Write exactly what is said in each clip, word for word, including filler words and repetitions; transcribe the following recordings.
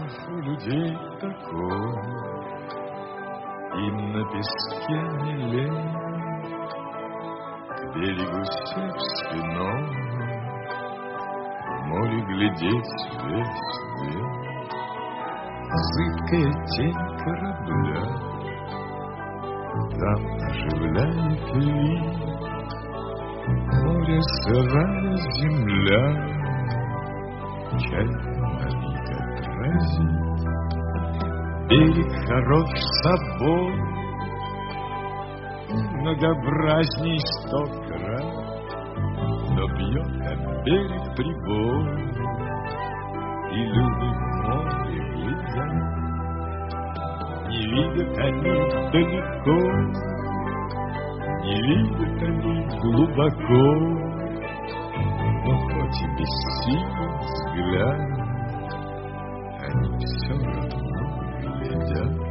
у людей такой, им на песке не лень, к берегу сев спиной, в море глядеть весь день. Зыбкая тень корабля там оживляет лик, море сырая земля, чай налит отразит. Берег хорош собой, многообразней сто крат, но бьет об берег прибой, и люди в море глядят. Не видят они далеко, не видят они глубоко, но хоть и бессилен взгляд, они все равно глядят.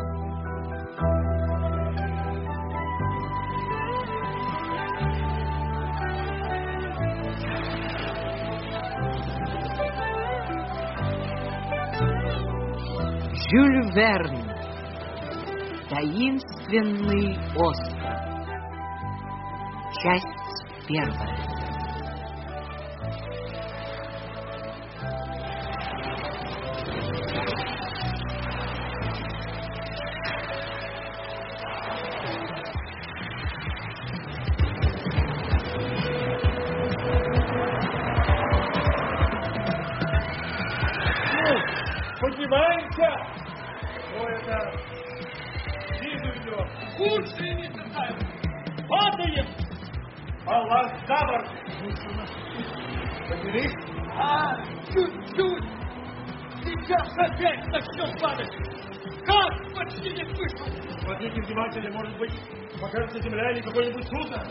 Жюль Верн. Таинственный остров. Часть первая. Поднимаемся! Что это? Снизу идет. Курсы не знаю. Падаем! Балласт за борт. Поднялись? А, чуть-чуть. Сейчас опять начнем падать. Как почти не слышал? Смотрите внимательно, может быть, покажется земля или какой-нибудь судно.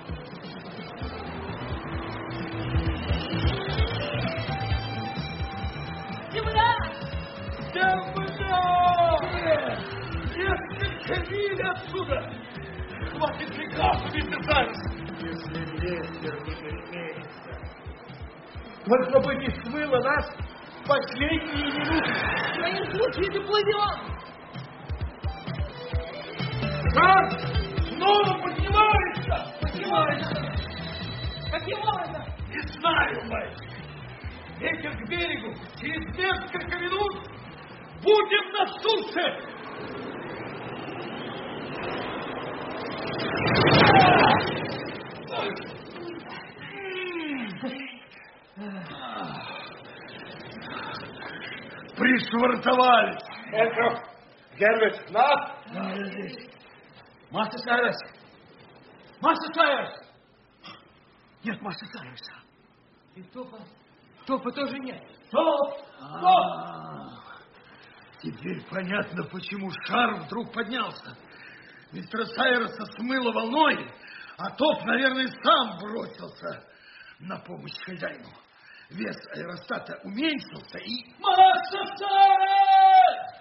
Земля! Земля! Несколько миль отсюда! Хватит ли газу, мистер Сайрус? Если ветер не переменится. Только бы не смыло нас в последние минуты. В твоем случае доплывем! Как? Снова поднимается! Поднимается! Каким образом? Не знаю, мальчик. Ветер к берегу. Через несколько минут будем на суше. Пришвартовались. Энкроф, Гервит, нас? Да, я здесь. Мастер Сайрус! Мастер Сайрус! Нет Мастер Сайруса. И Топа? Топа тоже нет. Топ! Топ! Теперь понятно, почему шар вдруг поднялся. Мистера Сайруса смыло волной, а Топ, наверное, сам бросился на помощь хозяину. Вес аэростата уменьшился и... Мастер Сайрус!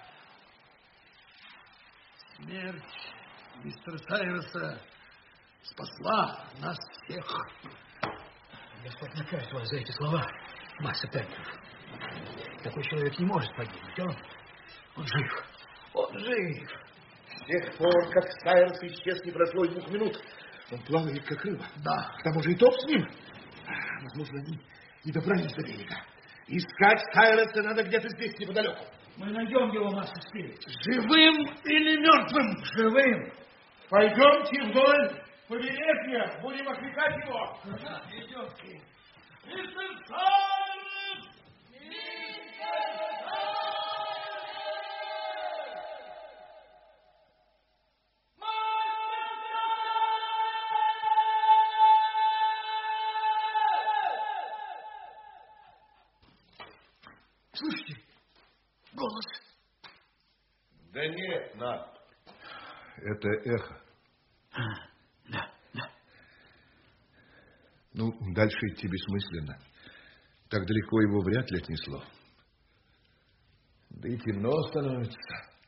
Смерть мистера Сайруса спасла нас всех. Господь накажет вас за эти слова, мастер Пенкроф. Такой человек не может погибнуть. Он, он жив. Он жив. С тех пор, как Сайрус исчез, не прошло и двух минут. Он плавает, как рыба. Да. К тому же и Топ с ним. Возможно, они не добрались до берега. Искать Сайруса надо где-то здесь, неподалеку. Мы найдем его, мастер Спирит. Живым или мертвым? Живым. Пойдемте вдоль побережья, будем окликать его. Да, идемте. Мистер Сайрус! Слышите? Голос. Да нет, Нат. Это эхо. А, да, да. Ну, дальше идти бессмысленно. Так далеко его вряд ли отнесло. Да и темно становится.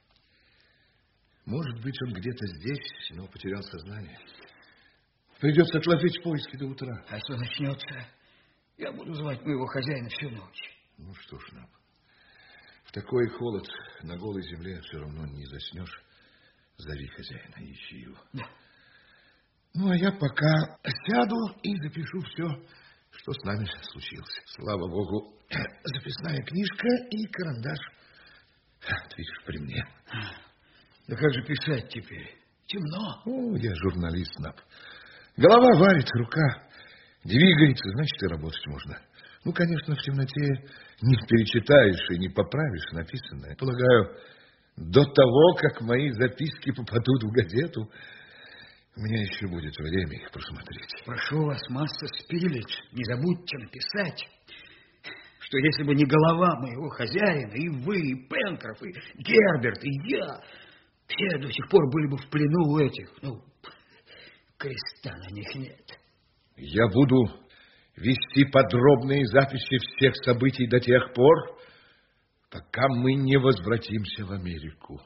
Может быть, он где-то здесь, но потерял сознание. Придется отложить поиски до утра. А если начнется, я буду звать моего хозяина всю ночь. Ну что ж, Нап, В такой холод на голой земле все равно не заснешь. Зови хозяина, ищи его. Да. Ну, а я пока сяду и запишу все, что с нами случилось. Слава богу, записная книжка и карандаш. Ты видишь, при мне. Да как же писать теперь? Темно. О, я журналист, Нап. Голова варит, рука двигается, значит, и работать можно. Ну, конечно, в темноте не перечитаешь и не поправишь написанное. Полагаю, до того, как мои записки попадут в газету, у меня еще будет время их просмотреть. Прошу вас, Мастер Спилетс, не забудьте написать, что если бы не голова моего хозяина, и вы, и Пенкроф, и Герберт, и я, все до сих пор были бы в плену у этих, ну, креста на них нет. Я буду вести подробные записи всех событий до тех пор, пока мы не возвратимся в Америку.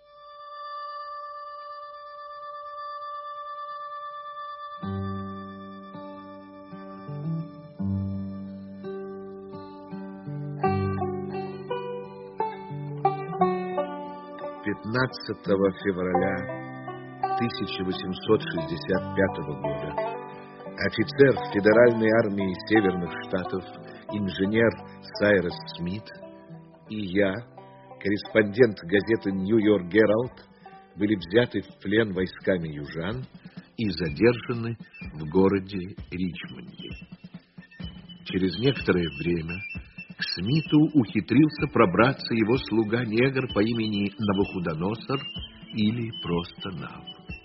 пятнадцатого февраля тысяча восемьсот шестьдесят пятого года офицер Федеральной армии Северных Штатов, инженер Сайрес Смит и я, корреспондент газеты «Нью-Йорк Геральд», были взяты в плен войсками южан и задержаны в городе Ричмонде. Через некоторое время к Смиту ухитрился пробраться его слуга-негр по имени Навуходоносор или просто Нав.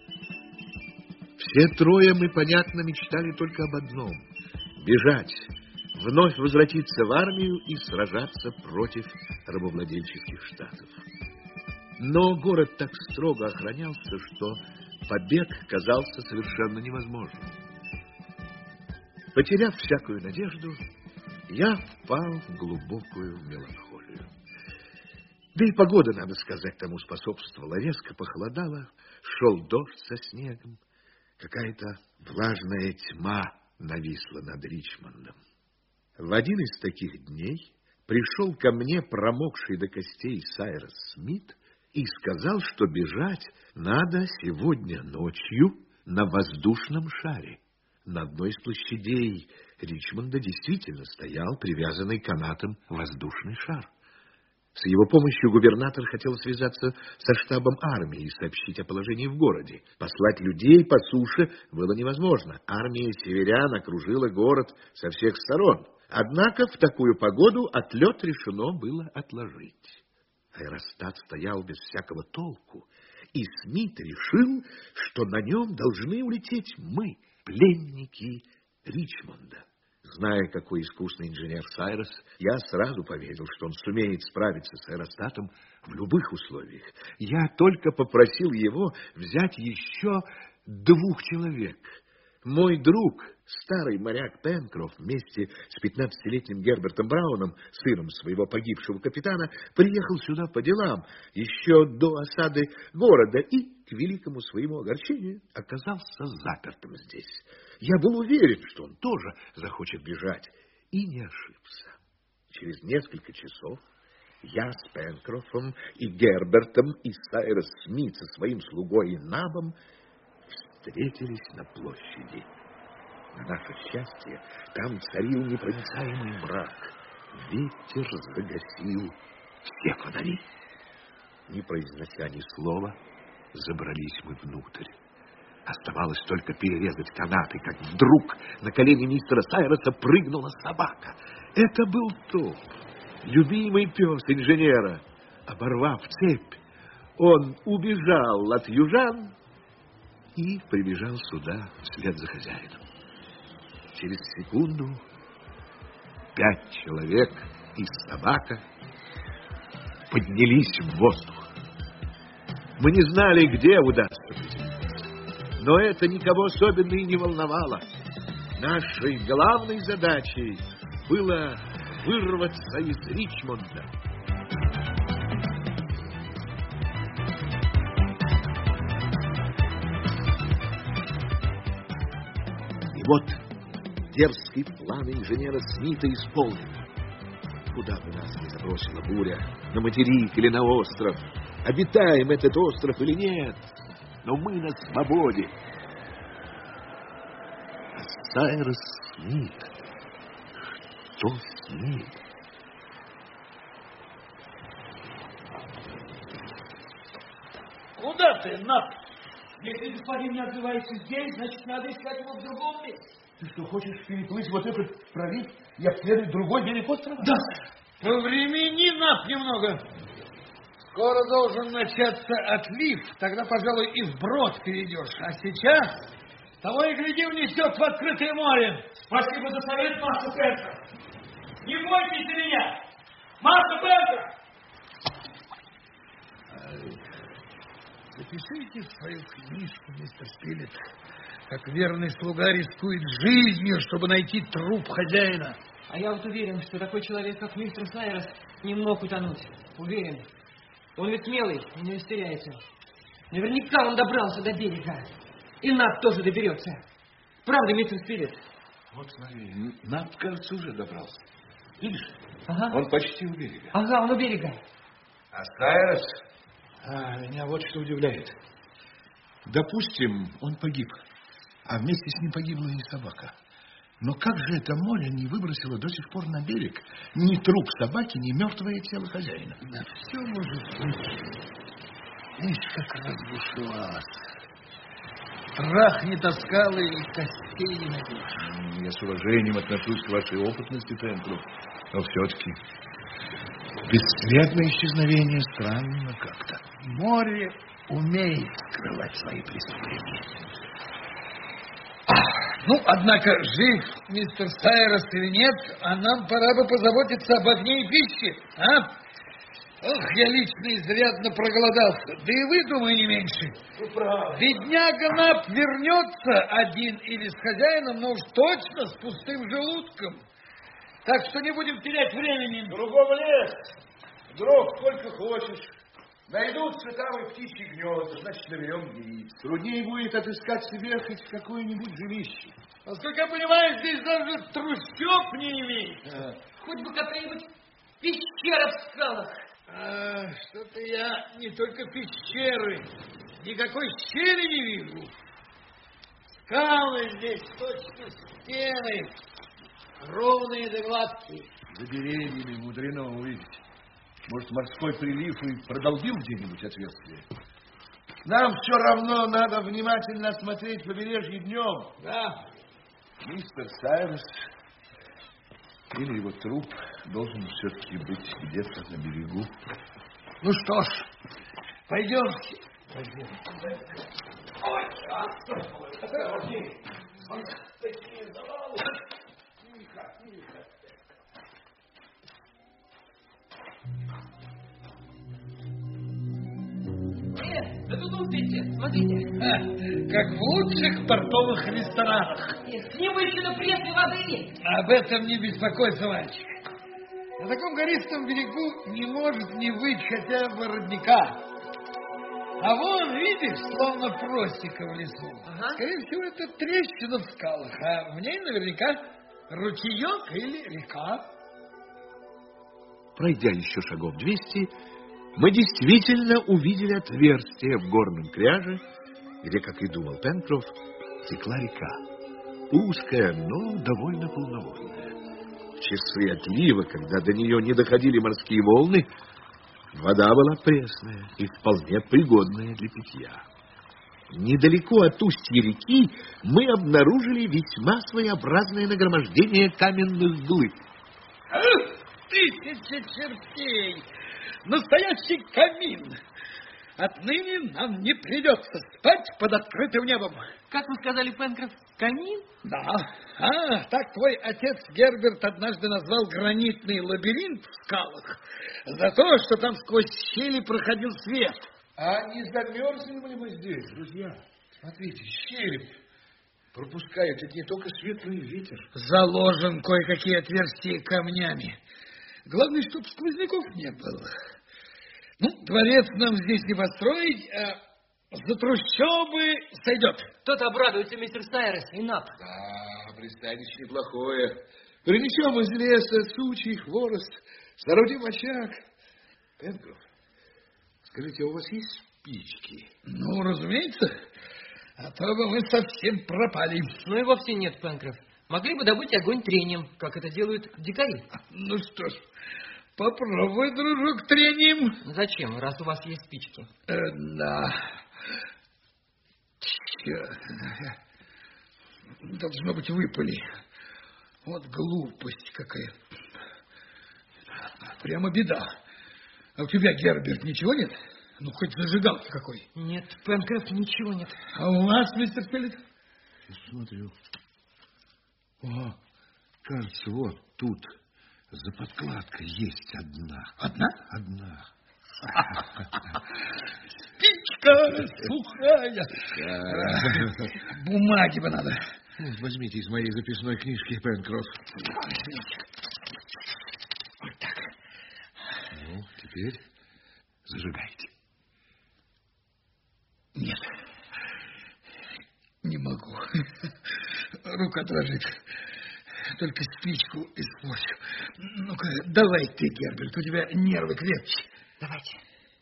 Все трое мы, понятно, мечтали только об одном — бежать, вновь возвратиться в армию и сражаться против рабовладельческих штатов. Но город так строго охранялся, что побег казался совершенно невозможным. Потеряв всякую надежду, я впал в глубокую меланхолию. Да и погода, надо сказать, тому способствовала. Резко похолодало, шел дождь со снегом. Какая-то влажная тьма нависла над Ричмондом. В один из таких дней пришел ко мне промокший до костей Сайрес Смит и сказал, что бежать надо сегодня ночью на воздушном шаре. На одной из площадей Ричмонда действительно стоял привязанный канатом воздушный шар. С его помощью губернатор хотел связаться со штабом армии и сообщить о положении в городе. Послать людей по суше было невозможно. Армия северян окружила город со всех сторон. Однако в такую погоду отлет решено было отложить. Аэростат стоял без всякого толку, и Смит решил, что на нем должны улететь мы, пленники Ричмонда. Зная, какой искусный инженер Сайрес, я сразу поверил, что он сумеет справиться с аэростатом в любых условиях. Я только попросил его взять еще двух человек. Мой друг, старый моряк Пенкроф, вместе с пятнадцатилетним Гербертом Брауном, сыном своего погибшего капитана, приехал сюда по делам еще до осады города и, к великому своему огорчению, оказался запертым здесь. Я был уверен, что он тоже захочет бежать, и не ошибся. Через несколько часов я с Пенкрофом и Гербертом и Сайрес Смит со своим слугой Набом встретились на площади. На наше счастье, там царил непроницаемый мрак. Ветер загасил все фонари. Не произнося ни слова, забрались мы внутрь. Оставалось только перерезать канаты, как вдруг на колени мистера Сайреса прыгнула собака. Это был Топ, любимый пес инженера. Оборвав цепь, он убежал от южан и прибежал сюда вслед за хозяином. Через секунду пять человек и собака поднялись в воздух. Мы не знали, где удастся приземлиться, но это никого особенно и не волновало. Нашей главной задачей было вырваться из Ричмонда. И вот дерзкий план инженера Смита исполнен. куда бы нас ни забросила буря, на материк или на остров, обитаем этот остров или нет, но мы на свободе. А Сайрос Смит, что с ним? Куда ты, Нап? Если господин не отзывается здесь, значит, надо искать его в другом месте. Ты что, хочешь переплыть вот этот пролив и обследовать другой берег острова? Да. Повремени, Нап, немного. Скоро должен начаться отлив, тогда, пожалуй, и вброд перейдешь. А сейчас того и гляди унесет в открытое море. Спасибо за совет, Маша Пентер. Не бойтесь за меня. Маша Пентер! Запишите в свою книжку, мистер Спилет, как верный слуга рискует жизнью, чтобы найти труп хозяина. А я вот уверен, что такой человек, как мистер Сайрос, не мог утонуть. Уверен. Он ведь смелый и не растеряется. Наверняка он добрался до берега. И Нап тоже доберется. Правда, мистер Спилет? Вот смотри, Нап, кажется, уже добрался. Видишь? Ага. Он почти у берега. Ага, он у берега. А Сайрос? А, меня вот что удивляет. Допустим, он погиб, а вместе с ним погибла и собака. Но как же это море не выбросило до сих пор на берег ни труп собаки, ни мертвое тело хозяина? Да все может быть. Видишь, как разбушевалась. Страх не таскал и костей не найдешь. Я с уважением отношусь к вашей опытности, Пенкроф, но все-таки бесследное исчезновение странно как-то. Море умеет скрывать свои преступления. Ну, однако, жив мистер Сайрос или нет, а нам пора бы позаботиться об огне и пище, а? Ох, я лично изрядно проголодался, да и вы, думаю, не меньше. Бедняга Нап вернется один или с хозяином, но уж точно с пустым желудком. Так что не будем терять времени. Кругом лес, дров сколько хочешь. Найдутся там и птичьи гнезда, значит, наберем яиц. Труднее будет отыскать себе хоть какое-нибудь жилище. Насколько я понимаю, здесь даже трущоб не имеет. А. Хоть бы какая-нибудь пещера в скалах. А, что-то я не только пещеры, никакой щели не вижу. Скалы здесь точно стены, ровные да гладкие. За деревьями мудрено увидеть. Может, морской прилив и продолбил где-нибудь отверстие? Нам все равно надо внимательно осмотреть побережье днем. Да. Мистер Сайрос или его труп должен все-таки быть где-то на берегу. Ну что ж, пойдемте. Пойдем. Ой, осторожней. Такие завалы. Тихо, тихо. Э, да тут увидите, смотрите. Ха, как в лучших портовых ресторанах. Нет, с него еще на пресной воды нет. Об этом не беспокойся, мальчик. На таком гористом берегу не может не быть хотя бы родника. А вон, видишь, словно просека в лесу. Ага. Скорее всего, это трещина в скалах, а в ней наверняка ручеек или река. Пройдя еще шагов двести, мы действительно увидели отверстие в горном кряже, где, как и думал Пенкроф, текла река. Узкая, но довольно полноводная. В часы отлива, когда до нее не доходили морские волны, вода была пресная и вполне пригодная для питья. Недалеко от устья реки мы обнаружили весьма своеобразное нагромождение каменных глыб. Тысяча чертей! Настоящий камин! Отныне нам не придется спать под открытым небом. Как вы сказали, Пенкроф, камин? Да. А, так твой отец Герберт однажды назвал гранитный лабиринт в скалах за то, что там сквозь щели проходил свет. А не замерзли ли мы здесь, друзья? Смотрите, щели пропускают это не только светлый ветер. Заложен кое-какие отверстия камнями. Главное, чтоб сквозняков не было. Ну, дворец нам здесь не построить, а за трущобы сойдет. Кто-то обрадуется, мистер Сайрос и Нап. Да, пристанище неплохое. Принесем из леса сучий хворост, Соорудим очаг. Пенкроф, скажите, а у вас есть спички? Ну, разумеется. А то бы мы совсем пропали. Ну и вовсе нет, Пенкроф. Могли бы добыть огонь трением, как это делают дикари. Ну что ж, попробуй, дружок, трением. Зачем, раз у вас есть спички? Э, да. Черт. Должно быть, выпали. Вот глупость какая. Прямо беда. А у тебя, Герберт, ничего нет? Ну, хоть зажигалки какой. Нет, Пенкроф, ничего нет. А у вас, мистер Спилет? Я смотрю. О, кажется, вот тут за подкладкой есть одна. Одна? Одна. Спичка сухая. Бумаги бы надо. Возьмите из моей записной книжки, Пенкроф. Вот так. Ну, теперь зажигайте. Нет. Не могу. Рука дрожит. Только спичку испорчу. Ну-ка, давай ты, Герберт, у тебя нервы крепче. Давайте.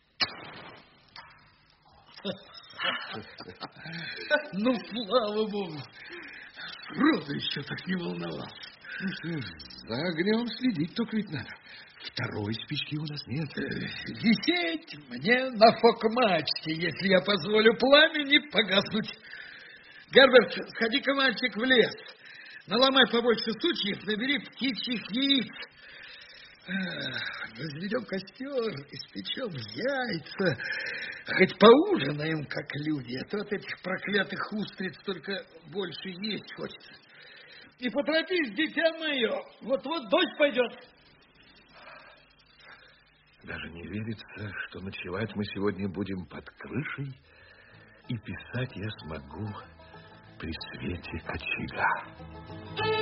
Ну, слава богу. Сроду еще так не волновался. За огнем следить только ведь надо. Второй спички у нас нет. Висеть мне на фок-мачте, если я позволю пламени погаснуть. Герберт, сходи-ка, мальчик, в лес. Наломай побольше сучьев, набери птичьих яиц. Разведем костер, испечем яйца. Хоть поужинаем, как люди, а то от этих проклятых устриц только больше есть хочется. И поторопись, дитя мое, вот-вот дождь пойдет. Даже не верится, что ночевать мы сегодня будем под крышей, и писать я смогу при свете очага.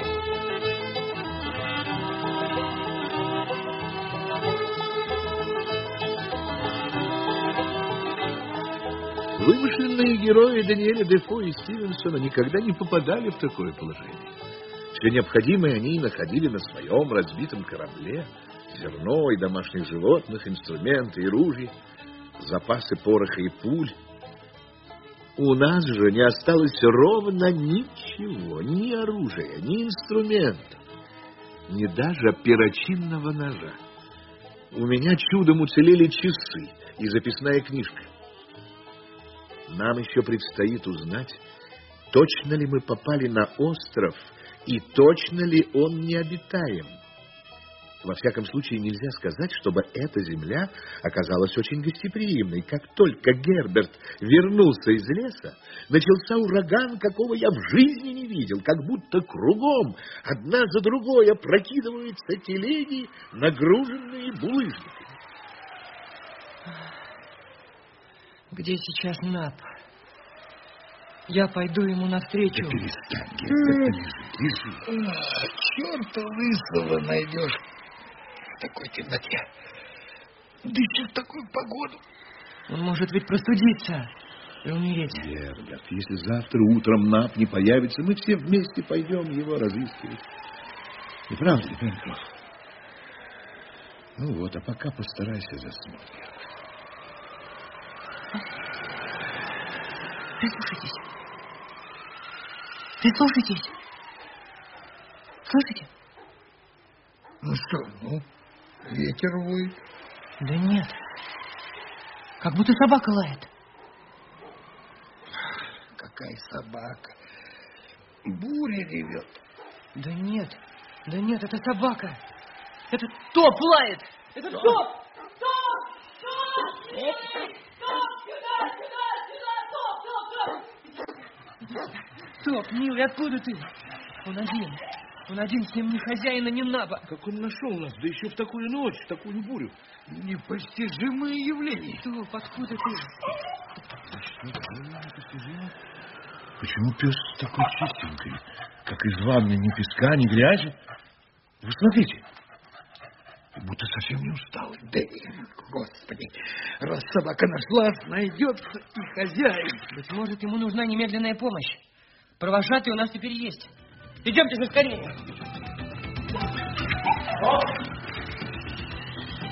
Вымышленные герои Даниэля Дефо и Стивенсона никогда не попадали в такое положение. Все необходимое они находили на своем разбитом корабле. Зерно и домашних животных, инструменты и ружья, запасы пороха и пуль. У нас же не осталось ровно ничего, ни оружия, ни инструментов, ни даже перочинного ножа. У меня чудом уцелели часы и записная книжка. Нам еще предстоит узнать, точно ли мы попали на остров и точно ли он необитаем. Во всяком случае, нельзя сказать, чтобы эта земля оказалась очень гостеприимной. Как только Герберт вернулся из леса, начался ураган, какого я в жизни не видел, как будто кругом одна за другой опрокидываются телеги, нагруженные булыжниками. Где сейчас Нап? Я пойду ему навстречу. Да перестань, Герберт, лежи, лежи. Черта лысого найдешь в такой темноте. Да еще в такую погоду. Он может ведь простудиться и умереть. Герберт, если завтра утром Нап не появится, мы все вместе пойдем его разыскивать. Не правда ли, Пенкроф? Ну вот, а пока постарайся заснуть, Герберт. Прислушайтесь. Прислушайтесь. Слышите? Ну что, ну, ветер воет. Да нет. Как будто собака лает. Какая собака? Буря ревет. Да нет. Да нет, это собака. Это Топ лает. Это Топ. Топ! Топ! Топ! Топ! Сюда! Сюда! Сюда! Топ! Топ! Топ! Топ, милый, откуда ты? Он один. Он один, с ним ни хозяина, ни Наба. Как он нашел нас, да еще в такую ночь, в такую бурю. Непостижимое явление. Топ, откуда ты? Почему пес такой чистенький, как из ванны ни песка, ни грязи? Вы смотрите, будто совсем не устал. Да, Господи, раз собака нашлась, найдется и хозяин. Быть может, ему нужна немедленная помощь. Провожатый у нас теперь есть. Идемте же скорее.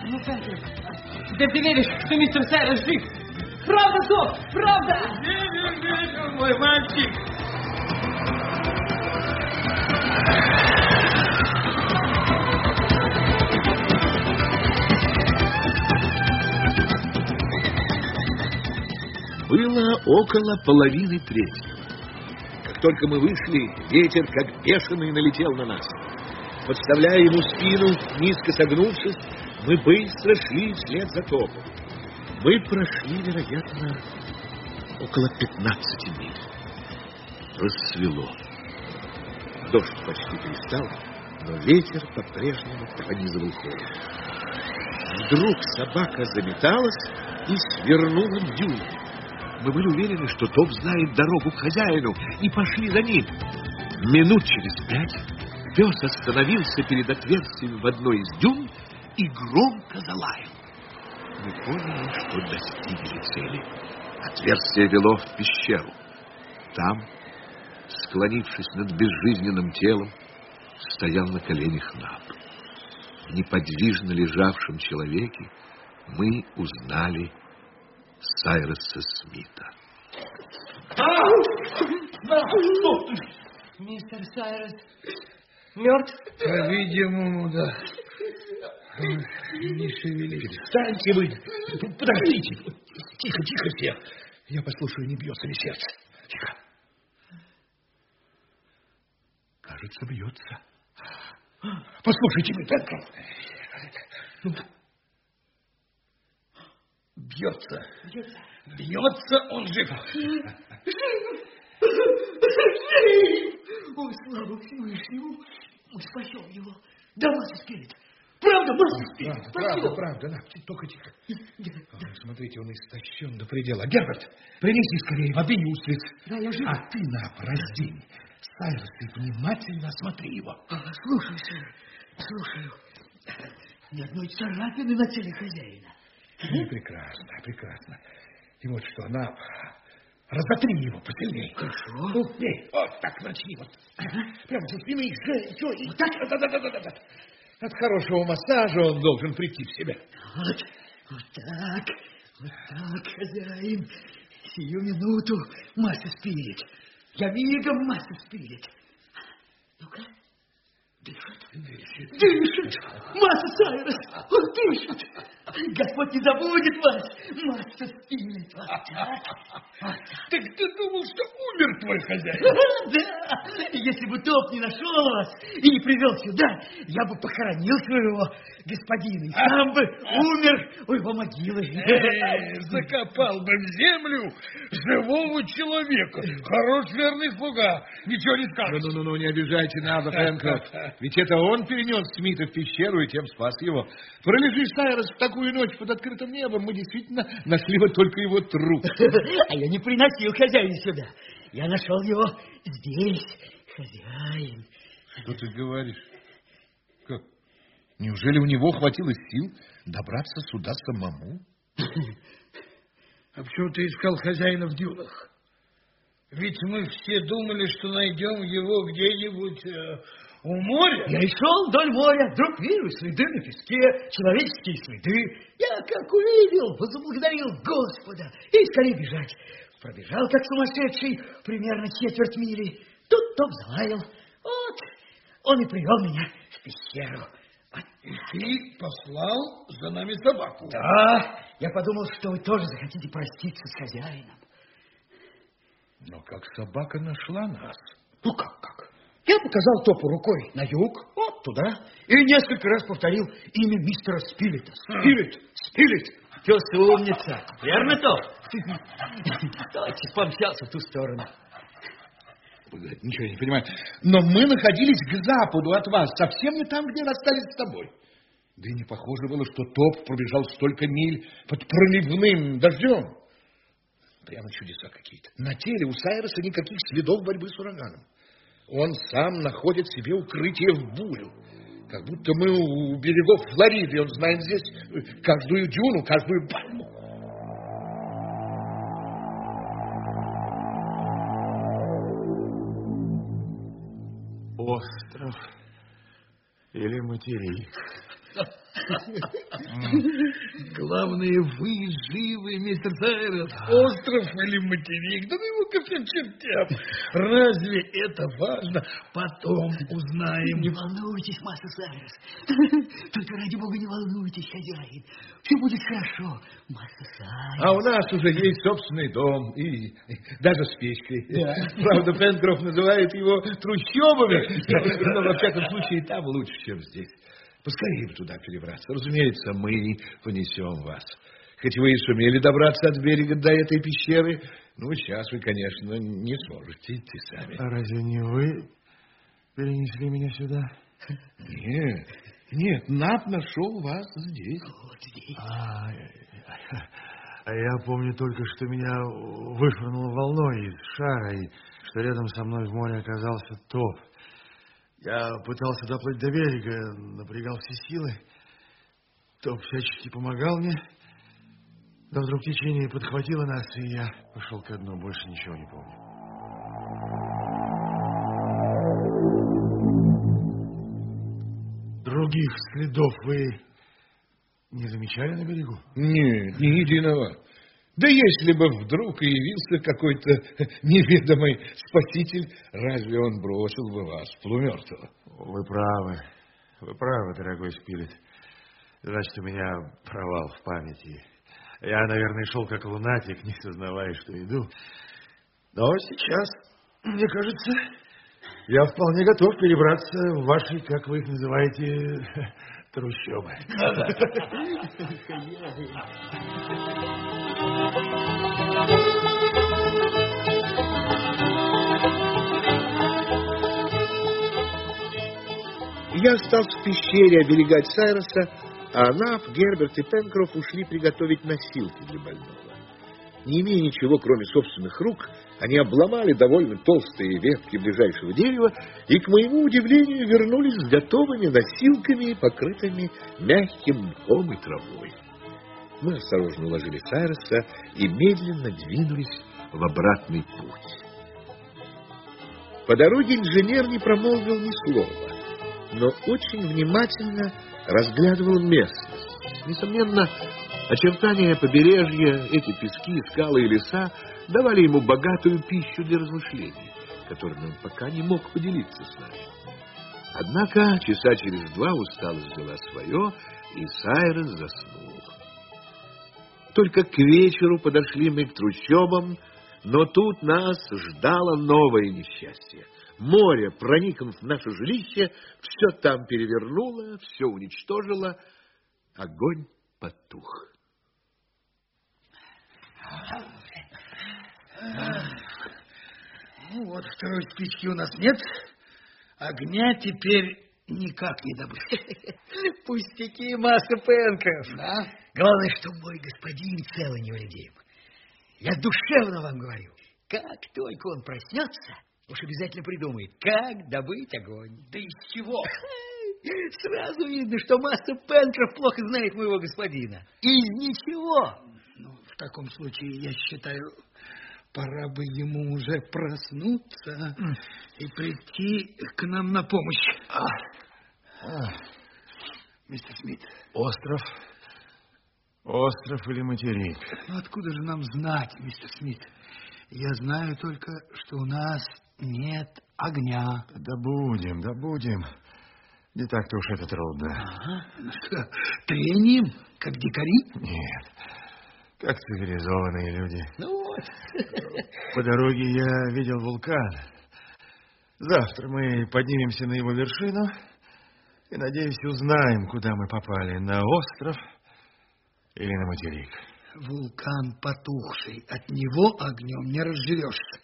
Ну, Пенкер, теперь ты веришь, что мистер Сайрес жив? Правда, Топ, правда? Верю, верю, мой мальчик. Было около половины третьего. Как только мы вышли, ветер, как бешеный, налетел на нас. Подставляя ему спину, низко согнувшись, мы быстро шли вслед за Топом. Мы прошли, вероятно, около пятнадцати миль. Рассвело. Дождь почти перестал, но ветер по-прежнему пронизывал холод. Вдруг собака заметалась и свернула в дюну. Мы были уверены, что Топ знает дорогу к хозяину, и пошли за ним. Минут через пять пес остановился перед отверстием в одной из дюн и громко залаял. Мы поняли, что достигли цели. Отверстие вело в пещеру. Там, склонившись над безжизненным телом, стоял на коленях Наб. В неподвижно лежавшем человеке мы узнали Сайреса Смита. Мистер Сайрес мертв? По-видимому, да. Не шевелитесь. Перестаньте вы. Подождите. Тихо, тихо все. Я послушаю, не бьется ли сердце. Тихо. Кажется, бьется. Послушайте, Пенкроф. Бьется. Бьется. Бьется, он жив. Ой, слава Всевышнему. Мы спасем его. Да, Масса Спирит. Правда, Масса Спирит. Правда, правда, правда. Только тихо. Ой, смотрите, он истощен до предела. Герберт, принеси скорее воды и устриц. Да, я жив. А ты, Наб, раздень Сайреса и внимательно осмотри его. А, слушаю, сэр. Слушаю. Ни одной царапины на теле хозяина. Ну, прекрасно, прекрасно. И вот что, Наб, разотри его посильнее. Хорошо. Ну, бей. Вот так, начни. Вот. Ага. Прямо со спины. Все, и вот так. Да, да, да, да, да. От хорошего массажа он должен прийти в себя. Вот, вот так, вот так, хозяин. Сию минуту, Масса Спирит. Я мигом, Масса Спирит. Ну-ка. Дышит. Дышит. Дышит. Масса Сайрес. Он дышит. Господь не забудет вас. Масса Спирит. Вот так. Вот так. Так ты думал, что умер твой хозяин? Да. Если бы Топ не нашел вас и не привел сюда, я бы похоронил своего господина и сам бы умер у его могилы. Эй, закопал бы в землю живого человека. Хорош верный слуга. Ничего не скажешь. Ну-ну-ну, не обижайте Наба, Пенкроф. Ведь это он перенес Смита в пещеру и тем спас его. Пролежи, Сайрес, в такую ночь под открытым небом, мы действительно нашли вот только его труп. А я не приносил хозяина сюда. Я нашел его здесь, хозяин. Что ты говоришь? Как? Неужели у него хватило сил добраться сюда самому? А почему ты искал хозяина в дюнах? Ведь мы все думали, что найдем его где-нибудь э, у моря. Я и шел вдоль моря, вдруг вижу следы на песке, человеческие следы. Я как увидел, возблагодарил Господа и скорее бежать. Пробежал, как сумасшедший, примерно четверть мили. Тут Топ залаял. Вот, он и привел меня в пещеру. Вот. И ты послал за нами собаку. Да, я подумал, что вы тоже захотите проститься с хозяином. Но как собака нашла нас? Ну как, как? Я показал Топу рукой на юг, вот туда, и несколько раз повторил имя мистера Спилета. Спилет, Спилет. Пес умница. Верно, Топ? Тотчас помчался в ту сторону. Ничего не понимаю. Но мы находились к западу от вас, совсем не там, где расстались с тобой. Да и не похоже было, что Топ пробежал столько миль под проливным дождем. Прямо чудеса какие-то. На теле у Сайреса никаких следов борьбы с ураганом. Он сам находит себе укрытие в бурю. Как будто мы у берегов Флориды, он знает здесь каждую дюну, каждую пальму. Остров или материк? Главное, вы живы, мистер Сайрес. Остров или материк, да ну его ко всем чертям. Разве это важно? Потом узнаем. Не волнуйтесь, масса Сайрес. Только ради бога не волнуйтесь, хозяин. Все будет хорошо, масса Сайрес. А у нас уже есть собственный дом и даже с печкой. Да. Правда, Пенкроф называет его трущобами, но во всяком случае там лучше, чем здесь. Поскорее бы туда перебраться. Разумеется, мы понесем вас. Хоть вы и сумели добраться от берега до этой пещеры, ну, сейчас вы, конечно, не сможете идти сами. А разве не вы перенесли меня сюда? Нет, нет, Нап нашел вас здесь. Вот здесь. А, а я помню только, что меня вышвырнуло волной из шара, и что рядом со мной в море оказался топ. Я пытался доплыть до берега, напрягал все силы. Топ всячески помогал мне. Но вдруг течение подхватило нас, и я пошел ко дну. Больше ничего не помню. Других следов вы не замечали на берегу? Нет, ни единого. Да если бы вдруг и явился какой-то неведомый спаситель, разве он бросил бы вас полумертвого? Вы правы. Вы правы, дорогой Спилет. Значит, у меня провал в памяти. Я, наверное, шел как лунатик, не сознавая, что иду. Но сейчас, мне кажется, я вполне готов перебраться в ваши, как вы их называете, трущобы. Я остался в пещере оберегать Сайроса, а Нап, Герберт и Пенкроф ушли приготовить носилки для больного. Не имея ничего, кроме собственных рук, они обломали довольно толстые ветки ближайшего дерева и, к моему удивлению, вернулись с готовыми носилками, покрытыми мягким мхом и травой. Мы осторожно уложили Сайроса и медленно двинулись в обратный путь. По дороге инженер не промолвил ни слова, но очень внимательно разглядывал местность. Несомненно, очертания побережья, эти пески, скалы и леса давали ему богатую пищу для размышлений, которыми он пока не мог поделиться с нами. Однако часа через два усталость взяла свое, и Сайрес заснул. Только к вечеру подошли мы к трущобам, но тут нас ждало новое несчастье. Море, проникнув в наше жилище, все там перевернуло, все уничтожило. Огонь потух. Ну вот, второй спички у нас нет. Огня теперь никак не добыть. Пустяки, масса Пенкроф. Да? Главное, что мой господин цел и невредим. Я душевно вам говорю, как только он проснется, уж обязательно придумает, как добыть огонь. Да из чего? Сразу видно, что масса Пенкроф плохо знает моего господина. Из ничего. Ну, в таком случае, я считаю, пора бы ему уже проснуться mm. и прийти к нам на помощь. А. А. Мистер Смит. Остров? Остров или материк? Ну, откуда же нам знать, мистер Смит? Я знаю только, что у нас нет огня. Добудем, добудем. Не так-то уж это трудно. Ага. Ну что, трением, как дикари? Нет, как цивилизованные люди. Ну вот. По дороге я видел вулкан. Завтра мы поднимемся на его вершину и, надеюсь, узнаем, куда мы попали, на остров или на материк. Вулкан потухший, от него огнем не разживешься.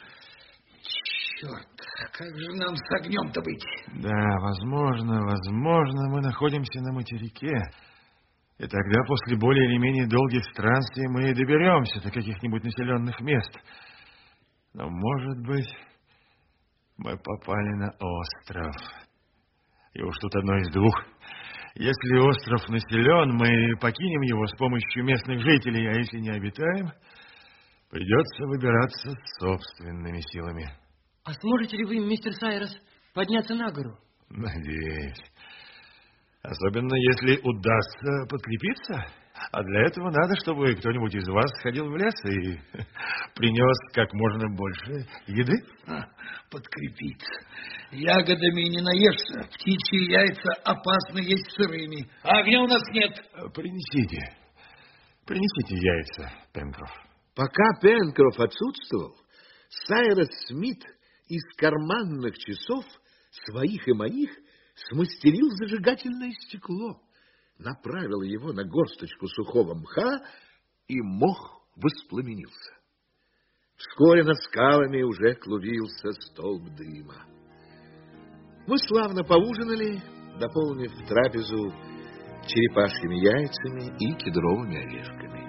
Черт, как же нам с огнем-то быть? Да, возможно, возможно, мы находимся на материке. И тогда после более или менее долгих странствий мы доберемся до каких-нибудь населенных мест. Но, может быть, мы попали на остров. И уж тут одно из двух. Если остров населен, мы покинем его с помощью местных жителей, а если не обитаем, придется выбираться собственными силами. А сможете ли вы, мистер Сайрес, подняться на гору? Надеюсь. Особенно, если удастся подкрепиться. А для этого надо, чтобы кто-нибудь из вас сходил в лес и принес как можно больше еды. А, подкрепиться. Ягодами не наешься. Птичьи яйца опасно есть сырыми. А огня у нас нет. Принесите. Принесите яйца, Пенкроф. Пока Пенкроф отсутствовал, Сайрус Смит из карманных часов своих и моих смастерил зажигательное стекло, направил его на горсточку сухого мха, и мох воспламенился. Вскоре над скалами уже клубился столб дыма. Мы славно поужинали, дополнив трапезу черепашьими яйцами и кедровыми орешками.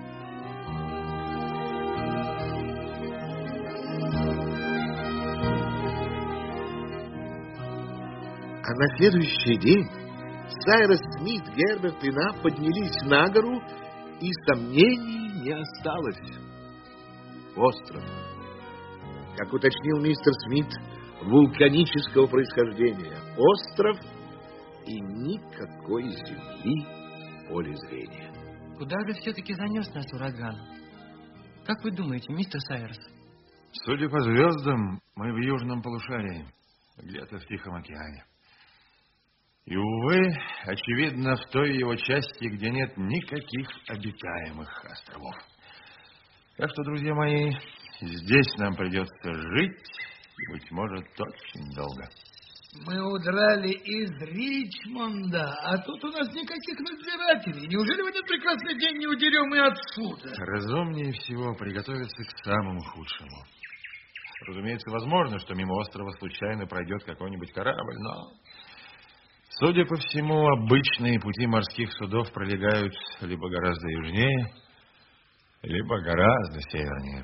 А на следующий день Сайрус Смит, Герберт и Нап поднялись на гору, и сомнений не осталось. Остров, как уточнил мистер Смит, вулканического происхождения. Остров и никакой земли в поле зрения. Куда же все-таки занес нас ураган? Как вы думаете, мистер Сайрус? Судя по звездам, мы в южном полушарии, где-то в Тихом океане. И, увы, очевидно, в той его части, где нет никаких обитаемых островов. Так что, друзья мои, здесь нам придется жить, быть может, очень долго. Мы удрали из Ричмонда, а тут у нас никаких надзирателей. Неужели в этот прекрасный день не удерем и отсюда? Разумнее всего приготовиться к самому худшему. Разумеется, возможно, что мимо острова случайно пройдет какой-нибудь корабль, но... Судя по всему, обычные пути морских судов пролегают либо гораздо южнее, либо гораздо севернее.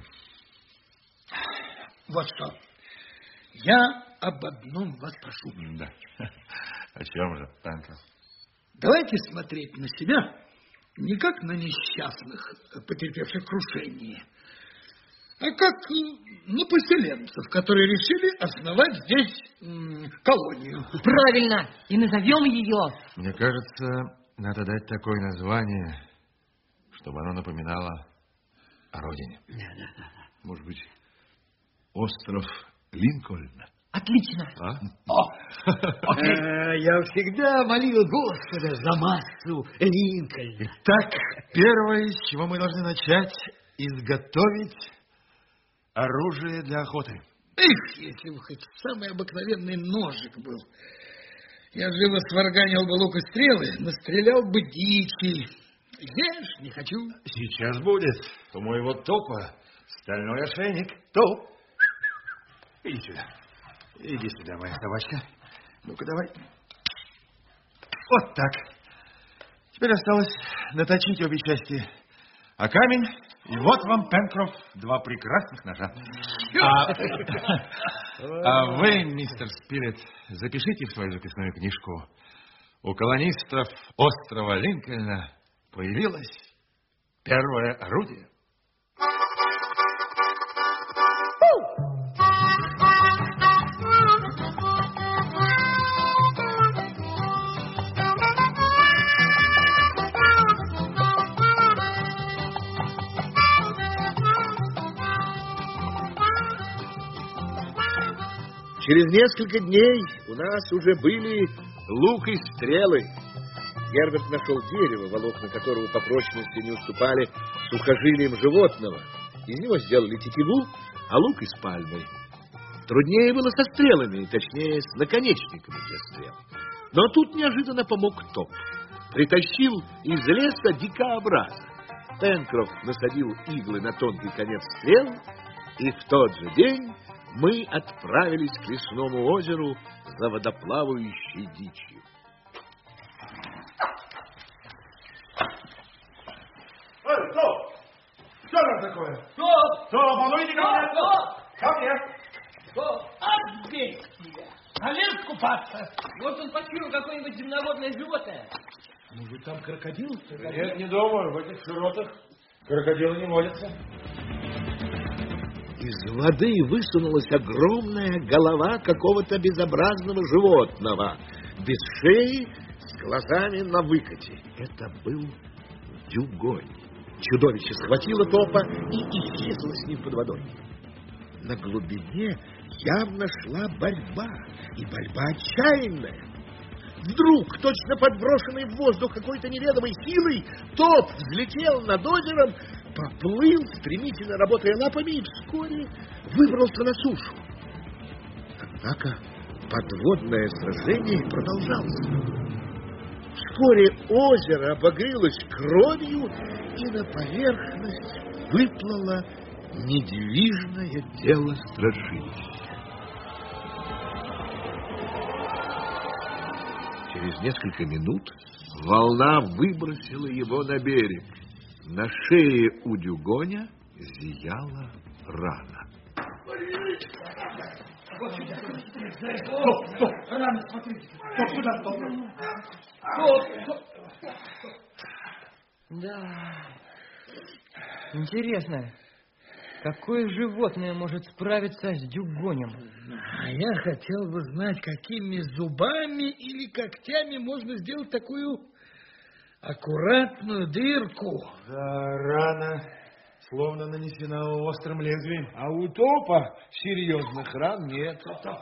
Вот что. Я об одном вас прошу. Да. О чем же, Пенкроф? Давайте смотреть на себя не как на несчастных, потерпевших крушение, а как на поселенцев, которые решили основать здесь м, колонию. Правильно! И назовем ее. Мне кажется, надо дать такое название, чтобы оно напоминало о родине. Да, да, да. Может быть, остров Линкольна? Отлично. А? Э, Я всегда молил Господа за массу Линкольна. Так, первое, с чего мы должны начать, изготовить оружие для охоты. Эх, если бы хоть самый обыкновенный ножик был. Я живо сварганил бы лук и стрелы, настрелял бы дичи. Ешь, не хочу. Сейчас будет. У моего топа стальной ошейник. Топ. Иди сюда. Иди сюда, моя собачка. Ну-ка, давай. Вот так. Теперь осталось наточить обе части. А камень... И вот вам, Пенкроф, два прекрасных ножа. А, а вы, мистер Спилет, запишите в свою записную книжку. У колонистов острова Линкольна появилось первое орудие. Через несколько дней у нас уже были лук и стрелы. Герберт нашел дерево, волокна которого по прочности не уступали сухожилиям животного. Из него сделали тетиву, а лук из пальмы. Труднее было со стрелами, точнее, с наконечниками для стрел. Но тут неожиданно помог Топ. Притащил из леса дикообраза. Пенкроф насадил иглы на тонкий конец стрел, и в тот же день мы отправились к лесному озеру за водоплавающей дичью. Эй, стоп! Что там такое? Стоп! Стоп, а ну иди ко мне! Стоп! Ко мне! Стоп! Отбей тебя! Налез купаться. Вот он почуял какое-нибудь земноводное животное. Может, там крокодил? Нет, не думаю. В этих широтах крокодилы не водятся. Из воды высунулась огромная голова какого-то безобразного животного, без шеи, с глазами на выкате. Это был Дюгонь. Чудовище схватило Топа и исчезло с ним под водой. На глубине явно шла борьба, и борьба отчаянная. Вдруг, точно подброшенный в воздух какой-то неведомой силой, Топ взлетел над озером, поплыл, стремительно работая лапами, и вскоре выбрался на сушу. Однако подводное сражение продолжалось. Вскоре озеро обогрелось кровью, и на поверхность выплыло недвижное тело страшилища. Через несколько минут волна выбросила его на берег. На шее у Дюгоня зияла рана. Стоп, стоп, рано, смотрите. Стоп, сюда, стоп. Стоп, стоп. Да. Интересно, какое животное может справиться с Дюгонем? А я хотел бы знать, какими зубами или когтями можно сделать такую аккуратную дырку. Да, рана словно нанесена острым лезвием. А у Топа серьезных ран нет.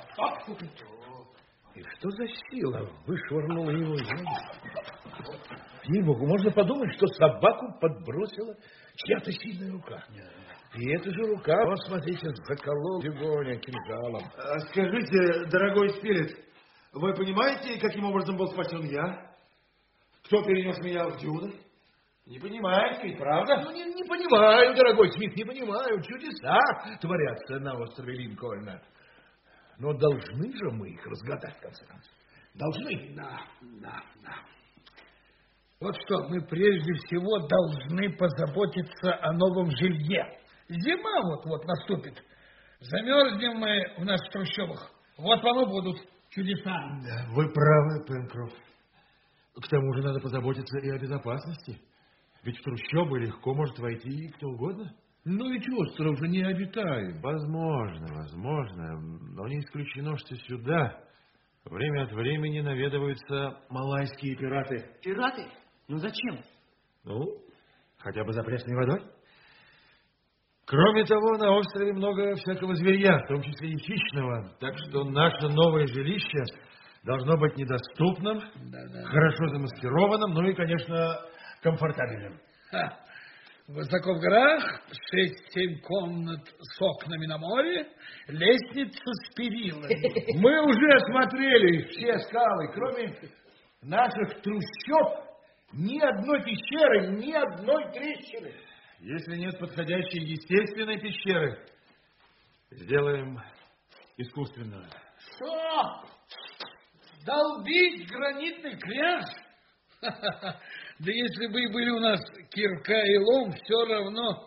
И что за сила вышвырнула его из воды? Ей-богу, можно подумать, что собаку подбросила чья-то сильная рука. И эта же рука, вот смотрите, заколол Дюгоня кинжалом. А скажите, дорогой Спирит, вы понимаете, каким образом был спасен я? Кто перенес меня в Дюны? Не понимаете, ведь правда? Ну, не, не понимаю, дорогой Смит, не понимаю. Чудеса творятся на острове Линкольна. Но должны же мы их разгадать, в конце концов. Должны. Да, да, да. Вот что, мы прежде всего должны позаботиться о новом жилье. Зима вот-вот наступит. Замерзнем мы в наших трущобах. Вот вам и будут чудеса. Да, вы правы, Пенкроф. К тому же надо позаботиться и о безопасности. Ведь в трущобы легко может войти кто угодно. Но ведь остров же не обитаем. Возможно, возможно. Но не исключено, что сюда время от времени наведываются малайские пираты. Пираты? Ну зачем? Ну, хотя бы за пресной водой. Кроме того, на острове много всякого зверья, в том числе и хищного. Так что наше новое жилище должно быть недоступным, да-да, хорошо замаскированным, ну и, конечно, комфортабельным. Ха. Высоко в горах, шесть-семь комнат с окнами на море, лестница с перилами. Мы уже осмотрели все скалы, кроме наших трущоб, ни одной пещеры, ни одной трещины. Если нет подходящей естественной пещеры, сделаем искусственную. Что? Долбить гранитный кряж? Да если бы и были у нас кирка и лом, все равно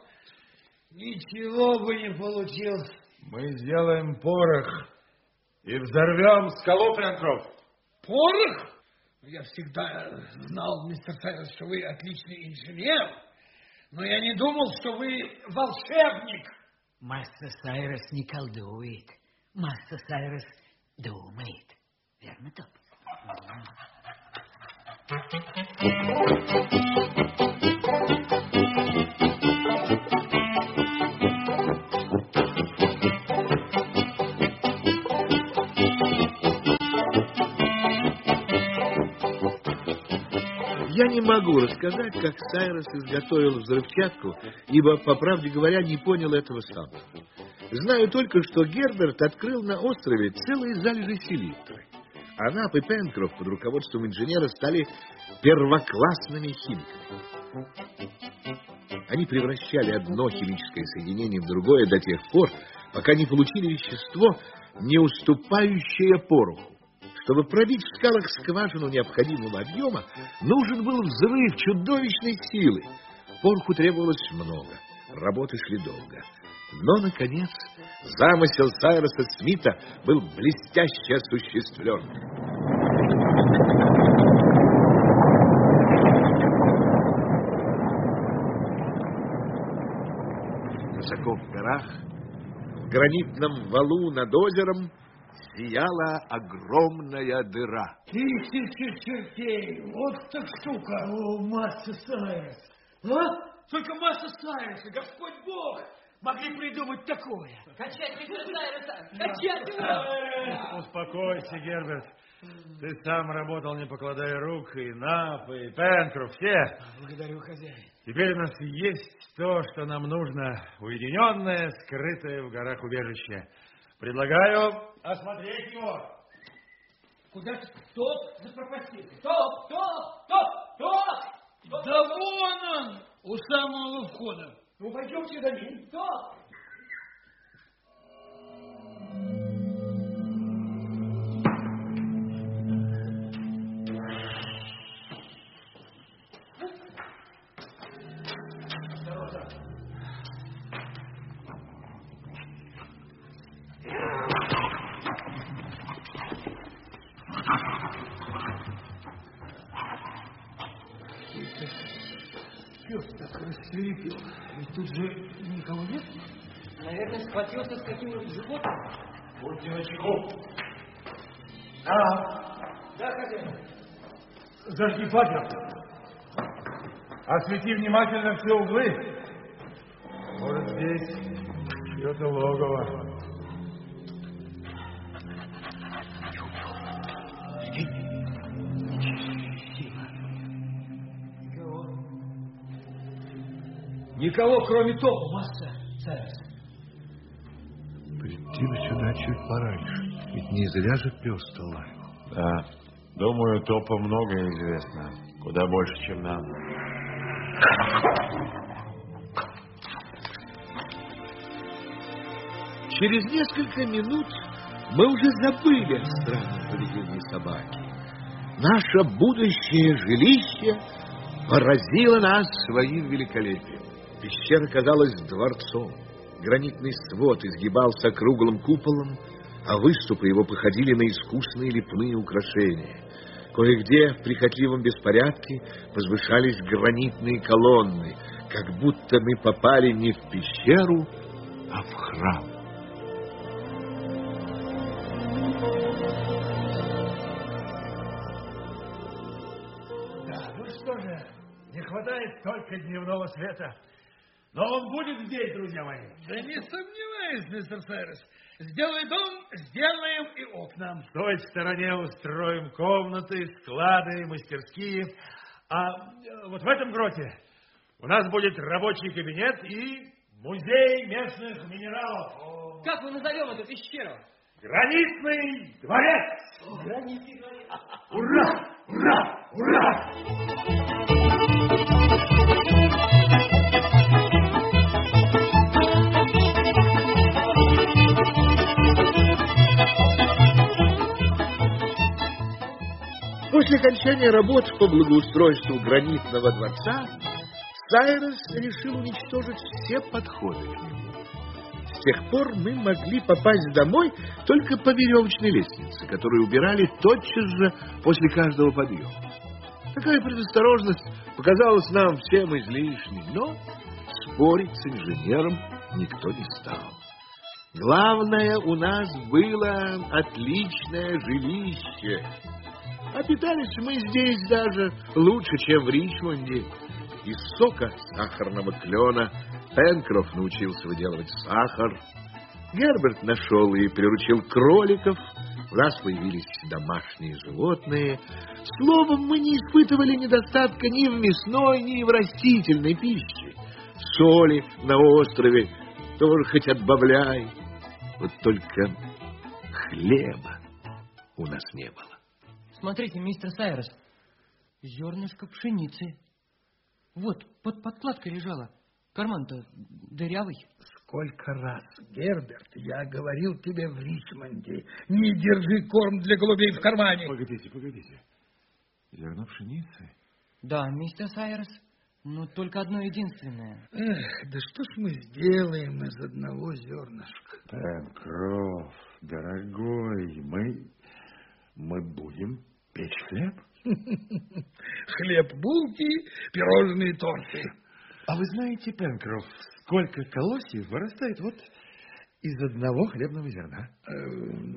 ничего бы не получилось. Мы сделаем порох и взорвем скалу, Пенкроф. Порох? Я всегда знал, мистер Сайрес, что вы отличный инженер, но я не думал, что вы волшебник. Мастер Сайрес не колдует. Мастер Сайрес думает. Верно, Топ? Я не могу рассказать, как Сайрес изготовил взрывчатку, ибо, по правде говоря, не понял этого сам. Знаю только, что Герберт открыл на острове целые залежи селитры. А Нап и Пенкроф под руководством инженера стали первоклассными химиками. Они превращали одно химическое соединение в другое до тех пор, пока не получили вещество, не уступающее пороху. Чтобы пробить в скалах скважину необходимого объема, нужен был взрыв чудовищной силы. Пороху требовалось много, работы шли долго. Но, наконец, замысел Сайреса Смита был блестяще осуществлен. Высоко в горах, в гранитном валу над озером, зияла огромная дыра. Тысяча чертей! Вот так штука! О, Масса Сайрес! А? Только Масса Сайрес и Господь Бог могли придумать такое. Качать мистера Сайреса! Качать его! Успокойся, Герберт. Ты сам работал, не покладая рук, и Нап, и Пенкроф, все. Благодарю, хозяин. Теперь у нас есть то, что нам нужно. Уединенное, скрытое в горах убежище. Предлагаю осмотреть его. Куда ты? Топ запропастился. Топ! Топ! Топ! Топ! Да вон он! У самого входа. Ну, пойдемте за ним. Топ! Пес так рассверепел. Ведь тут же никого нет. Наверное, схватился с каким-нибудь животным. Будьте начеку. Да. Да, хозяин. Зажги факел. Освети внимательно все углы. Может, здесь чье-то логово. Никого, кроме Топа, Масса Сайрес. Прийти бы сюда чуть пораньше. Ведь не зря же пес-то лаял. Да, думаю, Топа многое известно. Куда больше, чем нам. Через несколько минут мы уже забыли о странном поведении собаки. Наше будущее жилище поразило нас своим великолепием. Пещера казалась дворцом. Гранитный свод изгибался круглым куполом, а выступы его походили на искусные лепные украшения. Кое-где в прихотливом беспорядке возвышались гранитные колонны, как будто мы попали не в пещеру, а в храм. Да, ну что же, не хватает только дневного света. Но он будет здесь, друзья мои. Да не сомневаюсь, мистер Сайрес. Сделай дом, сделаем и окна. В той стороне устроим комнаты, склады, мастерские. А вот в этом гроте у нас будет рабочий кабинет и музей местных минералов. Как мы назовем эту пещеру? Гранитный дворец! Гранитный дворец. Ура! Ура! Ура! После окончания работ по благоустройству гранитного дворца Сайрес решил уничтожить все подходы к нему. С тех пор мы могли попасть домой только по веревочной лестнице, которую убирали тотчас же после каждого подъема. Такая предосторожность показалась нам всем излишней, но спорить с инженером никто не стал. Главное, у нас было отличное жилище. А питались мы здесь даже лучше, чем в Ричмонде. Из сока сахарного клена Пенкроф научился выделывать сахар. Герберт нашел и приручил кроликов. У нас появились домашние животные. Словом, мы не испытывали недостатка ни в мясной, ни в растительной пище. Соли на острове тоже хоть отбавляй. Вот только хлеба у нас не было. Смотрите, мистер Сайрес, зернышко пшеницы. Вот, под подкладкой лежала. Карман-то дырявый. Сколько раз, Герберт, я говорил тебе в Ричмонде, не держи корм для голубей в кармане. Погодите, погодите. Зерно пшеницы? Да, мистер Сайрес, но только одно единственное. Эх, да что ж мы сделаем из одного зернышка? Пенкроф, дорогой, мы... мы будем печь хлеб? Хлеб, булки, пирожные, торты. А вы знаете, Пенкроф, сколько колосьев вырастает вот из одного хлебного зерна? Э, ну, а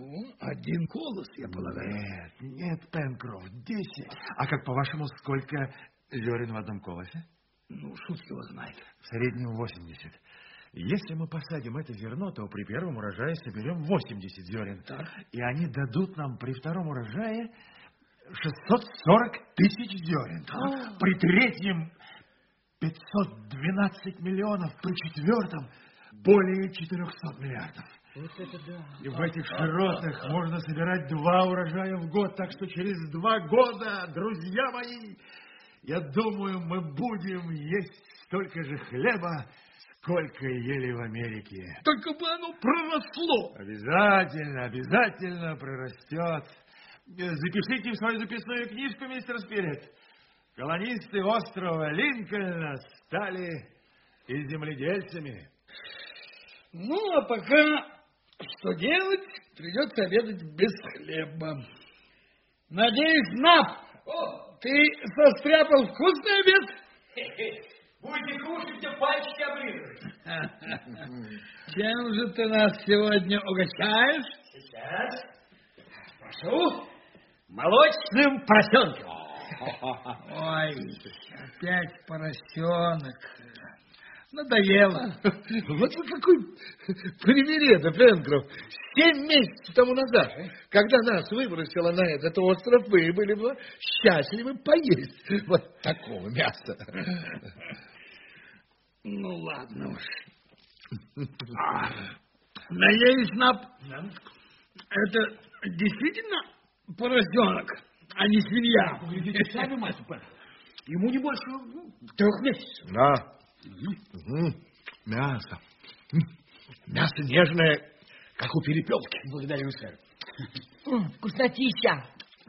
один колос, я полагаю. Нет, нет, Пенкрофт, десять. А как, по-вашему, сколько зерен в одном колосе? Ну, шут его знает. В среднем восемьдесят. Если мы посадим это зерно, то при первом урожае соберем восемьдесят зерен. Так. И они дадут нам при втором урожае шестьсот сорок тысяч зерен. Так. При третьем пятьсот двенадцать миллионов, при четвертом более четырехсот миллиардов. Вот это да. И в этих широтах можно собирать два урожая в год. Так что через два года, друзья мои, я думаю, мы будем есть столько же хлеба, сколько ели в Америке. Только бы оно проросло. Обязательно, обязательно прорастет. Запишите в свою записную книжку, мистер Спирит. Колонисты острова Линкольна стали и земледельцами. Ну, а пока что делать? Придется обедать без хлеба. Надеюсь, Нап, ты состряпал вкусный обед? Будете кушать, а пальчики облизывать. Чем же ты нас сегодня угощаешь? Сейчас. Прошу. Молочным поросенком. Ой, опять поросенок. Надоело. Вот вы какой пример-то, Пенкрофт. Семь месяцев тому назад, когда нас выбросило на этот остров, вы были бы счастливы поесть вот такого мяса. Ну, ладно уж. Надеюсь, Нап, это действительно поросенок, а не свинья. Поглядите сами, мастер Пенкрофт. Ему не больше трех месяцев. Да. Угу. Мясо. Мясо нежное, как у перепелки. Благодарю, сэр. Вкуснотища.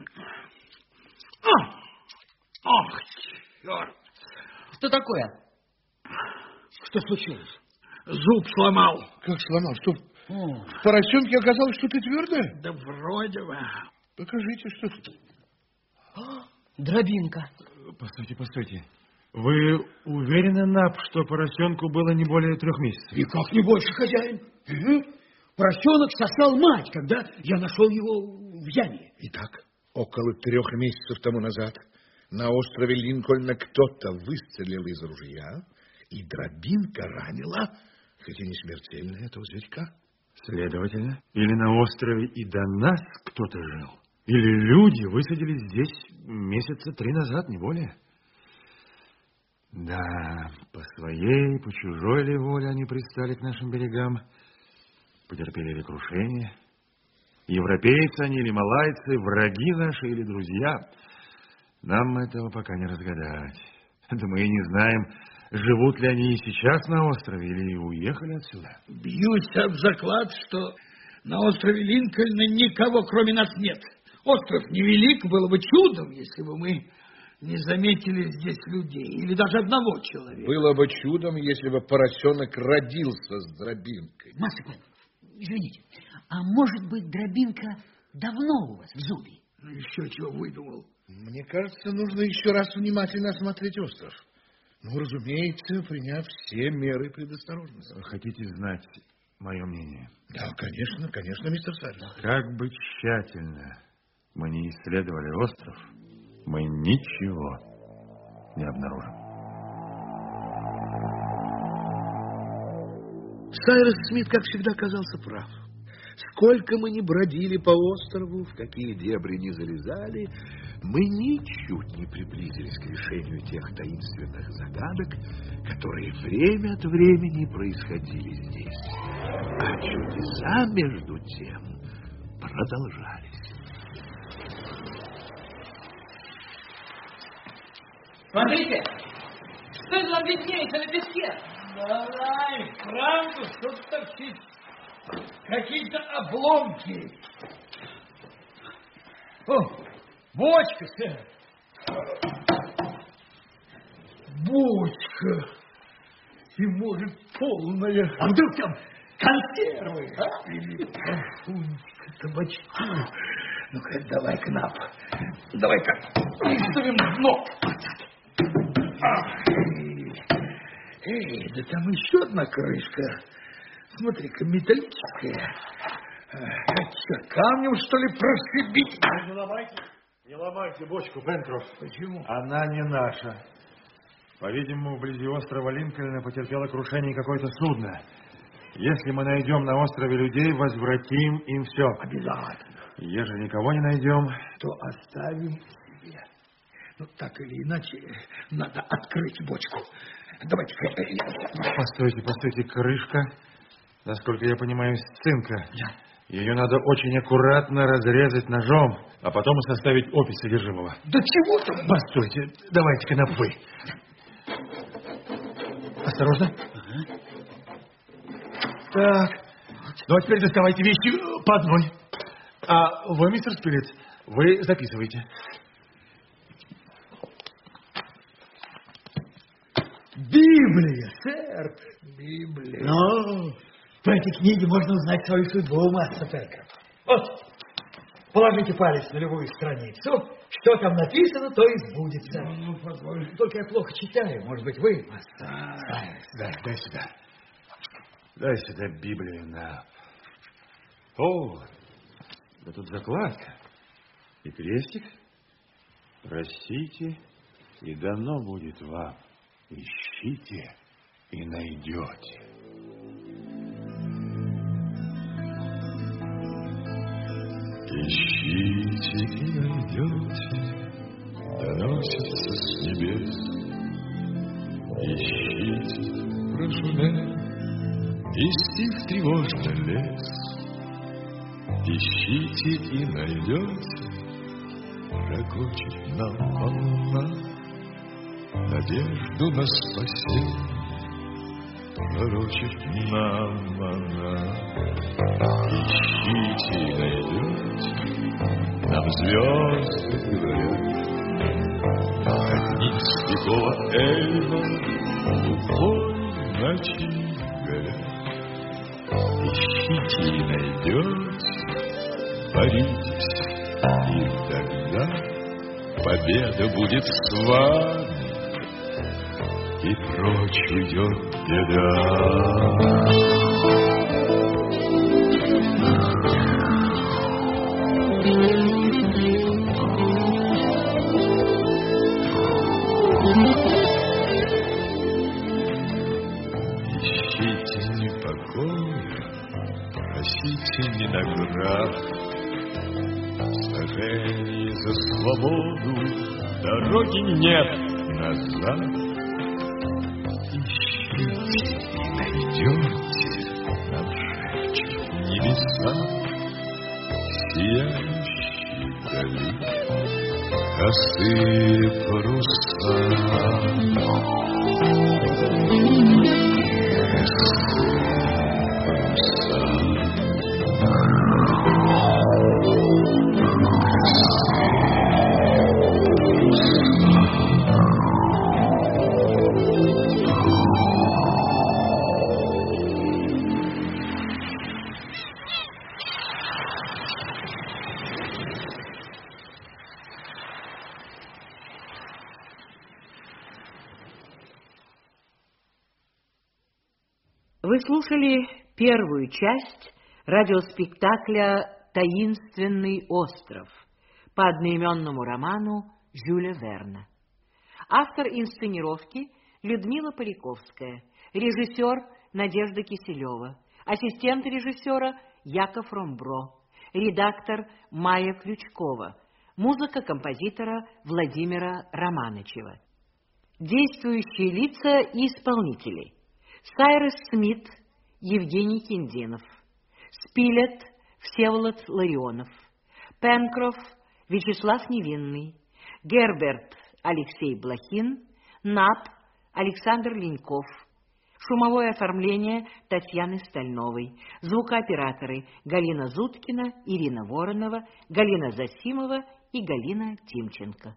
Ох, черт. Что такое? Что случилось? Зуб сломал. Как сломал? Что, О. в поросенке оказалось что-то твердое? Да вроде бы. Покажите, что это. Дробинка. Постойте, постойте. Вы уверены, Нап, что поросенку было не более трех месяцев? И как не больше, хозяин? Угу. Поросенок сосал мать, когда я нашел его в яме. Итак, около трех месяцев тому назад на острове Линкольна кто-то выстрелил из ружья, и дробинка ранила, хоть и не смертельно, этого зверька. Следовательно, или на острове и до нас кто-то жил, или люди высадились здесь месяца три назад, не более. Да, по своей, по чужой ли воле они пристали к нашим берегам, потерпели ли крушение. Европейцы они или малайцы, враги наши или друзья, нам этого пока не разгадать. Да мы и не знаем, живут ли они и сейчас на острове или уехали отсюда. Бьюсь об заклад, что на острове Линкольна никого, кроме нас, нет. Остров невелик, было бы чудом, если бы мы не заметили здесь людей, или даже одного человека. Было бы чудом, если бы поросенок родился с дробинкой. Мастер Пенкрофт, извините, а может быть, дробинка давно у вас в зубе? Ну, еще чего выдумал. Мне кажется, нужно еще раз внимательно осмотреть остров. Ну, разумеется, приняв все меры предосторожности. Хотите знать мое мнение? Да, конечно, конечно, мистер Сайрес. Как бы тщательно мы не исследовали остров, мы ничего не обнаружим. Сайрес Смит, как всегда, оказался прав. Сколько мы ни бродили по острову, в какие дебри ни залезали, мы ничуть не приблизились к решению тех таинственных загадок, которые время от времени происходили здесь. А чудеса, между тем, продолжались. Смотрите, что это там виднеется на песке? Давай, правду, что торчит. Какие-то обломки. О, бочка, сэр. Бочка. И, может, полная. А вдруг там консервы? А? Или парфумчик, табачку. Ну-ка, давай-ка, Нап. Давай-ка выставим дно. Эй, да там еще одна крышка. Смотри-ка, металлическая. Что, камнем, что ли, прошибить? Не ломайте, не ломайте бочку, Пенкроф. Почему? Она не наша. По-видимому, вблизи острова Линкольна потерпело крушение какое-то судно. Если мы найдем на острове людей, возвратим им все. Обязательно. Ежели никого не найдем, то оставим себе. Ну, так или иначе, надо открыть бочку. Давайте. Постойте, постойте, крышка, насколько я понимаю, из цинка. Да. Ее надо очень аккуратно разрезать ножом, а потом составить опись содержимого. Да чего там? Постойте, давайте-ка на «вы». Осторожно. Ага. Так, ну а теперь доставайте вещи по одной. А вы, мистер Спилет, вы записывайте. Библия, сэр. Библия. Ну, в этой книге можно узнать свою судьбу, мастер Пенкроф. Вот, положите палец на любую страницу. Что там написано, то и сбудется. Ну, позвольте. Только я плохо читаю. Может быть, вы, мастер? Дай, дай сюда. Дай сюда Библию на... О, да тут закладка. И крестик. Просите, и дано будет вам. Ищите и найдете. Ищите и найдете, доносится с небес. Ищите, прошумел, и стих тревожный лес. Ищите и найдете, ракочет нам волна, надежду на спасение пророчит нам она. Ищите и найдете, нам звезды говорят, огни святого Эльма лукой ночи горят. Ищите и найдете, боритесь, и тогда победа будет с вами, и прочь уйдет беда. Ищите не покоя, просите не наград, сражение за свободу, дороги нет назад. Ищите и найдете, нам шепчут небеса, сияющие вдали косые паруса. Вы слушали первую часть радиоспектакля «Таинственный остров» по одноименному роману Жюля Верна. Автор инсценировки Людмила Поляковская, режиссер Надежда Киселева, ассистент режиссера Яков Ромбро, редактор Майя Ключкова, музыка композитора Владимира Романычева. Действующие лица и исполнители: Сайрес Смит, Евгений Киндинов; Спилет, Всеволод Ларионов; Пенкроф, Вячеслав Невинный; Герберт, Алексей Блохин; Нап, Александр Леньков; шумовое оформление Татьяны Стальновой; звукооператоры Галина Зуткина, Ирина Воронова, Галина Засимова и Галина Тимченко.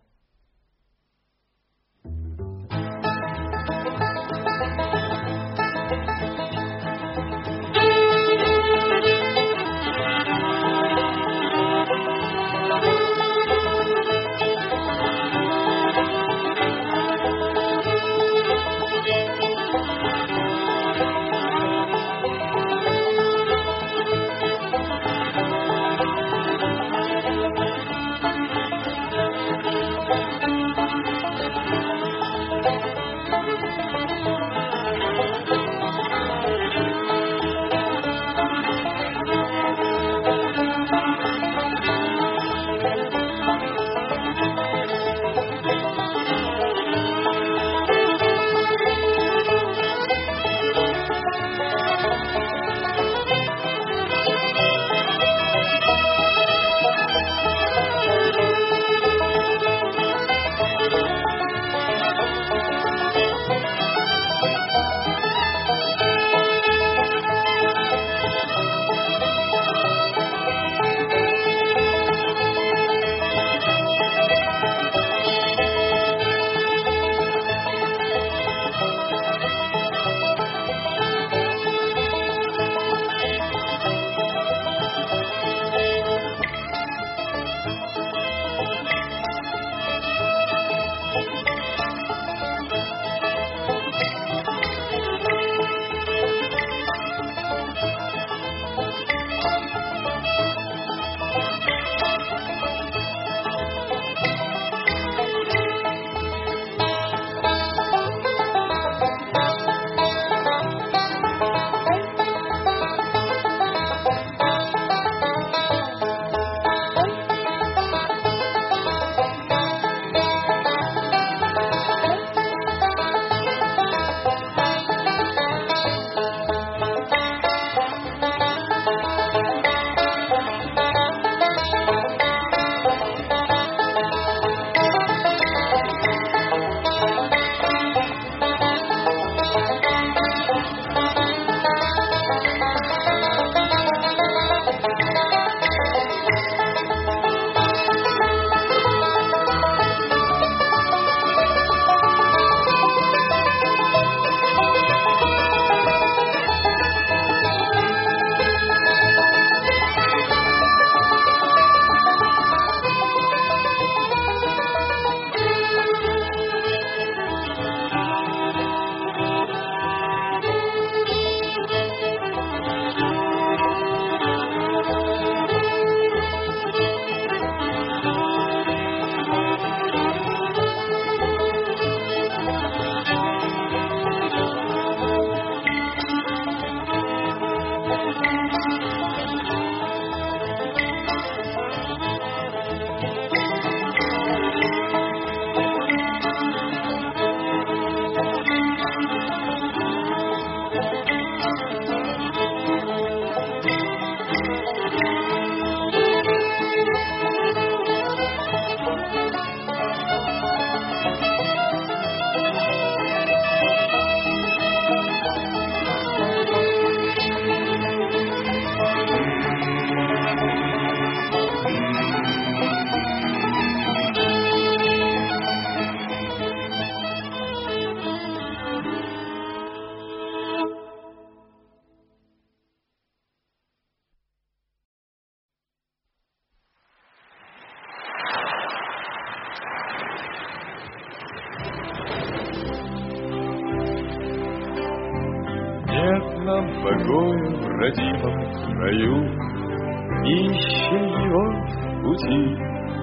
Покоя в родимом краю, ищем его в пути.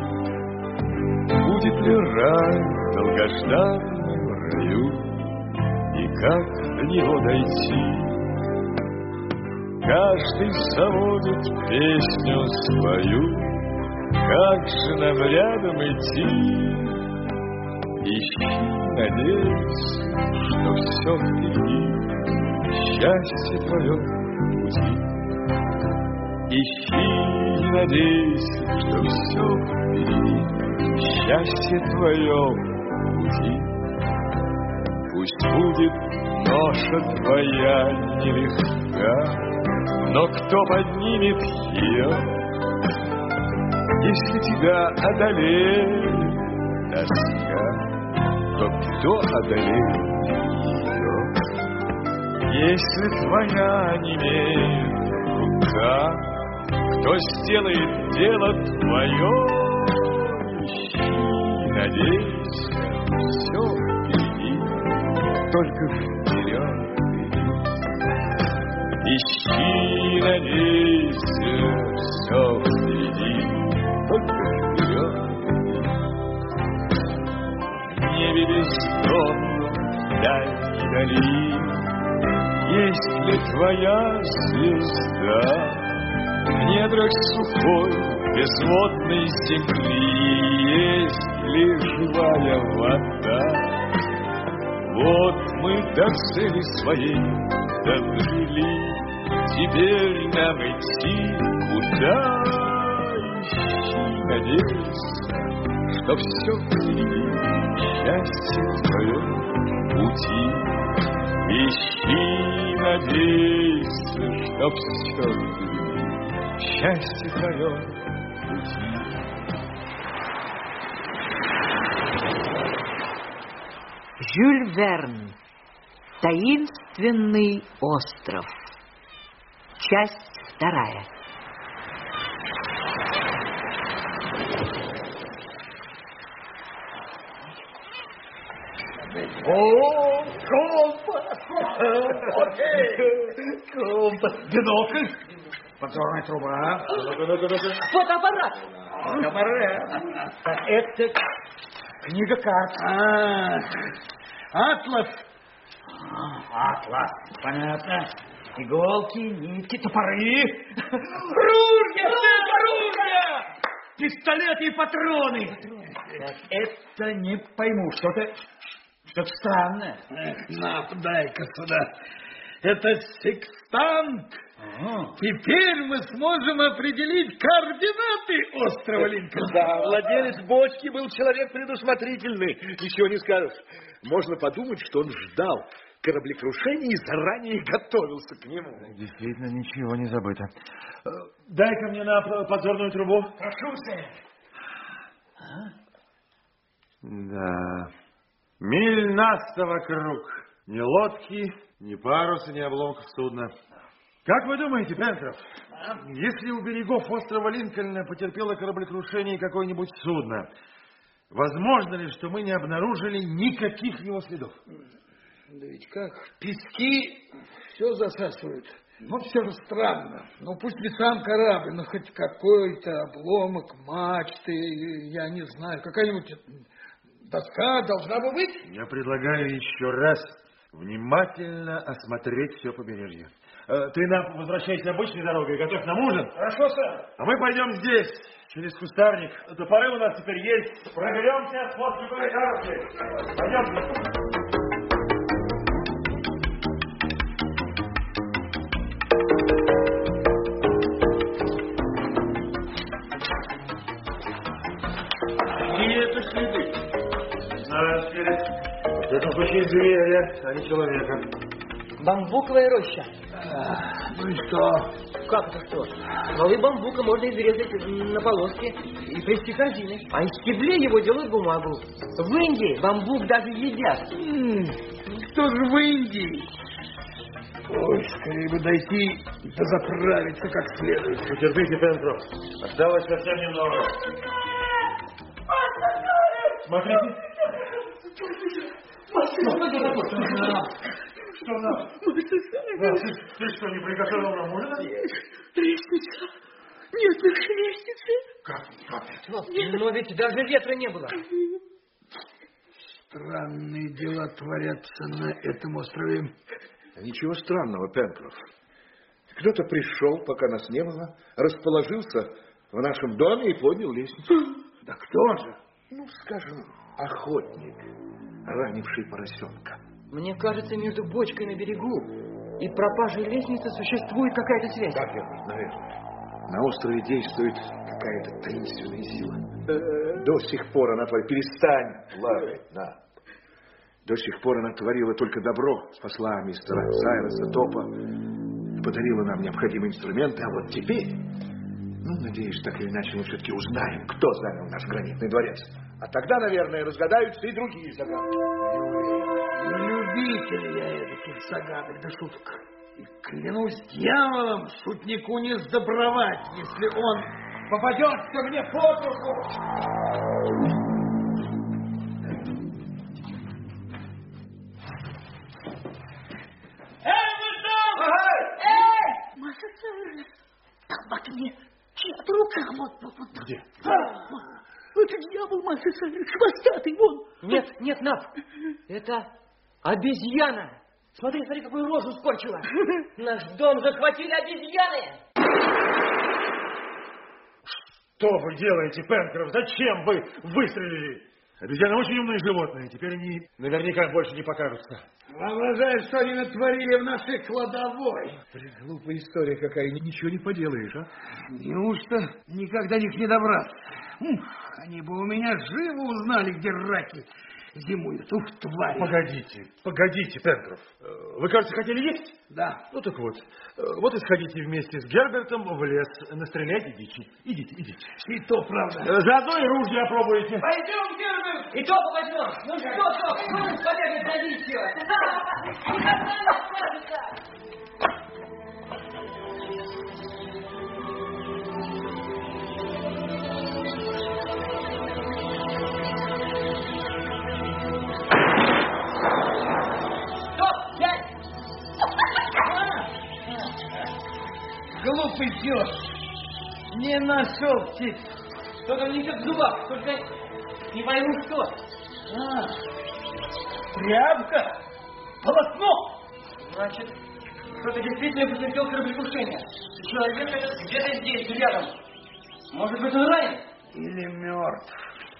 Будет ли рай долгожданный в раю, и как до него дойти? Каждый заводит песню свою, как же нам рядом идти? Ищи, надеюсь, что все впереди, счастье твое в пути. Ищи, надейся, что все впереди, счастье твое в пути. Пусть будет ноша твоя нелегка, но кто поднимет ее, если тебя одолеет тоска, то кто одолеет ее? Если твоя немеет рука, кто сделает дело твое? Ищи, надейся, все впереди, только вперед иди. Ищи, надейся, все впереди, только вперед иди. В небе бездонном дальней дали есть ли твоя звезда? В недрах сухой, безводной земли есть ли живая вода? Вот мы до цели своей добрели, теперь нам идти куда? Ищи, надейся, что все впереди, счастье твое в пути. Ищи, надейся, что все впереди, счастье твое в пути. Жюль Верн. Таинственный остров. Часть вторая. О, компас! Компас! Бинокль! Подзорная труба. Фотоаппарат! Фотоаппарат. Это книга карт. А, атлас. А, атлас. Понятно. Иголки, нитки, топоры. Ружья! Оружие! Пистолеты и патроны. Так, это не пойму. Что-то... Что-то странное. На, дай-ка сюда. Это секстант. Ага. Теперь мы сможем определить координаты острова Линкольн. Да, владелец бочки был человек предусмотрительный. Ничего не скажешь. Можно подумать, что он ждал кораблекрушения и заранее готовился к нему. Действительно, ничего не забыто. Дай-ка мне на подзорную трубу. Прошу, сэр. А? Да... Миль на вокруг. Ни лодки, ни паруса, ни обломков судна. Как вы думаете, Пенкроф, а? Если у берегов острова Линкольна потерпело кораблекрушение какое-нибудь судно, возможно ли, что мы не обнаружили никаких его следов? Да ведь как, пески все засасывают. Но все же странно. Ну, пусть не сам корабль, но хоть какой-то обломок мачты, я не знаю, какая-нибудь... Доска должна бы быть. Я предлагаю еще раз внимательно осмотреть все побережье. Ты нам возвращайся обычной дорогой и готовь нам ужин. Хорошо, сэр. А мы пойдем здесь, через кустарник. Топоры у нас теперь есть. Проберемся после любой дороги. Пойдемте. видели. В этом случае зверя, а не человека. Бамбуковая роща. А, ну и что? Как это что? Стволы бамбука можно изрезать на полоски и плести корзины. А из стеблей его делают бумагу. В Индии бамбук даже едят. М-м, что же в Индии? Ой, скорее бы дойти да заправиться как следует. Потерпите, Пенкроф. Осталось совсем немного. Смотрите. Что надо? Ты, ты что, не приготовил нам ужин? Лестница. Нет больше лестницы. Как? Как? Но, но ведь даже ветра не было. Странные дела творятся на этом острове. Ничего странного, Пенкроф. Кто-то пришел, пока нас не было, расположился в нашем доме и поднял лестницу. Да кто же? Ну, скажем, охотник, ранивший поросенка. Мне кажется, между бочкой на берегу и пропажей лестницы существует какая-то связь. Да, верно, наверное. На острове действует какая-то таинственная сила. До сих пор она творит... Перестань лаять, на. До сих пор она творила только добро, спасла мистера Сайреса, Топа, подарила нам необходимые инструменты, а вот теперь, ну, надеюсь, так или иначе мы все-таки узнаем, кто занял наш гранитный дворец. А тогда, наверное, разгадаются и другие загадки. Любитель я этих загадок да шуток. И клянусь дьяволом, шутнику не сдобровать, если он попадется мне под руку. Масса Сайрес, там в окне чья-то рука. Вот, вот, вот. Где? А, это дьявол, Масса Сайрес, хвостатый, вон. Нет, нет, Нап, это обезьяна. Смотри, смотри, какую рожу скорчила. Наш дом захватили обезьяны. Что вы делаете, Пенкроф? Зачем вы выстрелили? Обезьяны очень умные животные. Теперь они наверняка больше не покажутся. Воображаешь, что они натворили в нашей кладовой. Глупая история какая, ничего не поделаешь, а? Неужто никогда до них не добраться? Ух, они бы у меня живо узнали, где раки зимуют. Ух, твари. Погодите, погодите, Пенкроф. Вы, кажется, хотели есть? Да. Ну так вот. Вот и сходите вместе с Гербертом в лес, настреляйте дичи. Идите, идите. И то правда. Заодно и ружья опробуете. Пойдем, Герберт, и Топа возьмем. Ну что, Топ, ну, побегать за дичью. Никогда не откажется. Глупый пес. Не нашел птиц. Что-то у них в зубах, только не пойму что. А, тряпка. Полотно. Значит, кто-то действительно потерпел кораблекрушение. Человек этот где-то здесь, рядом. Может быть, он ранен? Или мертв.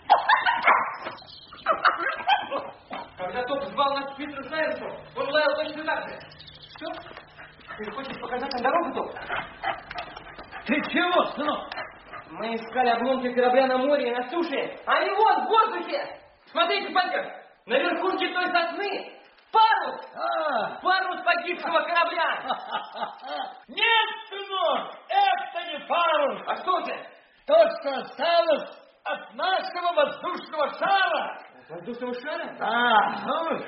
Когда Топ звал нас к мистеру Сайресу, он лаял точно так же. Что? Ты хочешь показать нам дорогу, Топ? Ты чего, сынок? Мы искали обломки корабля на море и на суше. Они вон, в воздухе! Смотрите, Панкер, на верхушке той сосны парус! А. Парус погибшего корабля! Нет, сынок, это не парус. А что это? То, что осталось от нашего воздушного шара. Воздушного шара? А, ну,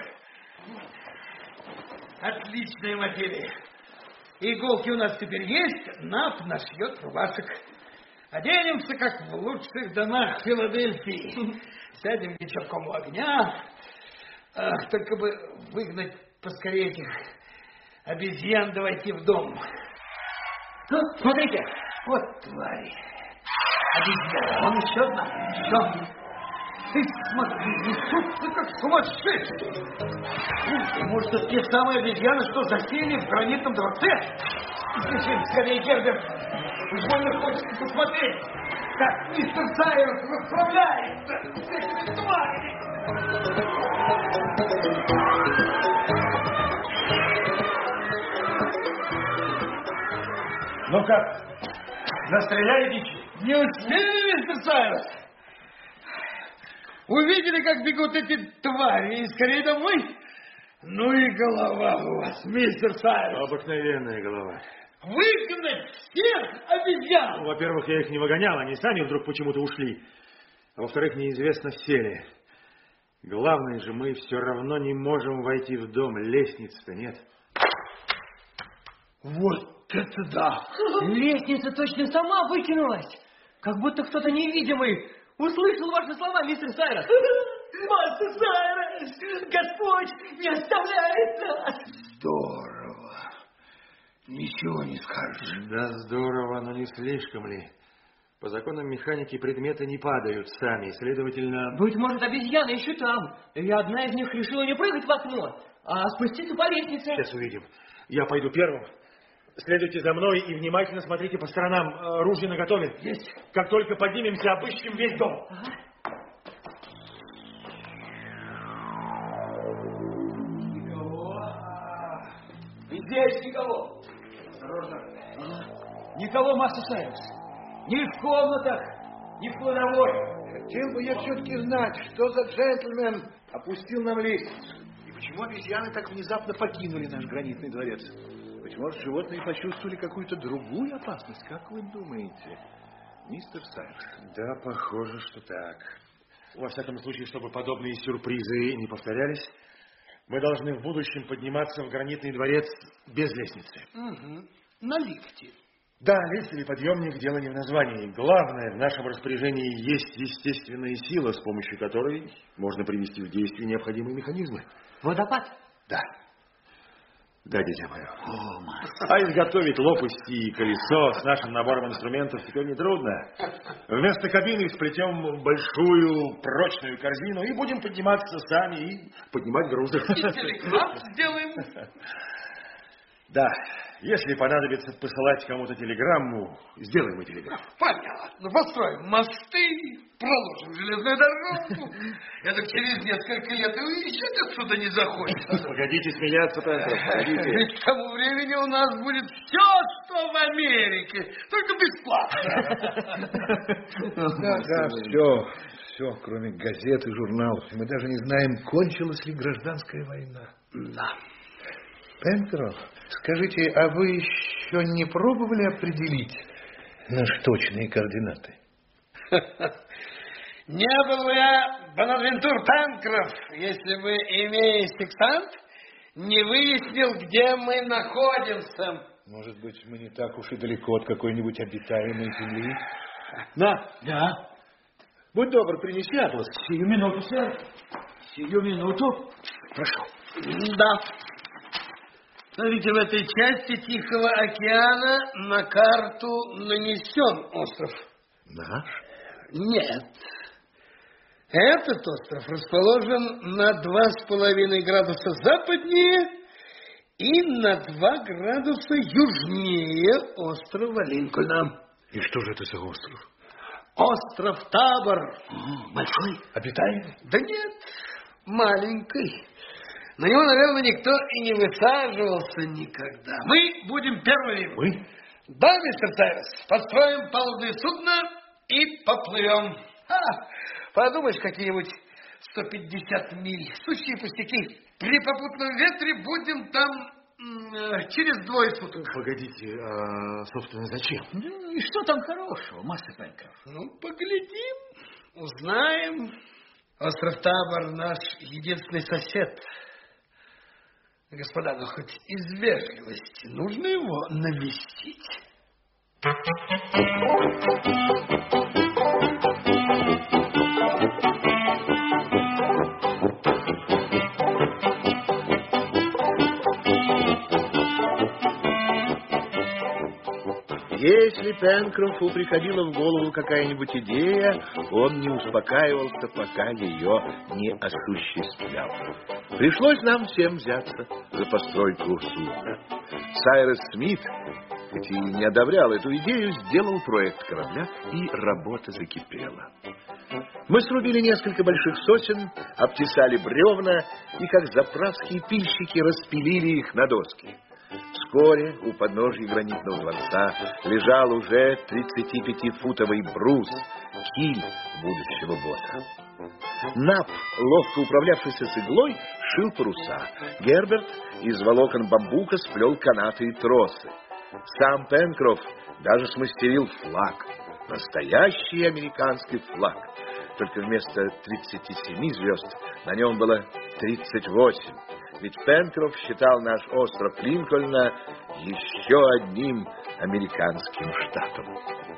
отличная материя. Иголки у нас теперь есть, Нап нашьет рубашек. Оденемся, как в лучших домах Филадельфии. Сядем вечерком у огня. Ах, только бы выгнать поскорее этих обезьян, да войти в дом. Ну, смотрите. Вот твари. Обезьяна. Вон еще одна. Еще. Ты смотри, несутся как сумасшедшие. Может, это те самые обезьяны, что засели в гранитном дворце? Бежим скорее, Герберт. Уж больно хочется посмотреть, как мистер Сайрес расправляется с этими тварями. Ну как, настреляли дичи? Не успели, мистер Сайрес? Увидели, как бегут эти твари, и скорее домой? Ну и голова у вас, мистер Сайрес. Обыкновенная голова. Выгнать всех обезьян! Ну, во-первых, я их не выгонял, они сами вдруг почему-то ушли. А во-вторых, неизвестно, все ли. Главное же, мы все равно не можем войти в дом. Лестницы-то нет. Вот это да! Лестница точно сама выкинулась. Как будто кто-то невидимый услышал ваши слова, мистер Сайрес. Мастер Сайрес, Господь не оставляет нас. Здорово. Ничего не скажешь. Да здорово, но не слишком ли? По законам механики предметы не падают сами, следовательно... Быть может, обезьяны еще там. И одна из них решила не прыгать в окно, а спуститься по лестнице. Сейчас увидим. Я пойду первым. Следуйте за мной и внимательно смотрите по сторонам. Ружья наготове. Есть. Как только поднимемся, обыщем весь дом. Ага. Здесь никого. Осторожно. Ага. Никого, мастер Сайрес. Ни в комнатах, ни в кладовой. Хотел бы я все-таки знать, что за джентльмен опустил нам лестницу. И почему обезьяны так внезапно покинули наш гранитный дворец? Быть может, животные почувствовали какую-то другую опасность. Как вы думаете, мистер Сайрес? Да, похоже, что так. Во всяком случае, чтобы подобные сюрпризы не повторялись, мы должны в будущем подниматься в гранитный дворец без лестницы. Угу. На лифте. Да, лифт или подъемник – дело не в названии. Главное, в нашем распоряжении есть естественная сила, с помощью которой можно привести в действие необходимые механизмы. Водопад? Да. Да, дитя мое. О, а изготовить лопасти и колесо с нашим набором инструментов теперь нетрудно. Вместо кабины сплетем большую прочную корзину и будем подниматься сами и поднимать грузы. И телеграф сделаем. Да, если понадобится посылать кому-то телеграмму, сделаем и телеграф. Понятно. Построим мосты, проложим железную дорогу. Это через несколько лет и уезжать отсюда не захочется. Погодите смеяться, Пенкроф, погодите. Ведь к тому времени у нас будет все, что в Америке, только бесплатно. Да, да, все, все, кроме газет и журналов. Мы даже не знаем, кончилась ли гражданская война. Да. Пенкроф, скажите, а вы еще не пробовали определить наши точные координаты? Не был бы я Бонавентур Пенкроф, если бы, имея сексант, не выяснил, где мы находимся. Может быть, мы не так уж и далеко от какой-нибудь обитаемой земли? На, Да. будь добр, принеси атлас. Сию минуту, сэр. Сию минуту. Прошу. Да. Смотрите, в этой части Тихого океана на карту нанесен остров. Наш? Нет. Этот остров расположен на два с половиной градуса западнее и на два градуса южнее острова Линкольна. И что же это за остров? Остров Табор. Большой? Обитаемый? Да нет, маленький. На него, наверное, никто и не высаживался никогда. Мы будем первыми. Вы? Да, мистер Сайрес. Построим палубное судно и поплывем. А, подумаешь, какие-нибудь сто пятьдесят миль. Сущие пустяки. При попутном ветре будем там м- через двое суток. Погодите, а, собственно, зачем? Ну, и что там хорошего, мастер Пенкроф? Ну, поглядим, узнаем. Остров Табор наш единственный сосед. Господа, ну хоть из вежливости нужно его навестить. Если Пенкрофу приходила в голову какая-нибудь идея, он не успокаивался, пока ее не осуществлял. Пришлось нам всем взяться за постройку судна. Сайрес Смит, хоть и не одобрял эту идею, сделал проект корабля, и работа закипела. Мы срубили несколько больших сосен, обтесали бревна и, как заправские пильщики, распилили их на доски. Вскоре у подножья гранитного дворца лежал уже тридцатипятифутовый брус, киль будущего бота. Нап, ловко управлявшийся с иглой, шил паруса. Герберт из волокон бамбука сплел канаты и тросы. Сам Пенкроф даже смастерил флаг. Настоящий американский флаг. Только вместо тридцати семи звезд на нем было тридцать восемь. Ведь Пенкроф считал наш остров Линкольна еще одним американским штатом.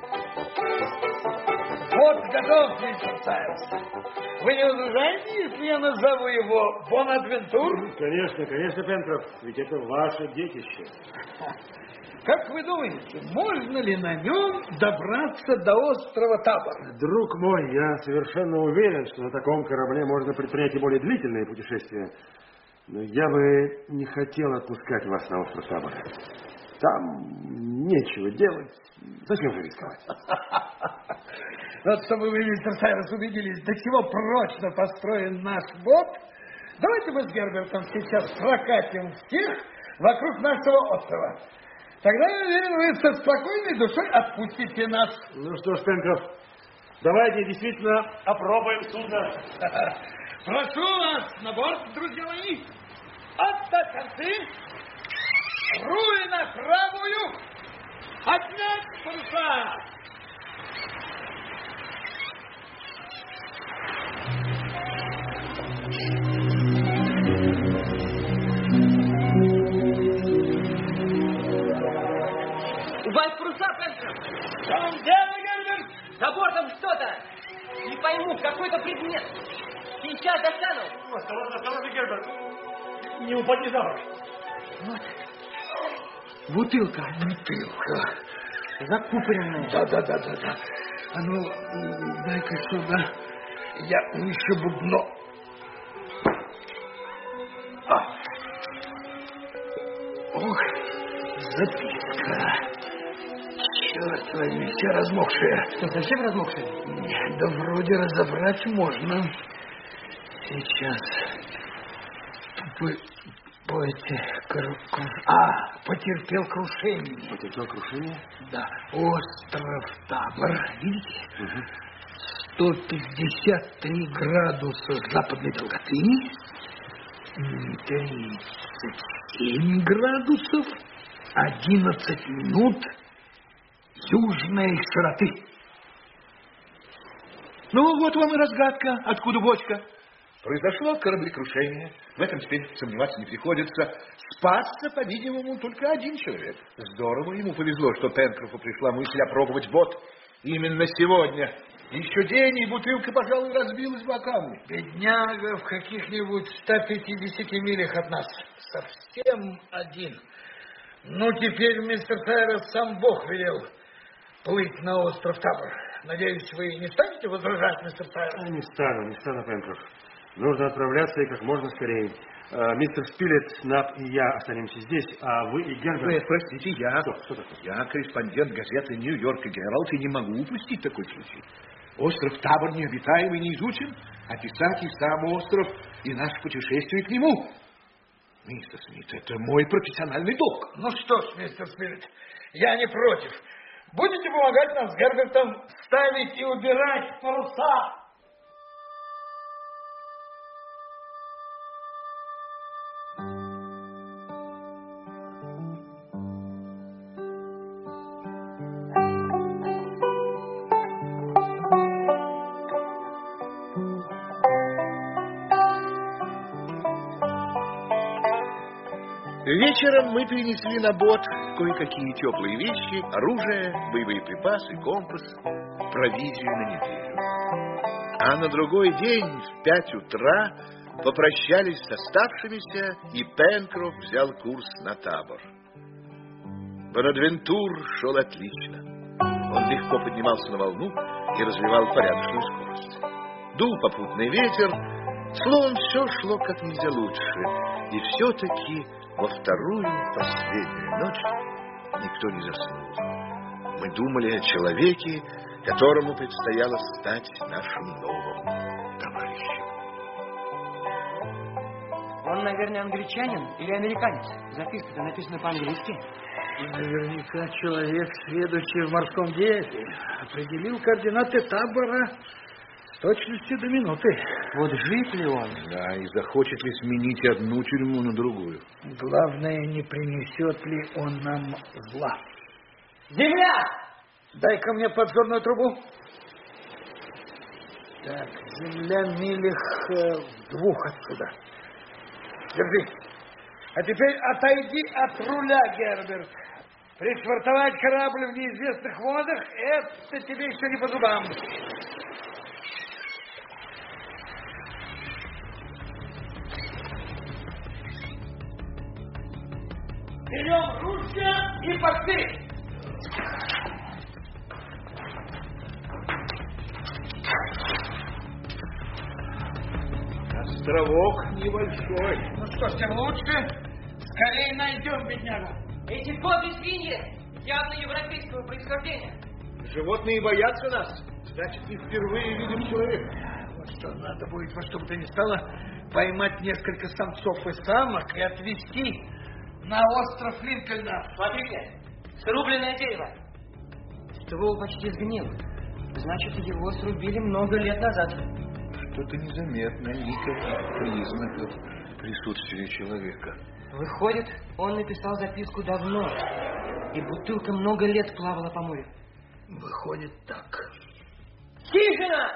Вот готов, мистер Сайрс. Вы не возражаете, если я назову его Бонадвентур? Конечно, конечно, Пенкроф, ведь это ваше детище. Как вы думаете, можно ли на нем добраться до острова Табор? Друг мой, я совершенно уверен, что на таком корабле можно предпринять и более длительные путешествия. Но я бы не хотел отпускать вас на остров Табор. Там нечего делать. Зачем же рисковать? Вот чтобы вы, мистер Сайрс, убедились, до чего прочно построен наш бот, давайте мы с Гербертом сейчас прокатим всех вокруг нашего острова. Тогда, я уверен, вы со спокойной душой отпустите нас. Ну что ж, Пенкроф, давайте действительно опробуем судно. Прошу вас на борт, друзья мои. Отдать концы. Рули на правую. Поднять паруса. Убавь паруса, Пенкроф! В чем дело, Герберт? За бортом что-то! Не пойму, какой-то предмет. Сейчас достану. Осторожно, осторожно, Герберт. Не упади за борт. Вот. Бутылка. Бутылка. Закупоренная. Да, да, да, да, да. А ну, дай-ка сюда. Я выщебу дно. А. Ох, записка. Черт возьми, все размокшие. Что, совсем размокшие? Да вроде разобрать можно. Сейчас. Вы... Будете... А, потерпел крушение. Потерпел крушение? Да. Остров Табор, видите? Угу. сто пятьдесят три градуса западной долготы. тридцать семь градусов. одиннадцать минут южной широты. Ну, вот вам и разгадка, откуда бочка. Произошло кораблекрушение. В этом теперь сомневаться не приходится. Спасся, по-видимому, только один человек. Здорово ему повезло, что Пенкрофу пришла мысль опробовать бот именно сегодня. Еще день, и бутылка, пожалуй, разбилась бы о камни. Бедняга в каких-нибудь ста пятидесяти милях от нас. Совсем один. Ну, теперь, мистер Сайрс, сам Бог велел плыть на остров Табор. Надеюсь, вы не станете возражать, мистер Сайрс? Не стану, не стану, Пенкроф. Нужно отправляться и как можно скорее. А, мистер Спилет, Нап и я останемся здесь, а вы и Герберт... Нет, простите, я... Что, что такое? Я корреспондент газеты «Нью-Йорк» и генерал, и не могу упустить такой случай. Остров Табор необитаемый, не изучен, описать и сам остров, и наше путешествие к нему. Мистер Смит, это мой профессиональный долг. Ну что ж, мистер Спилет, я не против. Будете помогать нам с Гербертом ставить и убирать паруса? Вечером мы перенесли на бот кое-какие теплые вещи, оружие, боевые припасы, компас, провизию на неделю. А на другой день в пять утра попрощались с оставшимися, и Пенкроф взял курс на Табор. Бонадвентур шел отлично. Он легко поднимался на волну и развивал порядочную скорость. Дул попутный ветер, словом, все шло как нельзя лучше. И все-таки во вторую, последнюю ночь никто не заснул. Мы думали о человеке, которому предстояло стать нашим новым товарищем. Он, наверное, англичанин или американец. Записка-то написана по-английски. Наверняка человек, сведущий в морском деле, определил координаты Табора с точности до минуты. Вот жив ли он? Да, и захочет ли сменить одну тюрьму на другую. Главное, не принесет ли он нам зла. Земля! Дай-ка мне подзорную трубу. Так, земля милях э, двух отсюда. Держи. А теперь отойди от руля, Герберт. Пришвартовать корабль в неизвестных водах — это тебе еще не по зубам. Берем ружья и пошли. Островок небольшой. Ну что ж, тем лучше. Скорее найдем беднягу. Эти подлые свиньи явно европейского происхождения. Животные боятся нас. Значит, не впервые видим человека. Вот что надо будет во что бы то ни стало поймать несколько самцов и самок и отвезти на остров Линкольна. Смотрите, срубленное дерево. Ствол почти сгнил. Значит, его срубили много лет назад. Что-то незаметно, никаких признаков присутствия человека. Выходит, он написал записку давно, и бутылка много лет плавала по морю. Выходит так. Хижина!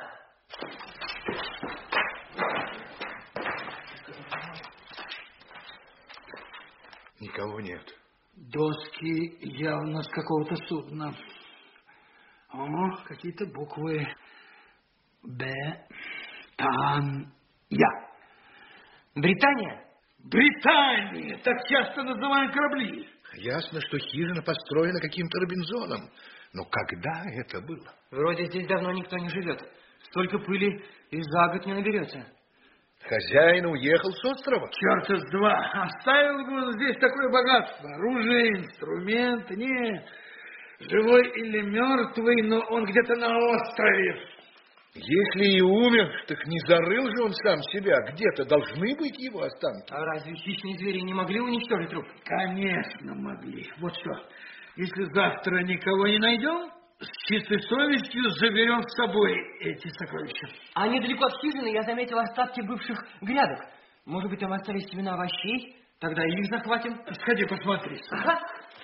Никого нет. Доски явно с какого-то судна. О, какие-то буквы. Б. Тан. Я. Британия? Британия! Так часто называем корабли. Ясно, что хижина построена каким-то Робинзоном. Но когда это было? Вроде здесь давно никто не живет. Столько пыли и за год не наберется. Хозяин уехал с острова? Черта с два. Оставил бы он здесь такое богатство. Оружие, инструменты. Нет. Живой или мертвый, но он где-то на острове. Если и умер, так не зарыл же он сам себя. Где-то должны быть его останки. А разве хищные звери не могли уничтожить труп? Конечно, могли. Вот что. Если завтра никого не найдем, с чистой совестью заберем с собой эти сокровища. А недалеко от хижины я заметил остатки бывших грядок. Может быть, там остались семена овощей? Тогда и их захватим. Сходи, посмотри. Ага.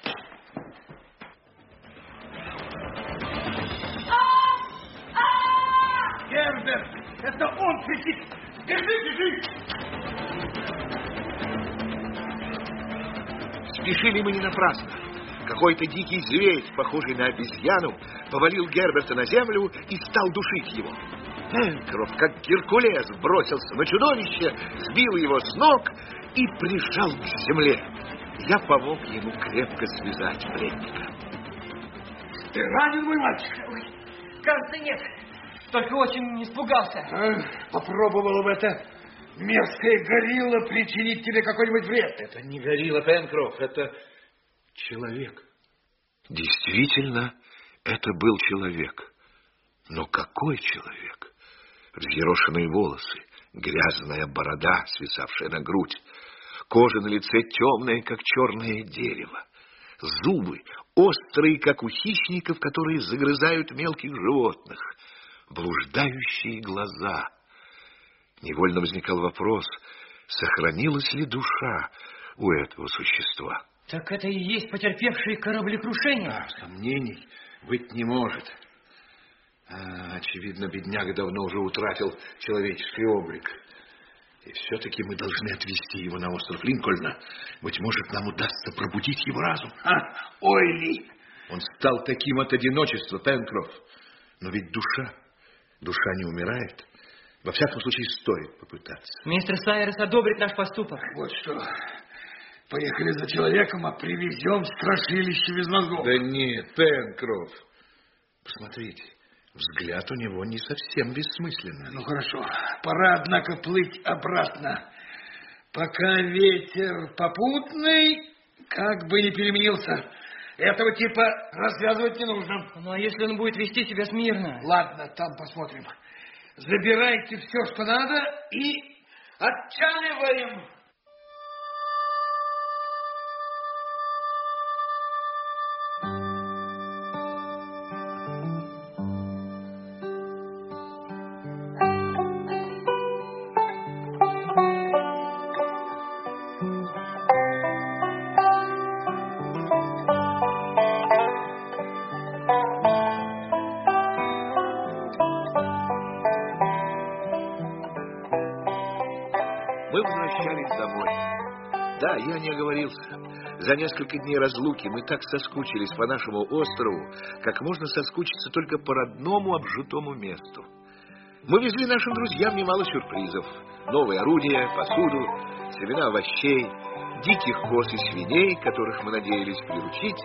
Герберт, это он кричит. Держи, держи. Спешили мы не напрасно. Какой-то дикий зверь, похожий на обезьяну, повалил Герберта на землю и стал душить его. Пенкроф, как Геркулес, бросился на чудовище, сбил его с ног и прижал к земле. Я помог ему крепко связать пленника. Ты ранен, мой мальчик? Ой, кажется, нет. Только очень испугался. Эх, попробовала бы эта мерзкая горилла причинить тебе какой-нибудь вред. Это не горилла, Пенкроф, это человек. Действительно, это был человек. Но какой человек? Взъерошенные волосы, грязная борода, свисавшая на грудь, кожа на лице темная, как черное дерево, зубы острые, как у хищников, которые загрызают мелких животных, блуждающие глаза. Невольно возникал вопрос, сохранилась ли душа у этого существа. Так это и есть потерпевший кораблекрушение? А, сомнений быть не может. А, очевидно, бедняга давно уже утратил человеческий облик. И все-таки мы должны отвезти его на остров Линкольна. Быть может, нам удастся пробудить его разум. А, ой ли! Он стал таким от одиночества, Пенкроф. Но ведь душа, душа не умирает. Во всяком случае, стоит попытаться. Мистер Сайерс одобрит наш поступок. Вот что. Поехали за человеком, а привезем страшилище без мозгов. Да нет, Пенкроф. Посмотрите, взгляд у него не совсем бессмысленный. Ну, хорошо. Пора, однако, плыть обратно. Пока ветер попутный, как бы не переменился. Этого типа развязывать не нужно. Ну, а если он будет вести себя смирно? Ладно, там посмотрим. Забирайте все, что надо, и отчаливаем. возвращались домой. Да, я не оговорился. За несколько дней разлуки мы так соскучились по нашему острову, как можно соскучиться только по родному обжитому месту. Мы везли нашим друзьям немало сюрпризов. Новые орудия, посуду, семена овощей, диких коз и свиней, которых мы надеялись приручить,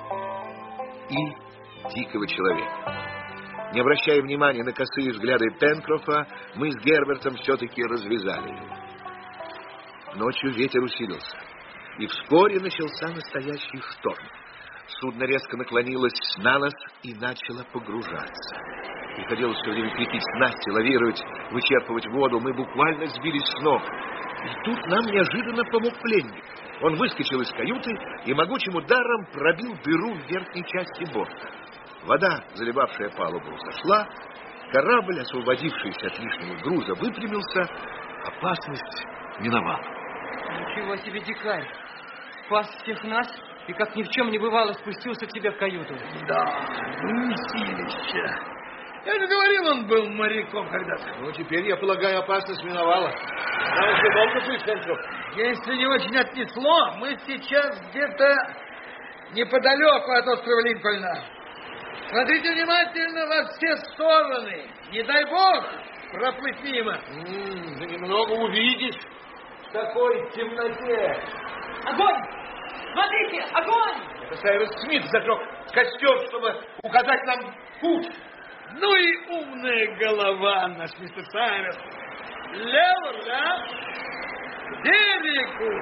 и дикого человека. Не обращая внимания на косые взгляды Пенкрофа, мы с Гербертом все-таки развязали его. Ночью ветер усилился, и вскоре начался настоящий шторм. Судно резко наклонилось на нос и начало погружаться. Приходилось все время крепить снасти, лавировать, вычерпывать воду. Мы буквально сбились с ног. И тут нам неожиданно помог пленник. Он выскочил из каюты и могучим ударом пробил дыру в верхней части борта. Вода, заливавшая палубу, сошла. Корабль, освободившийся от лишнего груза, выпрямился. Опасность миновала. Ничего себе, дикарь! Спас всех нас и, как ни в чем не бывало, спустился к себе в каюту. Да, ну силища. Я же говорил, он был моряком когда-то. Ну, теперь, я полагаю, опасность миновала. Нам еще долго быть, Пенкроф? Если не очень отнесло, мы сейчас где-то неподалеку от острова Линкольна. Смотрите внимательно во все стороны. Не дай бог проплыть мимо. М-м, немного увидишь в такой темноте. Огонь! Смотрите, огонь! Это Сайрус Смит зажег костер, чтобы указать нам путь. Ну и умная голова наш мистер Сайрус. Лево, да? К берегу.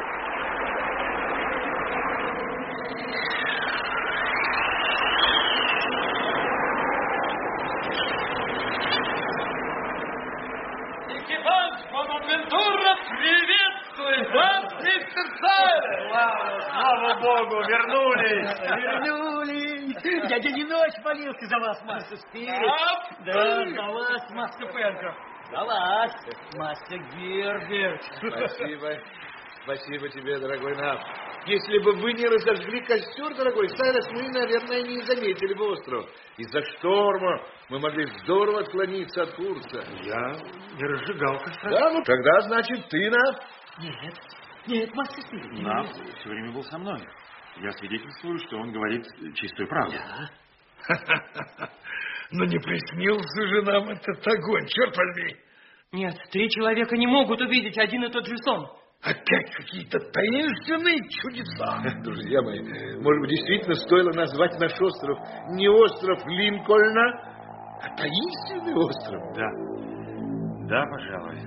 Экипаж Бонавентура приветствует вас, мистер Сайрус. Слава Богу, вернулись. Вернулись. Я день и ночь молился за вас, мастер Спирит. Да, за вас, мастер Пенкроф. За вас, мастер Герберт. Спасибо. Спасибо тебе, дорогой Нав. Если бы вы не разожгли костер, дорогой Сайрус, мы, наверное, не заметили бы остров. Из-за шторма мы могли здорово отклониться от курса. Я не разжигал костра. Да, ну тогда, значит, ты, Нав? Нет, нет, мастер Спирит. Нав все время был со мной. Я свидетельствую, что он говорит чистую правду. Да. Ну не приснился же нам этот огонь, черт возьми. Нет, три человека не могут увидеть один и тот же сон. Опять какие-то таинственные чудеса. Друзья мои, может быть, действительно стоило назвать наш остров не остров Линкольна, а таинственный остров? Да. Да, пожалуй.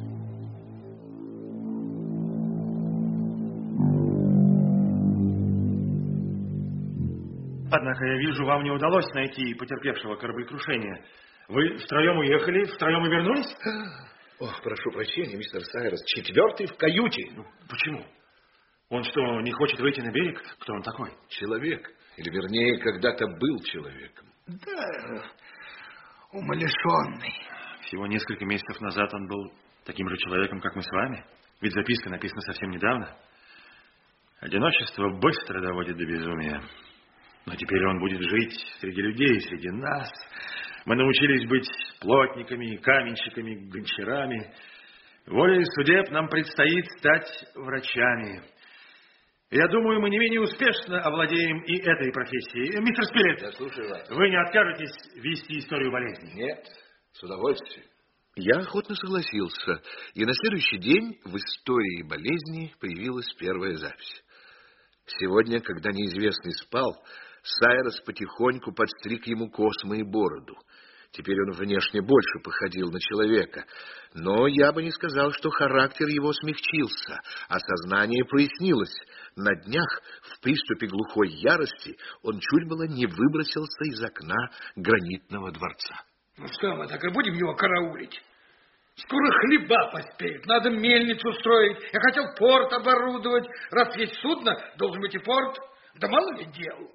Однако я вижу, вам не удалось найти потерпевшего кораблекрушения. Вы втроем уехали, втроем и вернулись? Ох, прошу прощения, мистер Сайрус, четвертый в каюте. Ну, почему? Он что, не хочет выйти на берег? Кто он такой? Человек. Или, вернее, когда-то был человеком. Да, умалишенный. Всего несколько месяцев назад он был таким же человеком, как мы с вами. Ведь записка написана совсем недавно. Одиночество быстро доводит до безумия. Но теперь он будет жить среди людей, среди нас. Мы научились быть плотниками, каменщиками, гончарами. Волей судеб нам предстоит стать врачами. Я думаю, мы не менее успешно овладеем и этой профессией. Мистер Спилет, я слушаю вас. Вы не откажетесь вести историю болезни? Нет, с удовольствием. Я охотно согласился, и на следующий день в истории болезни появилась первая запись. Сегодня, когда неизвестный спал, Сайрус потихоньку подстриг ему космы и бороду. Теперь он внешне больше походил на человека, но я бы не сказал, что характер его смягчился, а сознание прояснилось. На днях, в приступе глухой ярости, он чуть было не выбросился из окна гранитного дворца. Ну что, мы так и будем его караулить? Скоро хлеба поспеют, надо мельницу строить. Я хотел порт оборудовать. Раз есть судно, должен быть и порт. Да мало ли дел.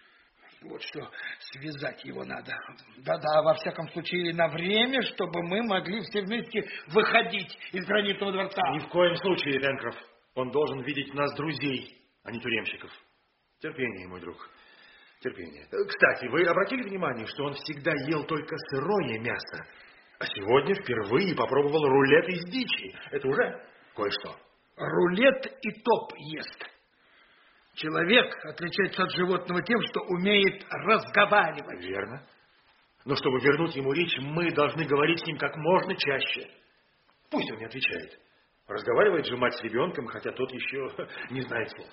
Вот что, связать его надо. Да-да, во всяком случае, на время, чтобы мы могли все вместе выходить из гранитного дворца. Ни в коем случае, Пенкроф. Он должен видеть нас друзей, а не тюремщиков. Терпение, мой друг. Терпение. Кстати, вы обратили внимание, что он всегда ел только сырое мясо, а сегодня впервые попробовал рулет из дичи. Это уже кое-что. рулет и топ ест. Человек отличается от животного тем, что умеет разговаривать. Верно. Но чтобы вернуть ему речь, мы должны говорить с ним как можно чаще. Пусть он не отвечает. Разговаривает же мать с ребенком, хотя тот еще не знает слов.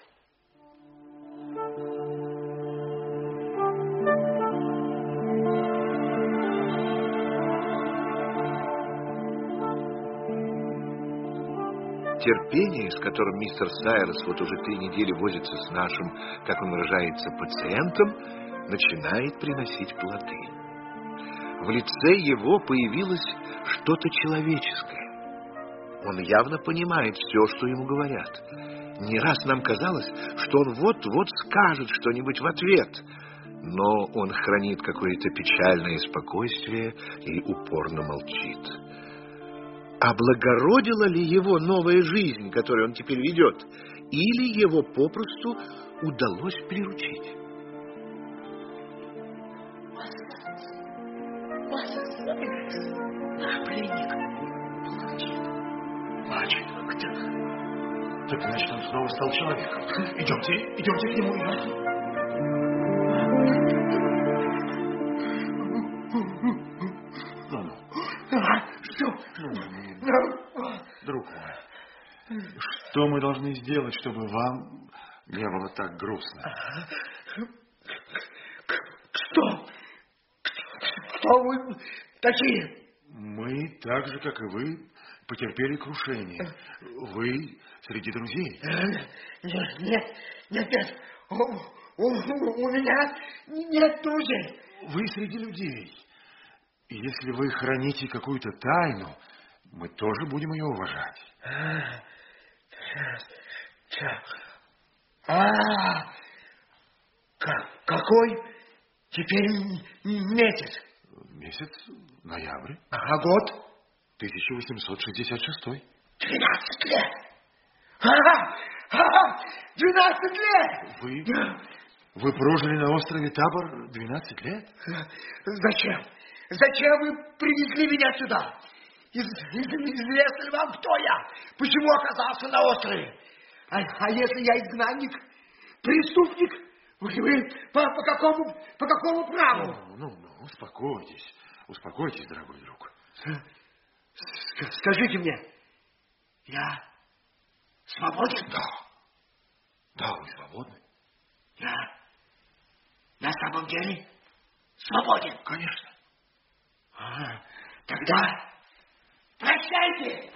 Терпение, с которым мистер Сайрес вот уже три недели возится с нашим, как он выражается, пациентом, начинает приносить плоды. В лице его появилось что-то человеческое. Он явно понимает все, что ему говорят. Не раз нам казалось, что он вот-вот скажет что-нибудь в ответ, но он хранит какое-то печальное спокойствие и упорно молчит. Облагородила ли его новая жизнь, которую он теперь ведет, или его попросту удалось приручить? Пленник плачет. Плачет. Так значит, он снова стал человеком. Идемте, идемте к нему. Друг мой, что мы должны сделать, чтобы вам не было так грустно? Что? Кто вы такие? Мы, так же, как и вы, потерпели крушение. Вы среди друзей. Нет, нет, нет, нет. У, у, у меня нет друзей. Вы среди людей. И если вы храните какую-то тайну, мы тоже будем ее уважать. А, какой теперь месяц? Месяц ноябрь. А год? тысяча восемьсот шестьдесят шестой. Двенадцать лет. Ага, ага, двенадцать лет. Вы, вы прожили на острове Табор двенадцать лет? Зачем? Зачем вы привезли меня сюда? Известно ли вам, кто я? Почему оказался на острове? А, а если я изгнанник? Преступник? Вы, вы по, по, какому, по какому праву? Ну, ну, ну, успокойтесь. Успокойтесь, дорогой друг. Скажите мне, я свободен? Да. Да, вы свободны. Я на самом деле свободен? Конечно. А, тогда прощайте!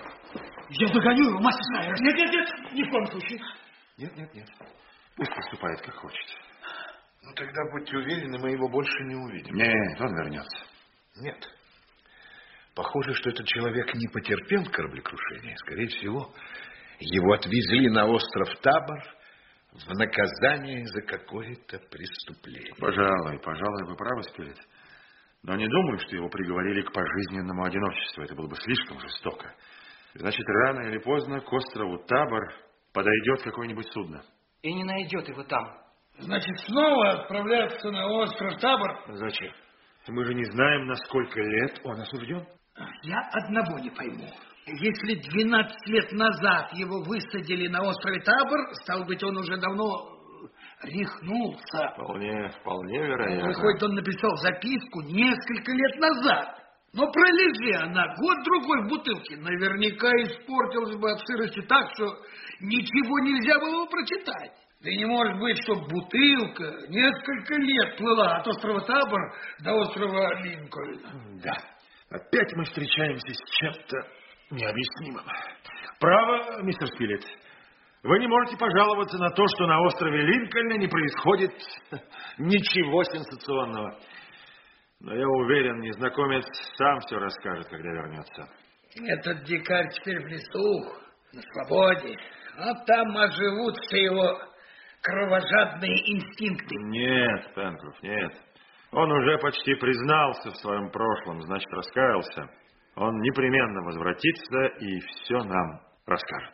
Я догоню его, мастер Сайрес. Нет, нет, нет, ни в коем случае. Нет, нет, нет. Пусть поступает, как хочет. Ну, тогда будьте уверены, мы его больше не увидим. Нет, он вернется. Нет. Похоже, что этот человек не потерпел кораблекрушения. Скорее всего, его отвезли на остров Табор в наказание за какое-то преступление. Пожалуй, пожалуй, вы правы, Спилет. Но не думаю, что его приговорили к пожизненному одиночеству. Это было бы слишком жестоко. Значит, рано или поздно к острову Табор подойдет какое-нибудь судно. И не найдет его там. Значит, снова отправляться на остров Табор? Зачем? Мы же не знаем, на сколько лет он осужден. Я одного не пойму. Если двенадцать лет назад его высадили на острове Табор, стало быть, он уже давно рехнулся. Вполне, вполне вероятно. Выходит, он написал записку несколько лет назад. Но пролежи она год-другой в бутылке, наверняка испортилась бы от сырости так, что ничего нельзя было бы прочитать. Да и не может быть, что бутылка несколько лет плыла от острова Табор до острова Линкольн. Да. Опять мы встречаемся с чем-то необъяснимым. Право, мистер Спилет. Вы не можете пожаловаться на то, что на острове Линкольна не происходит ничего сенсационного. Но я уверен, незнакомец сам все расскажет, когда вернется. Этот дикарь теперь в лесу, на свободе. А там оживут все его кровожадные инстинкты. Нет, Пенкроф, нет. Он уже почти признался в своем прошлом, значит, раскаялся. Он непременно возвратится и все нам расскажет.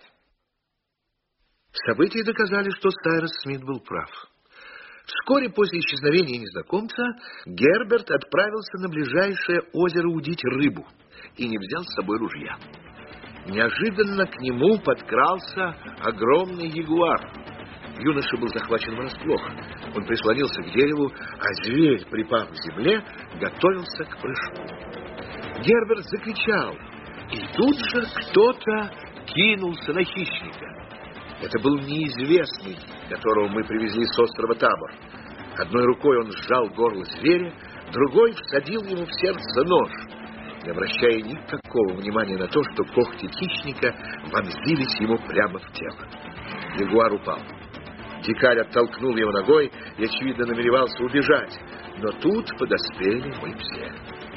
События доказали, что Сайрес Смит был прав. Вскоре после исчезновения незнакомца Герберт отправился на ближайшее озеро удить рыбу и не взял с собой ружья. неожиданно к нему подкрался огромный ягуар. Юноша был захвачен врасплох. Он прислонился к дереву, а зверь, припав к земле, готовился к прыжку. Герберт закричал, и тут же кто-то кинулся на хищника. Это был неизвестный, которого мы привезли с острова Табор. Одной рукой он сжал горло зверя, другой всадил ему в сердце нож, не обращая никакого внимания на то, что когти хищника вонзились ему прямо в тело. Ягуар упал. Дикарь оттолкнул его ногой и, очевидно, намеревался убежать. Но тут подоспели мы все.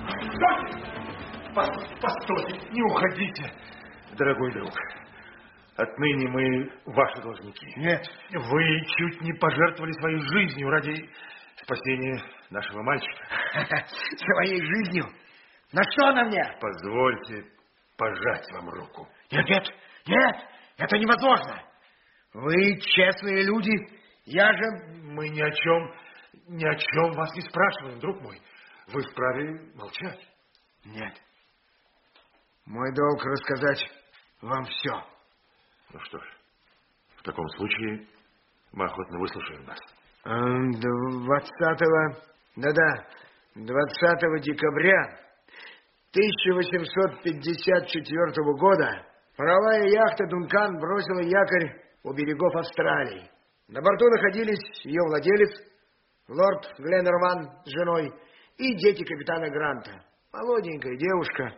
Постойте, постойте, не уходите, дорогой друг. Отныне мы ваши должники. Нет. Вы чуть не пожертвовали своей жизнью ради спасения нашего мальчика. Своей жизнью? На что на мне? Позвольте пожать вам руку. Нет, нет, нет, это невозможно. Вы честные люди, я же... Мы ни о чем, ни о чем вас не спрашиваем, друг мой. Вы вправе молчать. Нет. Мой долг рассказать вам все. Ну что ж, в таком случае мы охотно выслушаем вас. двадцатого, да-да, двадцатого декабря тысяча восемьсот пятьдесят четвёртого года паровая яхта «Дункан» бросила якорь у берегов Австралии. На борту находились ее владелец, лорд Гленнерван с женой, и дети капитана Гранта, молоденькая девушка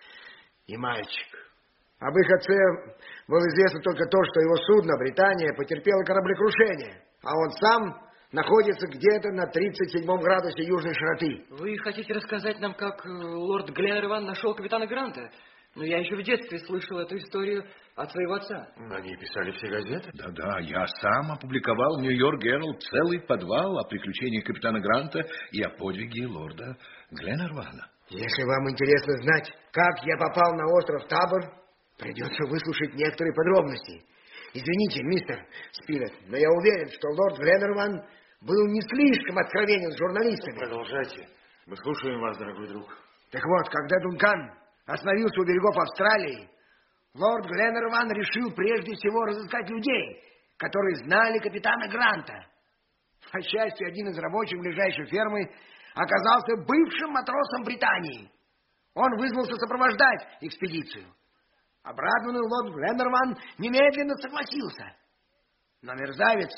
и мальчик. Об их отце было известно только то, что его судно «Британия» потерпело кораблекрушение, а он сам находится где-то на тридцать седьмом градусе южной широты. Вы хотите рассказать нам, как лорд Гленнерван нашел капитана Гранта? Но я еще в детстве слышал эту историю от своего отца. Они писали все газеты? Да-да, я сам опубликовал в Нью-Йорк Геральд целый подвал о приключениях капитана Гранта и о подвиге лорда Гленнервана. Если вам интересно знать, как я попал на остров Табор, придется выслушать некоторые подробности. Извините, мистер Спилет, но я уверен, что лорд Гленнерван был не слишком откровенен с журналистами. Продолжайте. Мы слушаем вас, дорогой друг. Так вот, когда «Дункан» остановился у берегов Австралии, лорд Гленнерван решил прежде всего разыскать людей, которые знали капитана Гранта. По счастью, один из рабочих ближайшей фермы оказался бывшим матросом Британии. Он вызвался сопровождать экспедицию. Обрадованный лорд Гленнерван немедленно согласился. Но мерзавец,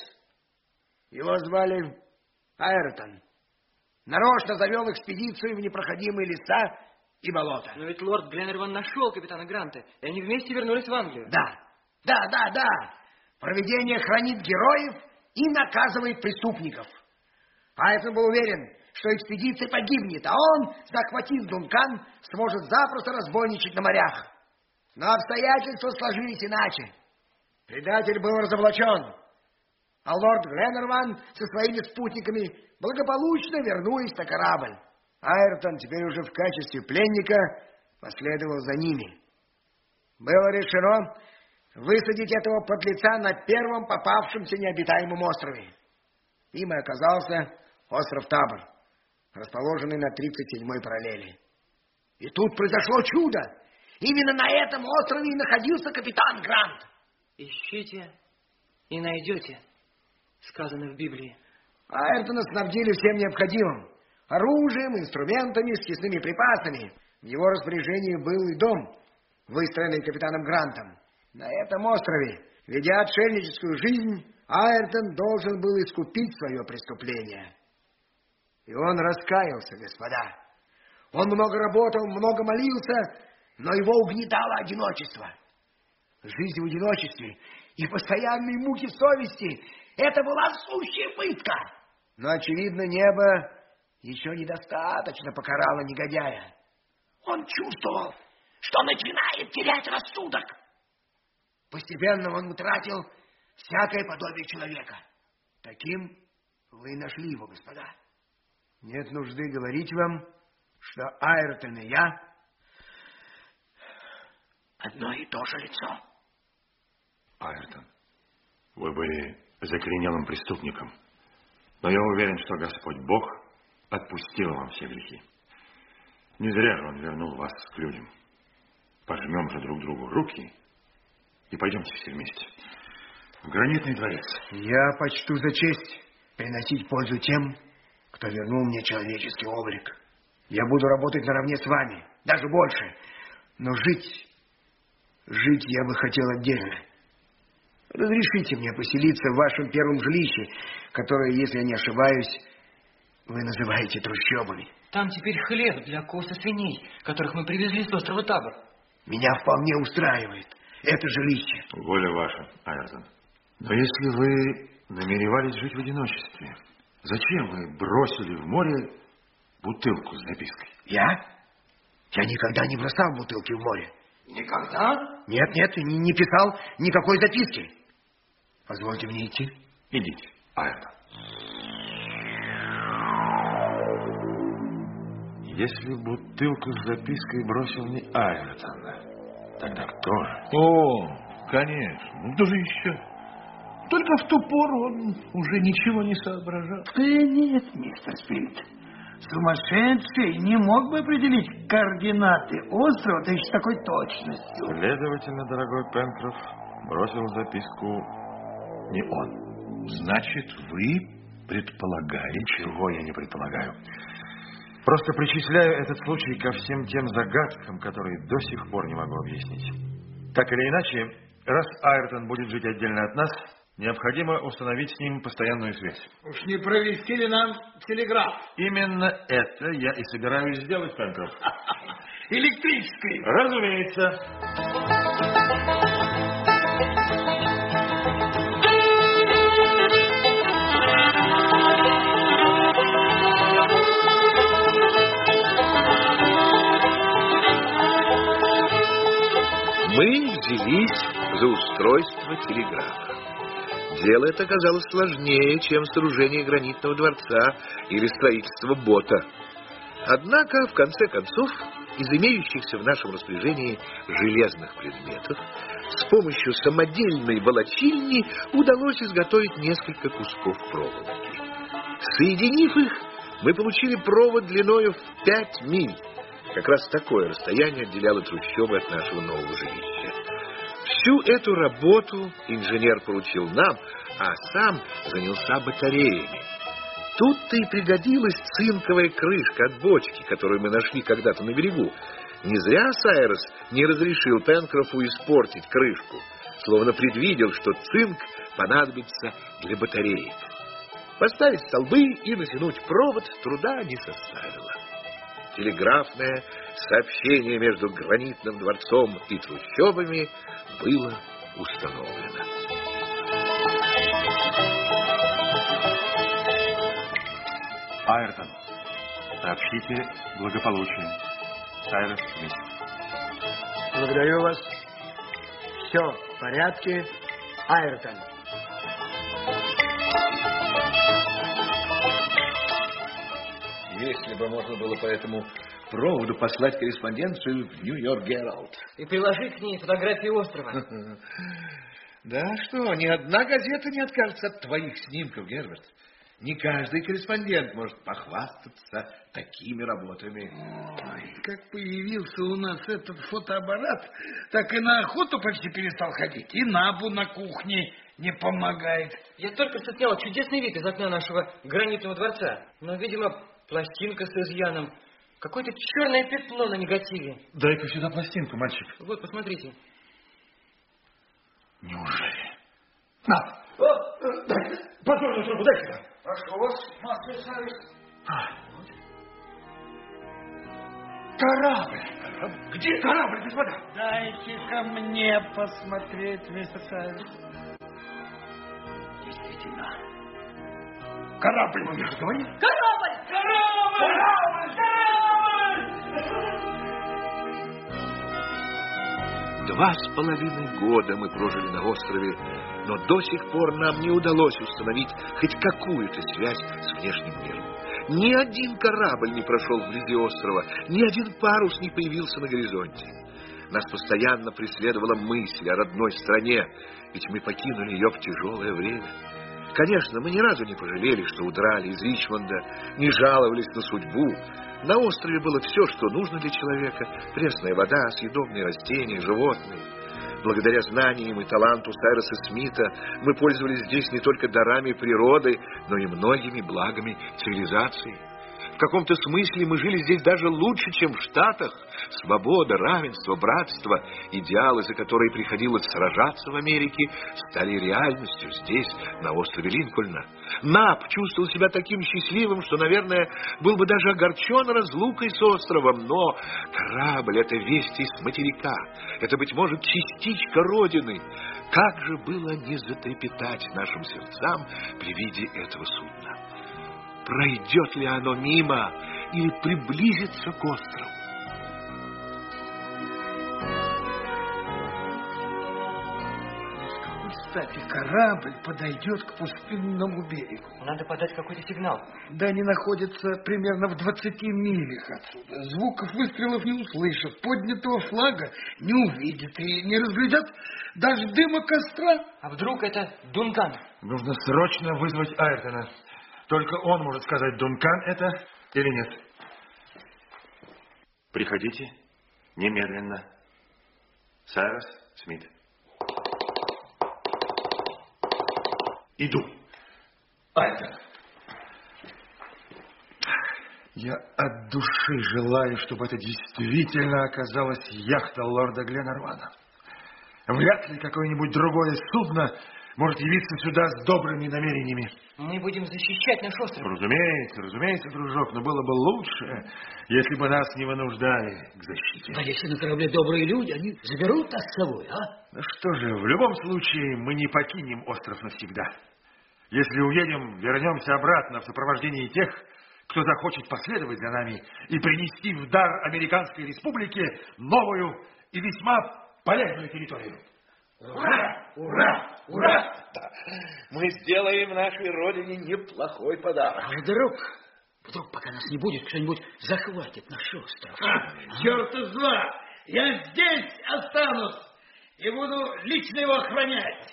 его звали Айртон, нарочно завел экспедицию в непроходимые леса и болота. Но ведь лорд Гленнерван нашел капитана Гранта, и они вместе вернулись в Англию. Да, да, да, да. Провидение хранит героев и наказывает преступников. Айртон был уверен, что экспедиция погибнет, а он, захватив «Дункан», сможет запросто разбойничать на морях. Но обстоятельства сложились иначе. Предатель был разоблачен, а лорд Гленнерван со своими спутниками благополучно вернулись на корабль. Айртон теперь уже в качестве пленника последовал за ними. Было решено высадить этого подлеца на первом попавшемся необитаемом острове. Им и оказался остров Табор, расположенный на тридцать седьмой параллели. И тут произошло чудо. Именно на этом острове и находился капитан Грант. Ищите и найдете, сказано в Библии. Айртона снабдили всем необходимым. Оружием, инструментами, съестными припасами. В его распоряжении был и дом, выстроенный капитаном Грантом. На этом острове, ведя отшельническую жизнь, Айртон должен был искупить свое преступление. И он раскаялся, господа. Он много работал, много молился, но его угнетало одиночество. Жизнь в одиночестве и постоянные муки совести — это была сущая пытка. Но, очевидно, небо еще недостаточно покарало негодяя. Он чувствовал, что начинает терять рассудок. Постепенно он утратил всякое подобие человека. Таким вы нашли его, господа. Нет нужды говорить вам, что Айртон и я одно и то же лицо. Айртон, вы были закоренелым преступником, но я уверен, что Господь Бог отпустил вам все грехи. Не зря же Он вернул вас к людям. пожмем же друг другу руки и пойдемте все вместе в гранитный дворец. Я почту за честь приносить пользу тем, кто вернул мне человеческий облик. Я буду работать наравне с вами, даже больше. Но жить, жить я бы хотел отдельно. Разрешите мне поселиться в вашем первом жилище, которое, если я не ошибаюсь, вы называете трущобами. Там теперь хлеб для коз и свиней, которых мы привезли с острова Табор. Меня вполне устраивает это жилище. Воля ваша, Айртон. Но если вы намеревались жить в одиночестве, зачем вы бросили в море бутылку с запиской? Я? Я никогда не бросал бутылки в море. Никогда? Нет, нет, не, не писал никакой записки. Позвольте мне идти. Идите, Айртон. Если бутылку с запиской бросил не Айртон, тогда кто же? О, конечно. Ну, кто же еще? Только в ту пору он уже ничего не соображал. Э, нет, мистер Спирит. Сумасшедший не мог бы определить координаты острова, да еще с такой точностью. Следовательно, дорогой Пенкроф, бросил записку не он. Значит, вы предполагаете... Чего я не предполагаю. Просто причисляю этот случай ко всем тем загадкам, которые до сих пор не могу объяснить. Так или иначе, раз Айртон будет жить отдельно от нас, необходимо установить с ним постоянную связь. Уж не провести ли нам телеграф? Именно это я и собираюсь сделать, Пенкроф. Электрической? Разумеется. Мы взялись за устройство телеграфа. Дело это оказалось сложнее, чем сооружение гранитного дворца или строительство бота. Однако, в конце концов, из имеющихся в нашем распоряжении железных предметов, с помощью самодельной волочильни удалось изготовить несколько кусков проволоки. Соединив их, мы получили провод длиною в пять миль. Как раз такое расстояние отделяло трущобы от нашего нового жилища. Всю эту работу инженер поручил нам, а сам занялся батареями. Тут-то и пригодилась цинковая крышка от бочки, которую мы нашли когда-то на берегу. Не зря Сайрос не разрешил Пенкрофу испортить крышку, словно предвидел, что цинк понадобится для батареек. Поставить столбы и натянуть провод труда не составило. Телеграфное сообщение между гранитным дворцом и трущобами было установлено. Айртон, сообщите благополучие. Сайрос Смит. Благодарю вас. Все в порядке. Айртон. Если бы можно было по этому проводу послать корреспонденцию в Нью-Йорк Геральд. И приложить к ней фотографии острова. Да что, ни одна газета не откажется от твоих снимков, Герберт. Не каждый корреспондент может похвастаться такими работами. Ой, как появился у нас этот фотоаппарат, так и на охоту почти перестал ходить. И Набу на кухне не помогает. Я только что снял чудесный вид из окна нашего гранитного дворца. Но, видимо, пластинка с изъяном. Какое-то черное пятно на негативе. Дай-ка сюда пластинку, мальчик. Вот, посмотрите. Неужели? На! Подзорную трубу дай сюда. Прошу вас, мастер Сайрос. Корабль. Корабль. Где корабль, господа? Дайте-ка мне посмотреть, мистер Сайрос. Действительно. Корабль, мы же говорим. Корабль! Корабль! Корабль! Два с половиной года мы прожили на острове, но до сих пор нам не удалось установить хоть какую-то связь с внешним миром. Ни один корабль не прошел вблизи острова, ни один парус не появился на горизонте. Нас постоянно преследовала мысль о родной стране, ведь мы покинули ее в тяжелое время. Конечно, мы ни разу не пожалели, что удрали из Ричмонда, не жаловались на судьбу. На острове было все, что нужно для человека. Пресная вода, съедобные растения, животные. Благодаря знаниям и таланту Сайроса Смита мы пользовались здесь не только дарами природы, но и многими благами цивилизации. В каком-то смысле мы жили здесь даже лучше, чем в Штатах. Свобода, равенство, братство, идеалы, за которые приходилось сражаться в Америке, стали реальностью здесь, на острове Линкольна. Нап чувствовал себя таким счастливым, что, наверное, был бы даже огорчен разлукой с островом. Но корабль — это вести с материка. Это, быть может, частичка Родины. Как же было не затрепетать нашим сердцам при виде этого судна? Пройдет ли оно мимо или приблизится к острову? С какой стати корабль подойдет к пустынному берегу? Надо подать какой-то сигнал. Да они находятся примерно в двадцати милях отсюда. Звуков выстрелов не услышат, поднятого флага не увидят и не разглядят даже дыма костра. А вдруг это Дункан? Нужно срочно вызвать Айртона. Только он может сказать, Дункан это или нет. Приходите немедленно. Сайрос Смит. Иду. Айртон. Я от души желаю, чтобы это действительно оказалась яхта лорда Гленарвана. Вряд ли какое-нибудь другое судно может явиться сюда с добрыми намерениями. Мы будем защищать наш остров. Разумеется, разумеется, дружок, но было бы лучше, если бы нас не вынуждали к защите. А если на корабле добрые люди, они заберут нас с собой, а? Ну что же, в любом случае мы не покинем остров навсегда. Если уедем, вернемся обратно в сопровождении тех, кто захочет последовать за нами и принести в дар Американской Республике новую и весьма полезную территорию. Ура! Ура! Ура! Мы сделаем нашей родине неплохой подарок. А вдруг, вдруг, пока нас не будет, кто-нибудь захватит наш остров. А, черт из два! Я здесь останусь и буду лично его охранять.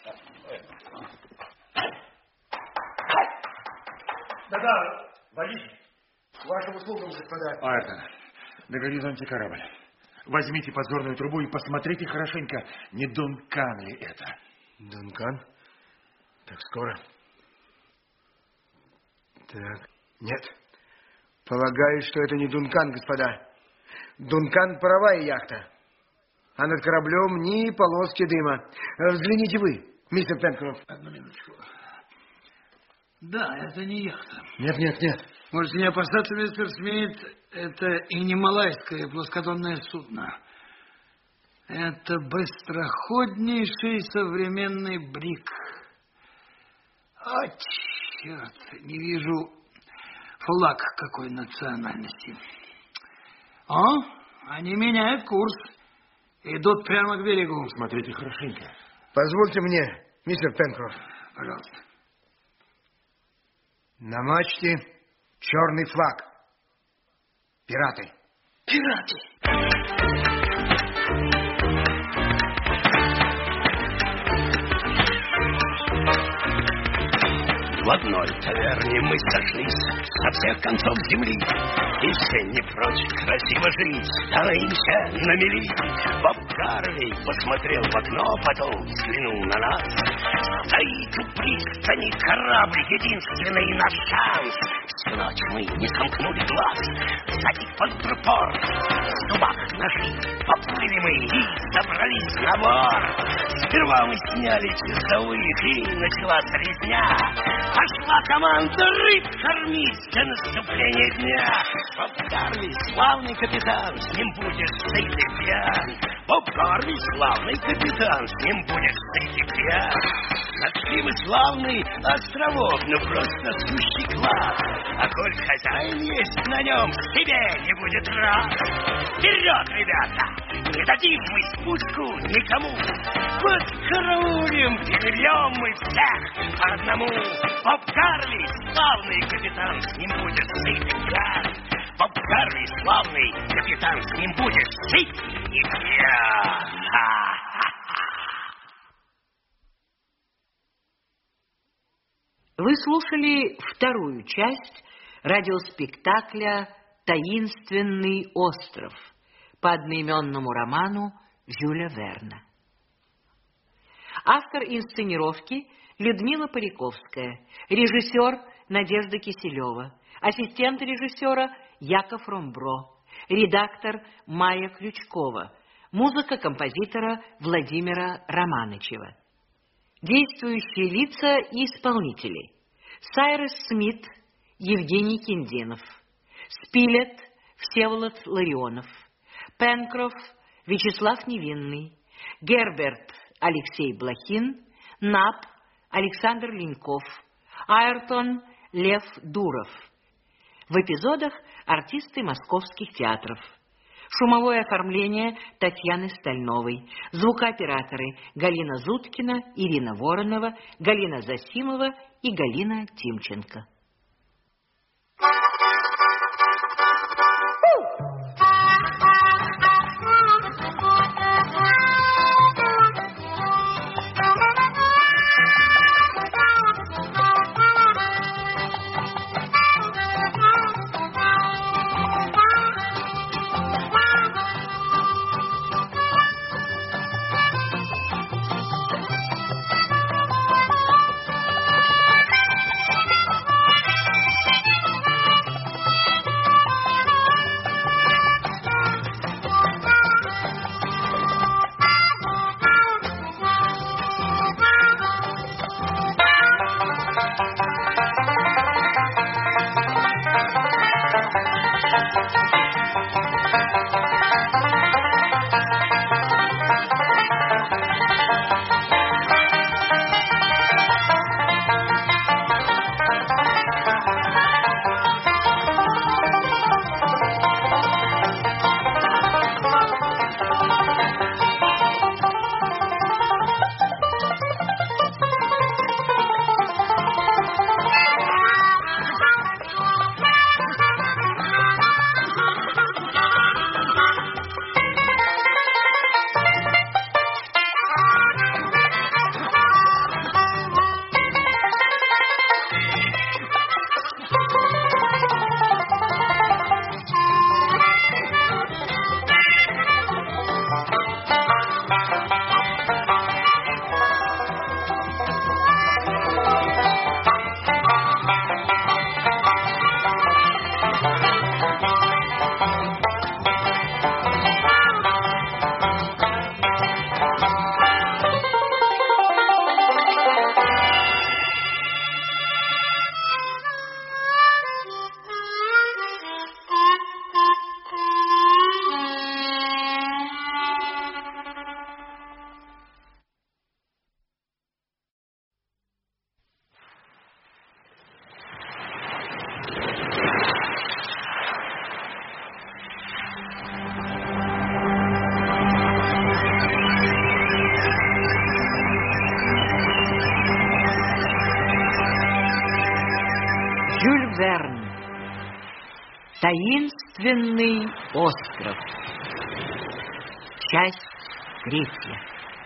Да-да, водитель. К вашим услугам, господа. Айртон, на горизонте корабль. Возьмите подзорную трубу и посмотрите хорошенько, не Дункан ли это. Дункан? Так скоро? Так, нет. Полагаю, что это не Дункан, господа. Дункан — паровая яхта. А над кораблем ни полоски дыма. Взгляните вы, мистер Пенкроф. Одну минуточку. Да, это не яхта. Нет, нет, нет. Можете не опасаться, мистер Смит, это и не малайское плоскодонное судно. Это быстроходнейший современный брик. О, черт, не вижу флаг какой национальности. О, они меняют курс. Идут прямо к берегу. Смотрите хорошенько. Позвольте мне, мистер Пенкроф. Пожалуйста. На мачте черный флаг. Пираты. Пираты. В одной таверне мы сошлись со всех концов земли, и все не прочь красиво жить, стараемся на мели. Боб Гарвей посмотрел в окно, потом взглянул на нас. Стоит у пристани корабль, единственный наш шанс. Всю ночь мы не сомкнули глаз, садик под припор. В зубах ножи поплыли мы и забрались на борт. Сперва мы сняли часовых, и началась резня. Пошла команда рыб кормить до наступления дня. Боб Гарви, славный капитан, с ним будешь сыт и пьян. Боб Гарви, славный капитан, с ним будешь сыт и пьян. Нашли мы славный островок, ну просто сущий класс. А коль хозяин есть на нем, себе не будет рад. Вперед, ребята! Не дадим мы спуску никому. Подкараулим, перельем мы всех по одному. Боб Гарви, славный капитан, с ним будет сыт и пьян. Боб Гарви, славный капитан, с ним будет сыт и пьян. В Вы слушали вторую часть радиоспектакля «Таинственный остров» по одноименному роману Жюля Верна. Автор инсценировки Людмила Поляковская, режиссер Надежда Киселева, ассистент режиссера Яков Ромбро, редактор Майя Ключкова, музыка композитора Владимира Романычева. Действующие лица и исполнители: Сайрес Смит, Евгений Киндинов, Спилет, Всеволод Ларионов, Пенкроф, Вячеслав Невинный, Герберт, Алексей Блохин, Нап, Александр Леньков, Айртон, Лев Дуров. В эпизодах артисты московских театров. Шумовое оформление Татьяны Стальновой. Звукооператоры Галина Зуткина, Ирина Воронова, Галина Засимова и Галина Тимченко. Жюль Верн. Таинственный остров. Часть третья.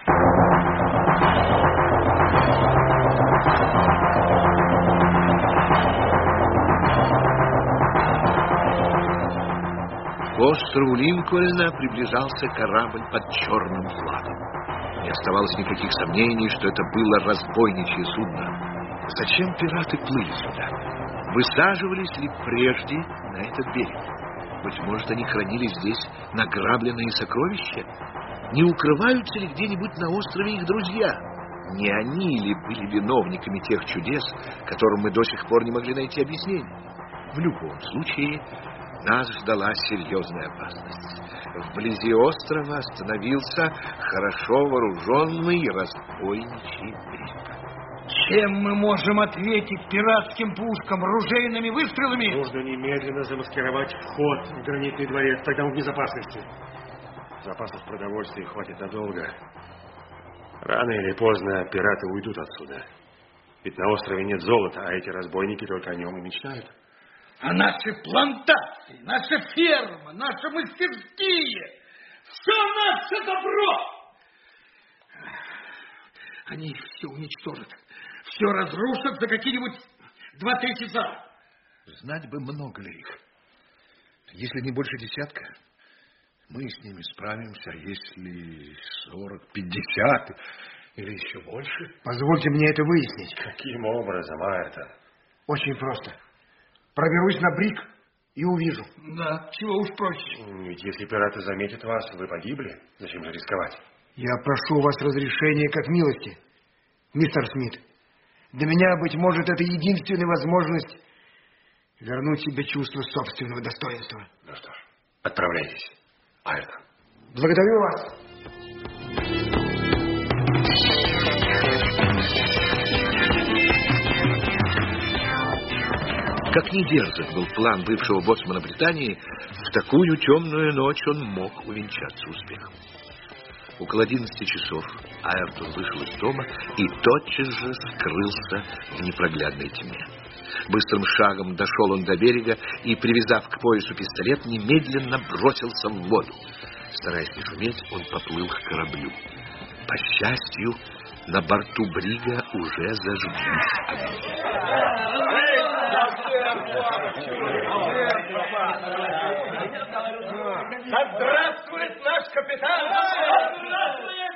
К острову Линкольна приближался корабль под черным флагом. Не оставалось никаких сомнений, что это было разбойничье судно. Зачем пираты плыли сюда? Высаживались ли прежде на этот берег? Быть может, они хранили здесь награбленные сокровища? Не укрываются ли где-нибудь на острове их друзья? Не они ли были виновниками тех чудес, которым мы до сих пор не могли найти объяснение? В любом случае, нас ждала серьезная опасность. Вблизи острова остановился хорошо вооруженный разбойничий бриг. Чем мы можем ответить пиратским пушкам? Ружейными выстрелами? Нужно немедленно замаскировать вход в гранитный дворец, тогда мы в безопасности. Запасов продовольствия хватит надолго. Рано или поздно пираты уйдут отсюда. Ведь на острове нет золота, а эти разбойники только о нем и мечтают. А наши плантации, наша ферма, наши мастерские, все наше добро! Они все уничтожат. все разрушат за какие-нибудь два-три часа. Знать бы, много ли их. Если не больше десятка, мы с ними справимся. А если сорок, пятьдесят или еще больше? Позвольте мне это выяснить. Каким образом, Айртон? Очень просто. Проберусь на брик и увижу. Да, чего уж проще. Ведь если пираты заметят вас, вы погибли. Зачем же рисковать? Я прошу у вас разрешения как милости, мистер Смит. Для меня, быть может, это единственная возможность вернуть себе чувство собственного достоинства. Ну что ж, отправляйтесь, Айртон. Благодарю вас. Как ни дерзок был план бывшего боцмана Британии, в такую темную ночь он мог увенчаться успехом. Около одиннадцати часов Айртон вышел из дома и тотчас же скрылся в непроглядной тьме. Быстрым шагом дошел он до берега и, привязав к поясу пистолет, немедленно бросился в воду. Стараясь не шуметь, он поплыл к кораблю. По счастью, на борту брига уже зажглись огни. Да здравствует наш капитан! Да здравствует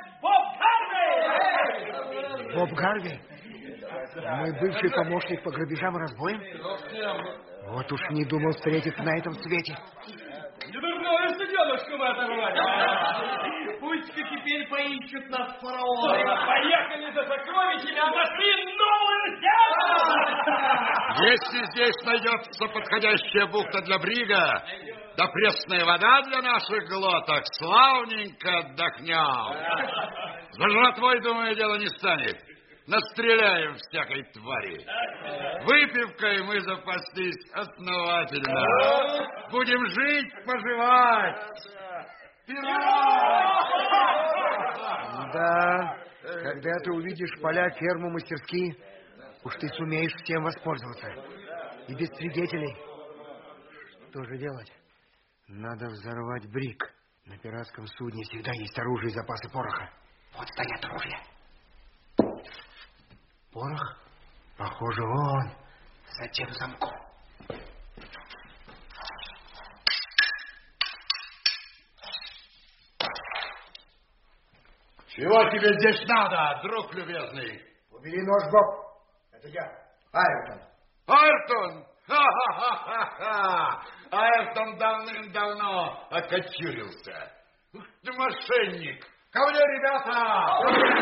Боб Гарви! Боб Гарви? Мой бывший помощник по грабежам и разбоям? Вот уж не думал встретиться на этом свете. Не дурное суденышко мы оторвали. Пусть-ка теперь поищут нас фараоны. Поехали за сокровищами, а нашли новую землю! Если здесь найдется подходящая бухта для брига, да пресная вода для наших глоток, славненько отдохнем. За жратвой, думаю, дело не станет. Настреляем всякой твари. Выпивкой мы запаслись основательно. Будем жить, поживать. Да, когда ты увидишь поля, ферму, мастерские, уж ты сумеешь всем воспользоваться. И без свидетелей. Что же делать? Надо взорвать брик. На пиратском судне всегда есть оружие и запасы пороха. Вот стоят ружья. Порох? Похоже, он за тем замком. Чего тебе здесь надо, друг любезный? Убери нож, Боб. Это я, Айртон. Айртон? Ха-ха-ха-ха! Айртон давным-давно окочурился. Ух ты, мошенник! Ко мне, ребята!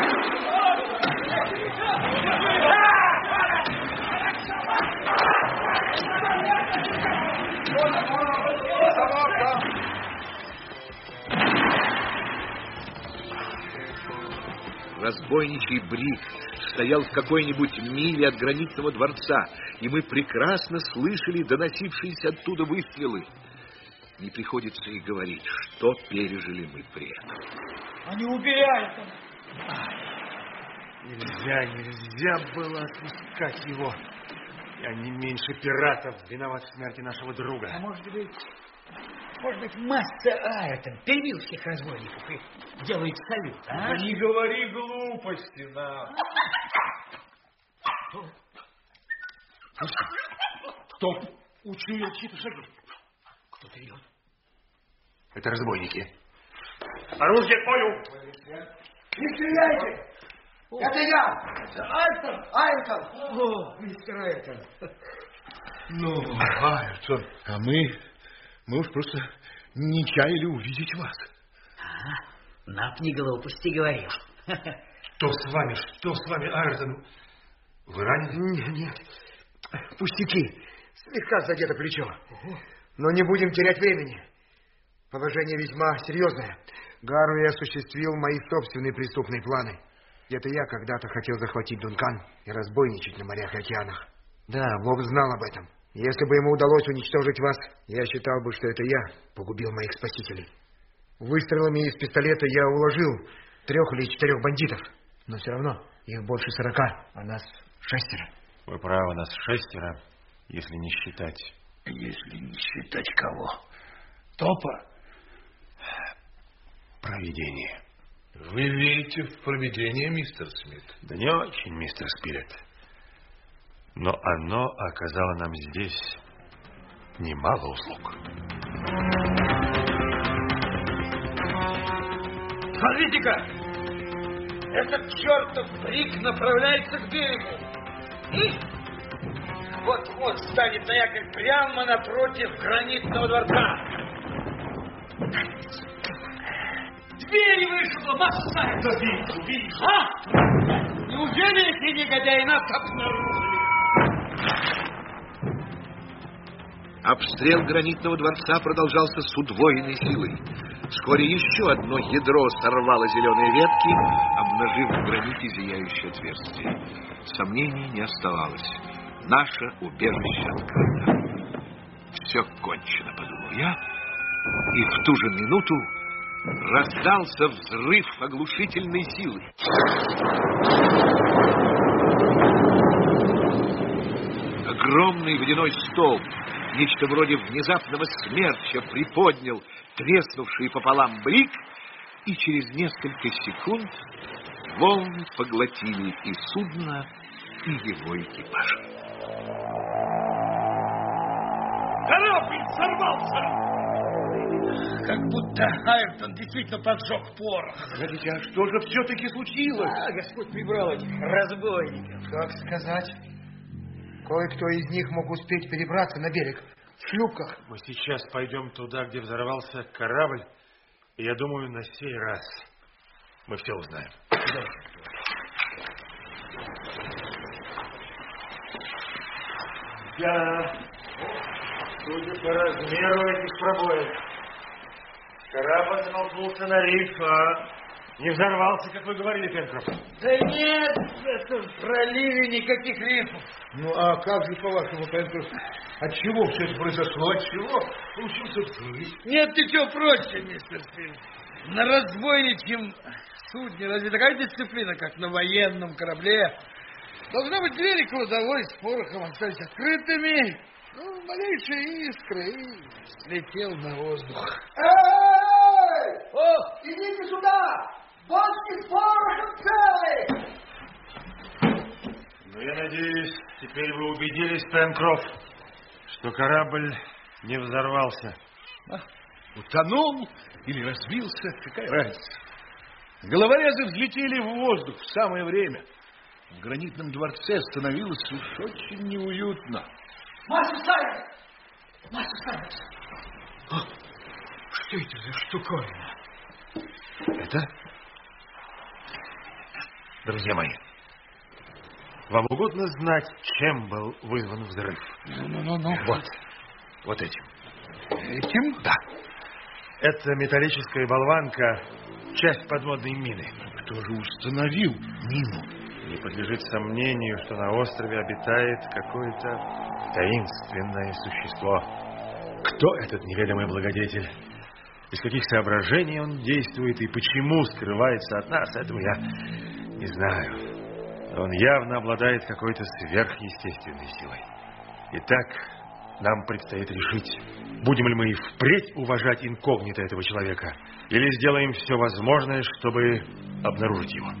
Разбойничий бриг стоял в какой-нибудь миле от гранитного дворца, и мы прекрасно слышали доносившиеся оттуда выстрелы. Не приходится и говорить, что пережили мы при этом. Они убирают. Нельзя, нельзя было отпускать его. Я не меньше пиратов виноват в смерти нашего друга. А может быть, может быть, мастер Айртон перебил всех разбойников и делает салют, а? Да не говори глупости, да. Кто учуял чьи-то шаги? Кто-то идет. Это разбойники. Оружие к бою! Не стреляйте! Это я! Это Айртон! Айртон! О, мистер Айртон. Ну, Айртон, а мы, мы уж просто не чаяли увидеть вас. А, Нап не глупости говорил. Что с вами? Что с вами, Айртон? Вы ранены? Нет, нет. Пустяки. Слегка задето плечо. Но не будем терять времени. Положение весьма серьезное. Гарви осуществил мои собственные преступные планы. Это я когда-то хотел захватить Дункан и разбойничать на морях и океанах. Да, Боб знал об этом. Если бы ему удалось уничтожить вас, я считал бы, что это я погубил моих спасителей. Выстрелами из пистолета я уложил трех или четырех бандитов. Но все равно их больше сорока, а нас шестеро. Вы правы, нас шестеро, если не считать. Если не считать кого? Топа? Провидение. Вы верите в провидение, мистер Смит? Да не очень, мистер Спилет. Но оно оказало нам здесь немало услуг. Смотрите-ка! Этот чертов брик направляется к берегу. И вот-вот станет на якорь прямо напротив гранитного дворца. Дверь вышла, Масса! Да вижу, вижу. А? Неужели эти негодяи нас обнаружили? Обстрел гранитного дворца продолжался с удвоенной силой. Вскоре еще одно ядро сорвало зеленые ветки, обнажив в граните зияющее отверстие. Сомнений не оставалось. Наше убежище открыто. Все кончено, подумал я, и в ту же минуту раздался взрыв оглушительной силы. Огромный водяной столб, нечто вроде внезапного смерча, приподнял треснувший пополам брик, и через несколько секунд волны поглотили и судно, и его экипаж. Корабль сорвался! Как будто Айртон действительно поджег порох. Погодите, а что же все-таки случилось? А, Господь прибрал этих разбойников. Как сказать? Кое-кто из них мог успеть перебраться на берег в шлюпках. Мы сейчас пойдем туда, где взорвался корабль, и я думаю, на сей раз мы все узнаем. Да. Да, судя по размеру этих пробоев, корабль наткнулся на риф, а не взорвался, как вы говорили, Пенкроф. Да нет, в этом проливе никаких рифов. Ну, а как же, по-вашему, Пенкроф, от чего все это произошло? От чего получился взрыв? Нет, ты что проще, мистер Спилс. На разбойничьем судне разве такая дисциплина, как на военном корабле? Должна быть, двери кладовой с порохом остались открытыми. Ну, малейшая искра, и слетел на воздух. Эй! О! Идите сюда! Бочки с порохом целые! Ну, я надеюсь, теперь вы убедились, Пенкроф, что корабль не взорвался. А, утонул или разбился, какая разница? Головорезы взлетели в воздух в самое время. В гранитном дворце становилось уж очень неуютно. Мастер Сайрес! Мастер Сайрес! А, что это за штуковина? Это? Друзья мои, вам угодно знать, чем был вызван взрыв? Ну-ну-ну. Вот, вот этим. Этим? Да. Это металлическая болванка, часть подводной мины. Кто же установил мину? Не подлежит сомнению, что на острове обитает какое-то таинственное существо. Кто этот неведомый благодетель? Из каких соображений он действует и почему скрывается от нас, этого я не знаю. Он явно обладает какой-то сверхъестественной силой. Итак, нам предстоит решить, будем ли мы и впредь уважать инкогнито этого человека, или сделаем все возможное, чтобы обнаружить его.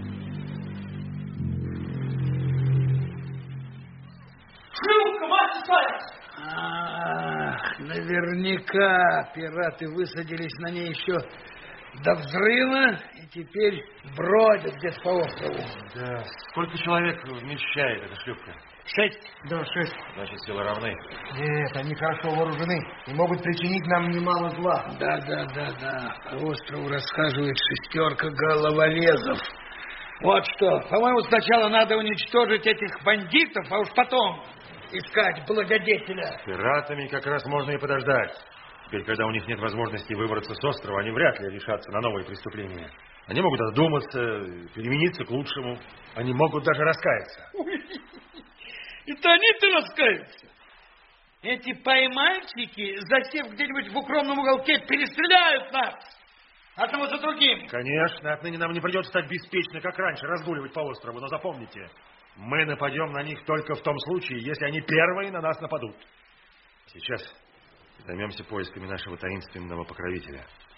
Шлюпка, мастер Сайрес! Ах, наверняка пираты высадились на ней еще до взрыва и теперь бродят где-то по острову. Да. Сколько человек вмещает эта шлюпка? Шесть. Да, шесть. Значит, силы равны. Нет, они хорошо вооружены и могут причинить нам немало зла. Да, да, да, да. По острову расхаживает шестерка головорезов. Вот что. По-моему, сначала надо уничтожить этих бандитов, а уж потом искать благодетеля. С пиратами как раз можно и подождать. Теперь, когда у них нет возможности выбраться с острова, они вряд ли решатся на новые преступления. Они могут одуматься, перемениться к лучшему. Они могут даже раскаяться. Это они-то раскаются. Эти поймальчики, засев где-нибудь в укромном уголке, перестреляют нас. Одного за другим. Конечно, отныне нам не придется стать беспечно, как раньше, разгуливать по острову. Но запомните, мы нападем на них только в том случае, если они первые на нас нападут. Сейчас займемся поисками нашего таинственного покровителя.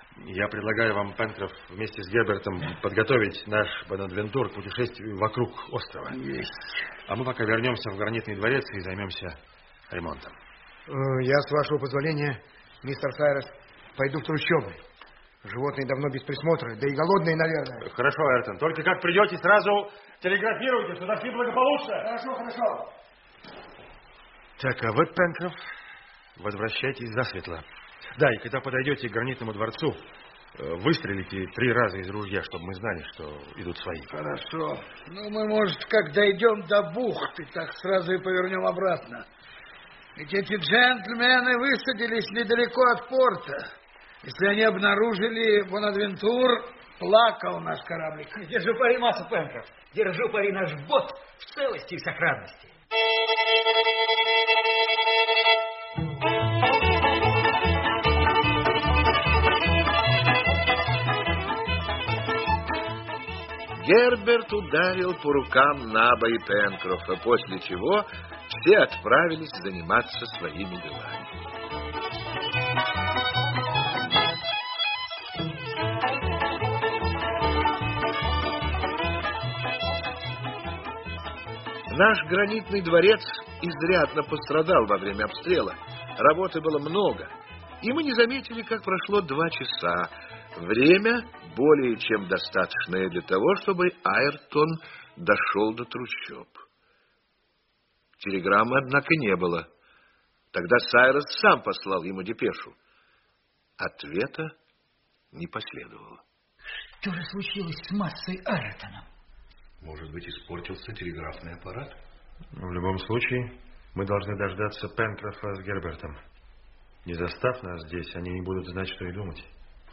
Я предлагаю вам, Пенкроф, вместе с Гербертом подготовить наш Бонадвентур к путешествию вокруг острова. Есть. А мы пока вернемся в Гранитный дворец и займемся ремонтом. Я, с вашего позволения, мистер Сайрес, пойду в трущобы. Животные давно без присмотра, да и голодные, наверное. Хорошо, Айртон. Только как придете, сразу телеграфируйте, что дошли благополучно. Хорошо, хорошо. Так, а вы, Пенкроф, возвращайтесь засветло. Да, и когда подойдете к Гранитному дворцу, выстрелите три раза из ружья, чтобы мы знали, что идут свои. Хорошо. Ну, мы, может, как дойдем до бухты, так сразу и повернем обратно. Ведь эти джентльмены высадились недалеко от порта. Если они обнаружили Бонадвентур, плакал наш кораблик. Держу пари, масса Пенкроф. Держу пари, наш бот в целости и сохранности. Герберт ударил по рукам Наба и Пенкрофа, после чего все отправились заниматься своими делами. Наш Гранитный дворец изрядно пострадал во время обстрела. Работы было много, и мы не заметили, как прошло два часа. Время более чем достаточное для того, чтобы Айртон дошел до трущоб. Телеграммы, однако, не было. Тогда Сайрес сам послал ему депешу. Ответа не последовало. Что же случилось с массой Айртоном? Может быть, испортился телеграфный аппарат? В любом случае, мы должны дождаться Пенкрофа с Гербертом. Не застав нас здесь, они не будут знать, что и думать.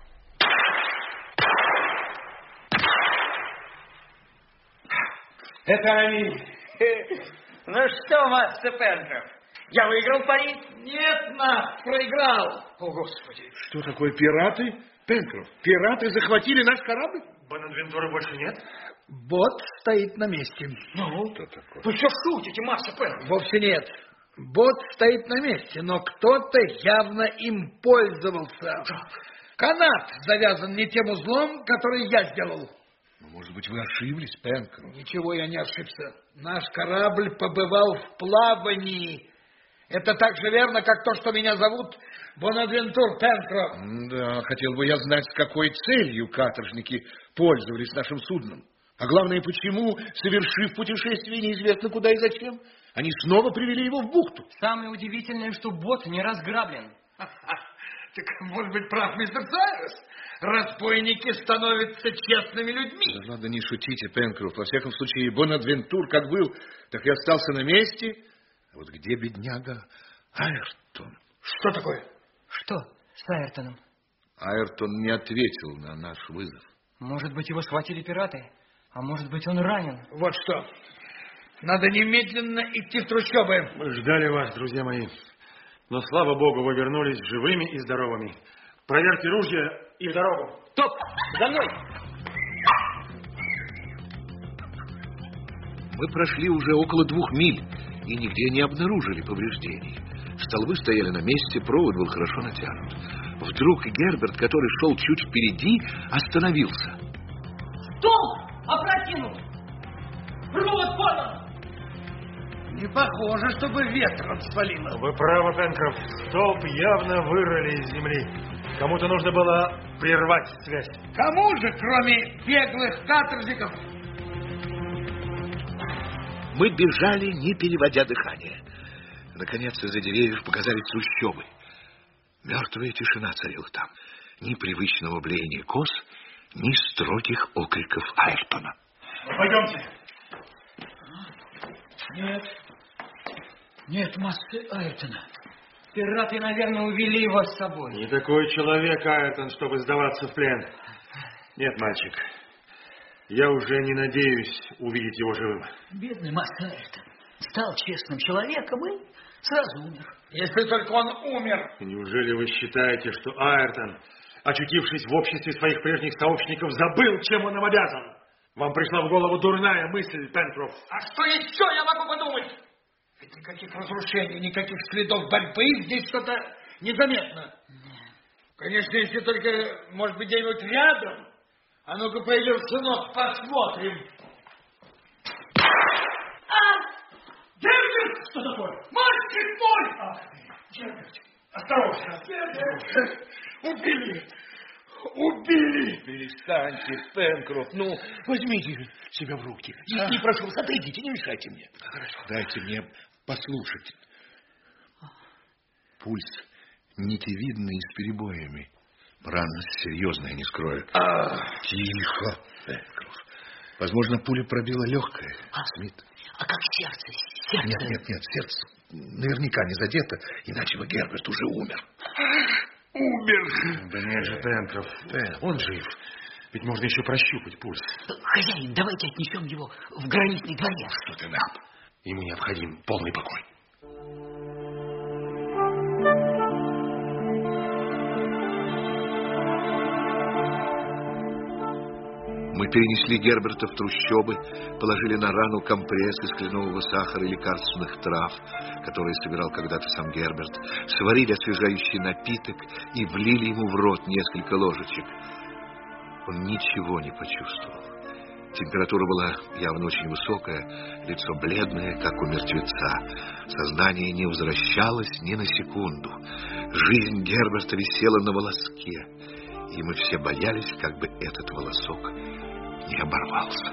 Это они. Ну что, мастер Пенкроф, я выиграл пари? Нет, нас проиграл. О, Господи. Что такое, пираты? Пенкроф, пираты захватили наш корабль? Бонадвентуры больше нет? Бот стоит на месте. Ну, вы что шутите, мастер Пенкроф? Вовсе нет. Бот стоит на месте, но кто-то явно им пользовался. Канат завязан не тем узлом, который я сделал. Ну, может быть, вы ошиблись, Пенкроф? Ничего я не ошибся. Наш корабль побывал в плавании. Это так же верно, как то, что меня зовут Бонадвентур Пенкроф. Да, хотел бы я знать, с какой целью каторжники пользовались нашим судном. А главное, почему, совершив путешествие неизвестно куда и зачем, они снова привели его в бухту. Самое удивительное, что бот не разграблен. Так, может быть, прав мистер Сайрес? Разбойники становятся честными людьми. Да ладно, не шутите, Пенкроф. Во всяком случае, Бонадвентур как был, так и остался на месте. А вот где бедняга Айртон? Что такое? Что с Айртоном? Айртон не ответил на наш вызов. Может быть, его схватили пираты? А может быть, он ранен? Вот что. Надо немедленно идти в трущобы. Мы ждали вас, друзья мои. Но, слава богу, вы вернулись живыми и здоровыми. Проверьте ружья и в дорогу. Стоп! За мной! Мы прошли уже около двух миль и нигде не обнаружили повреждений. Столбы стояли на месте, провод был хорошо натянут. Вдруг Герберт, который шел чуть впереди, остановился. Стол опрокинут! Провод порван! Не похоже, чтобы ветром свалило. Вы правы, Пенкроф. Столб явно вырыли из земли. Кому-то нужно было прервать связь. Кому же, кроме беглых каторжников? Мы бежали, не переводя дыхания. Наконец, из-за деревьев показались трущобы. Мертвая тишина царила там. Ни привычного блеяния коз, ни строгих окриков Айртона. Пойдемте. Нет. Нет массы Айртона. Пираты, наверное, увели его с собой. Не такой человек, Айртон, чтобы сдаваться в плен. Нет, мальчик. Я уже не надеюсь увидеть его живым. Бедный масса Айртон. Стал честным человеком и сразу умер. Если только он умер. Неужели вы считаете, что Айртон, очутившись в обществе своих прежних сообщников, забыл, чем он им обязан? Вам пришла в голову дурная мысль, Пенкроф. А что еще я могу подумать? Ведь никаких разрушений, никаких следов борьбы, здесь что-то незаметно. Конечно, если только, может быть, где-нибудь рядом. А ну-ка, пойдем, сынок, посмотрим. А! Герберт! Что такое? Мальчик мой! Ах ты, Герберт, осторожно. Убили! Убили! Перестаньте, Пенкроф. Ну, возьмите себя в руки. И, а? и прошу вас, отойдите, не мешайте мне. Хорошо. Дайте мне послушать. Пульс нитевидный и с перебоями. Рана серьезная, не скроет. А, тихо, Пенкроф. Возможно, пуля пробила легкое. А, Смит. А как сердце? сердце? Нет, нет, нет, сердце наверняка не задето, иначе бы Герберт уже умер. Умер. Да нет же, Пенкроф. Пен. Он жив. Ведь можно еще прощупать пульс. Хозяин, давайте отнесем его в гранитный дворец. Что ты нам? Ему необходим полный покой. Мы перенесли Герберта в трущобы, положили на рану компресс из кленового сахара и лекарственных трав, которые собирал когда-то сам Герберт, сварили освежающий напиток и влили ему в рот несколько ложечек. Он ничего не почувствовал. Температура была явно очень высокая, лицо бледное, как у мертвеца. Сознание не возвращалось ни на секунду. Жизнь Герберта висела на волоске, и мы все боялись, как бы этот волосок не оборвался.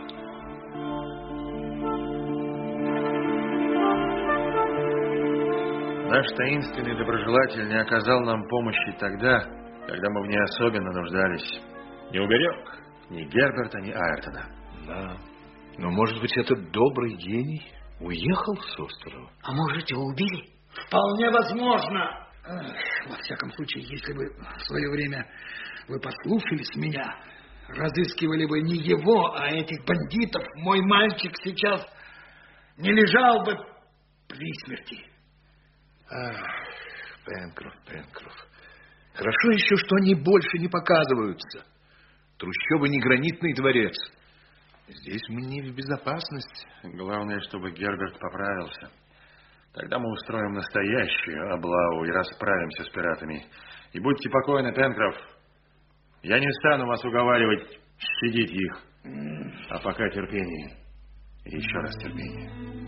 Наш таинственный доброжелатель не оказал нам помощи тогда, когда мы в ней особенно нуждались. Не уберег ни Герберта, ни Айртона. Да, но, может быть, этот добрый гений уехал с острова? А может, его убили? Вполне возможно. Во всяком случае, если бы в свое время вы послушались меня, разыскивали бы не его, а этих бандитов, мой мальчик сейчас не лежал бы при смерти. Ах, Пенкроф, Пенкроф. Хорошо еще, что они больше не показываются. Трущобы не гранитный дворец. Здесь мы не в безопасности. Главное, чтобы Герберт поправился. Тогда мы устроим настоящую облаву и расправимся с пиратами. И будьте покойны, Пенкроф. Я не стану вас уговаривать щадить их. А пока терпение. И еще раз терпение.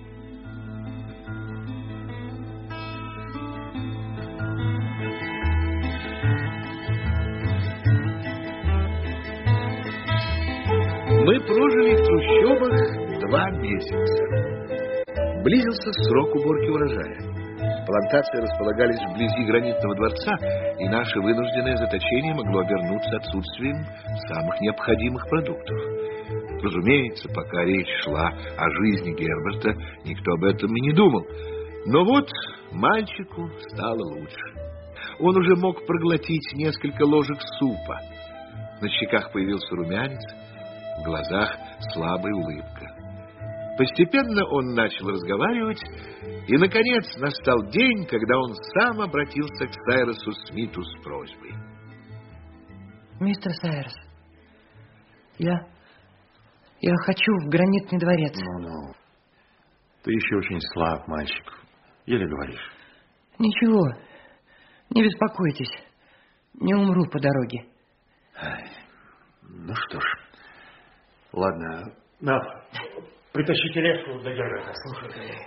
Мы прожили в трущобах два месяца. Близился срок уборки урожая. Плантации располагались вблизи гранитного дворца, и наше вынужденное заточение могло обернуться отсутствием самых необходимых продуктов. Разумеется, пока речь шла о жизни Герберта, никто об этом и не думал. Но вот мальчику стало лучше. Он уже мог проглотить несколько ложек супа. На щеках появился румянец, в глазах слабая улыбка. Постепенно он начал разговаривать, и, наконец, настал день, когда он сам обратился к Сайрусу Смиту с просьбой. Мистер Сайрус, я... я хочу в гранитный дворец. Ну-ну. Ты еще очень слаб, мальчик. Еле говоришь. Ничего, не беспокойтесь. Не умру по дороге. Ай, ну что ж. Ладно, на, притащи тележку для Герберта. Слушай,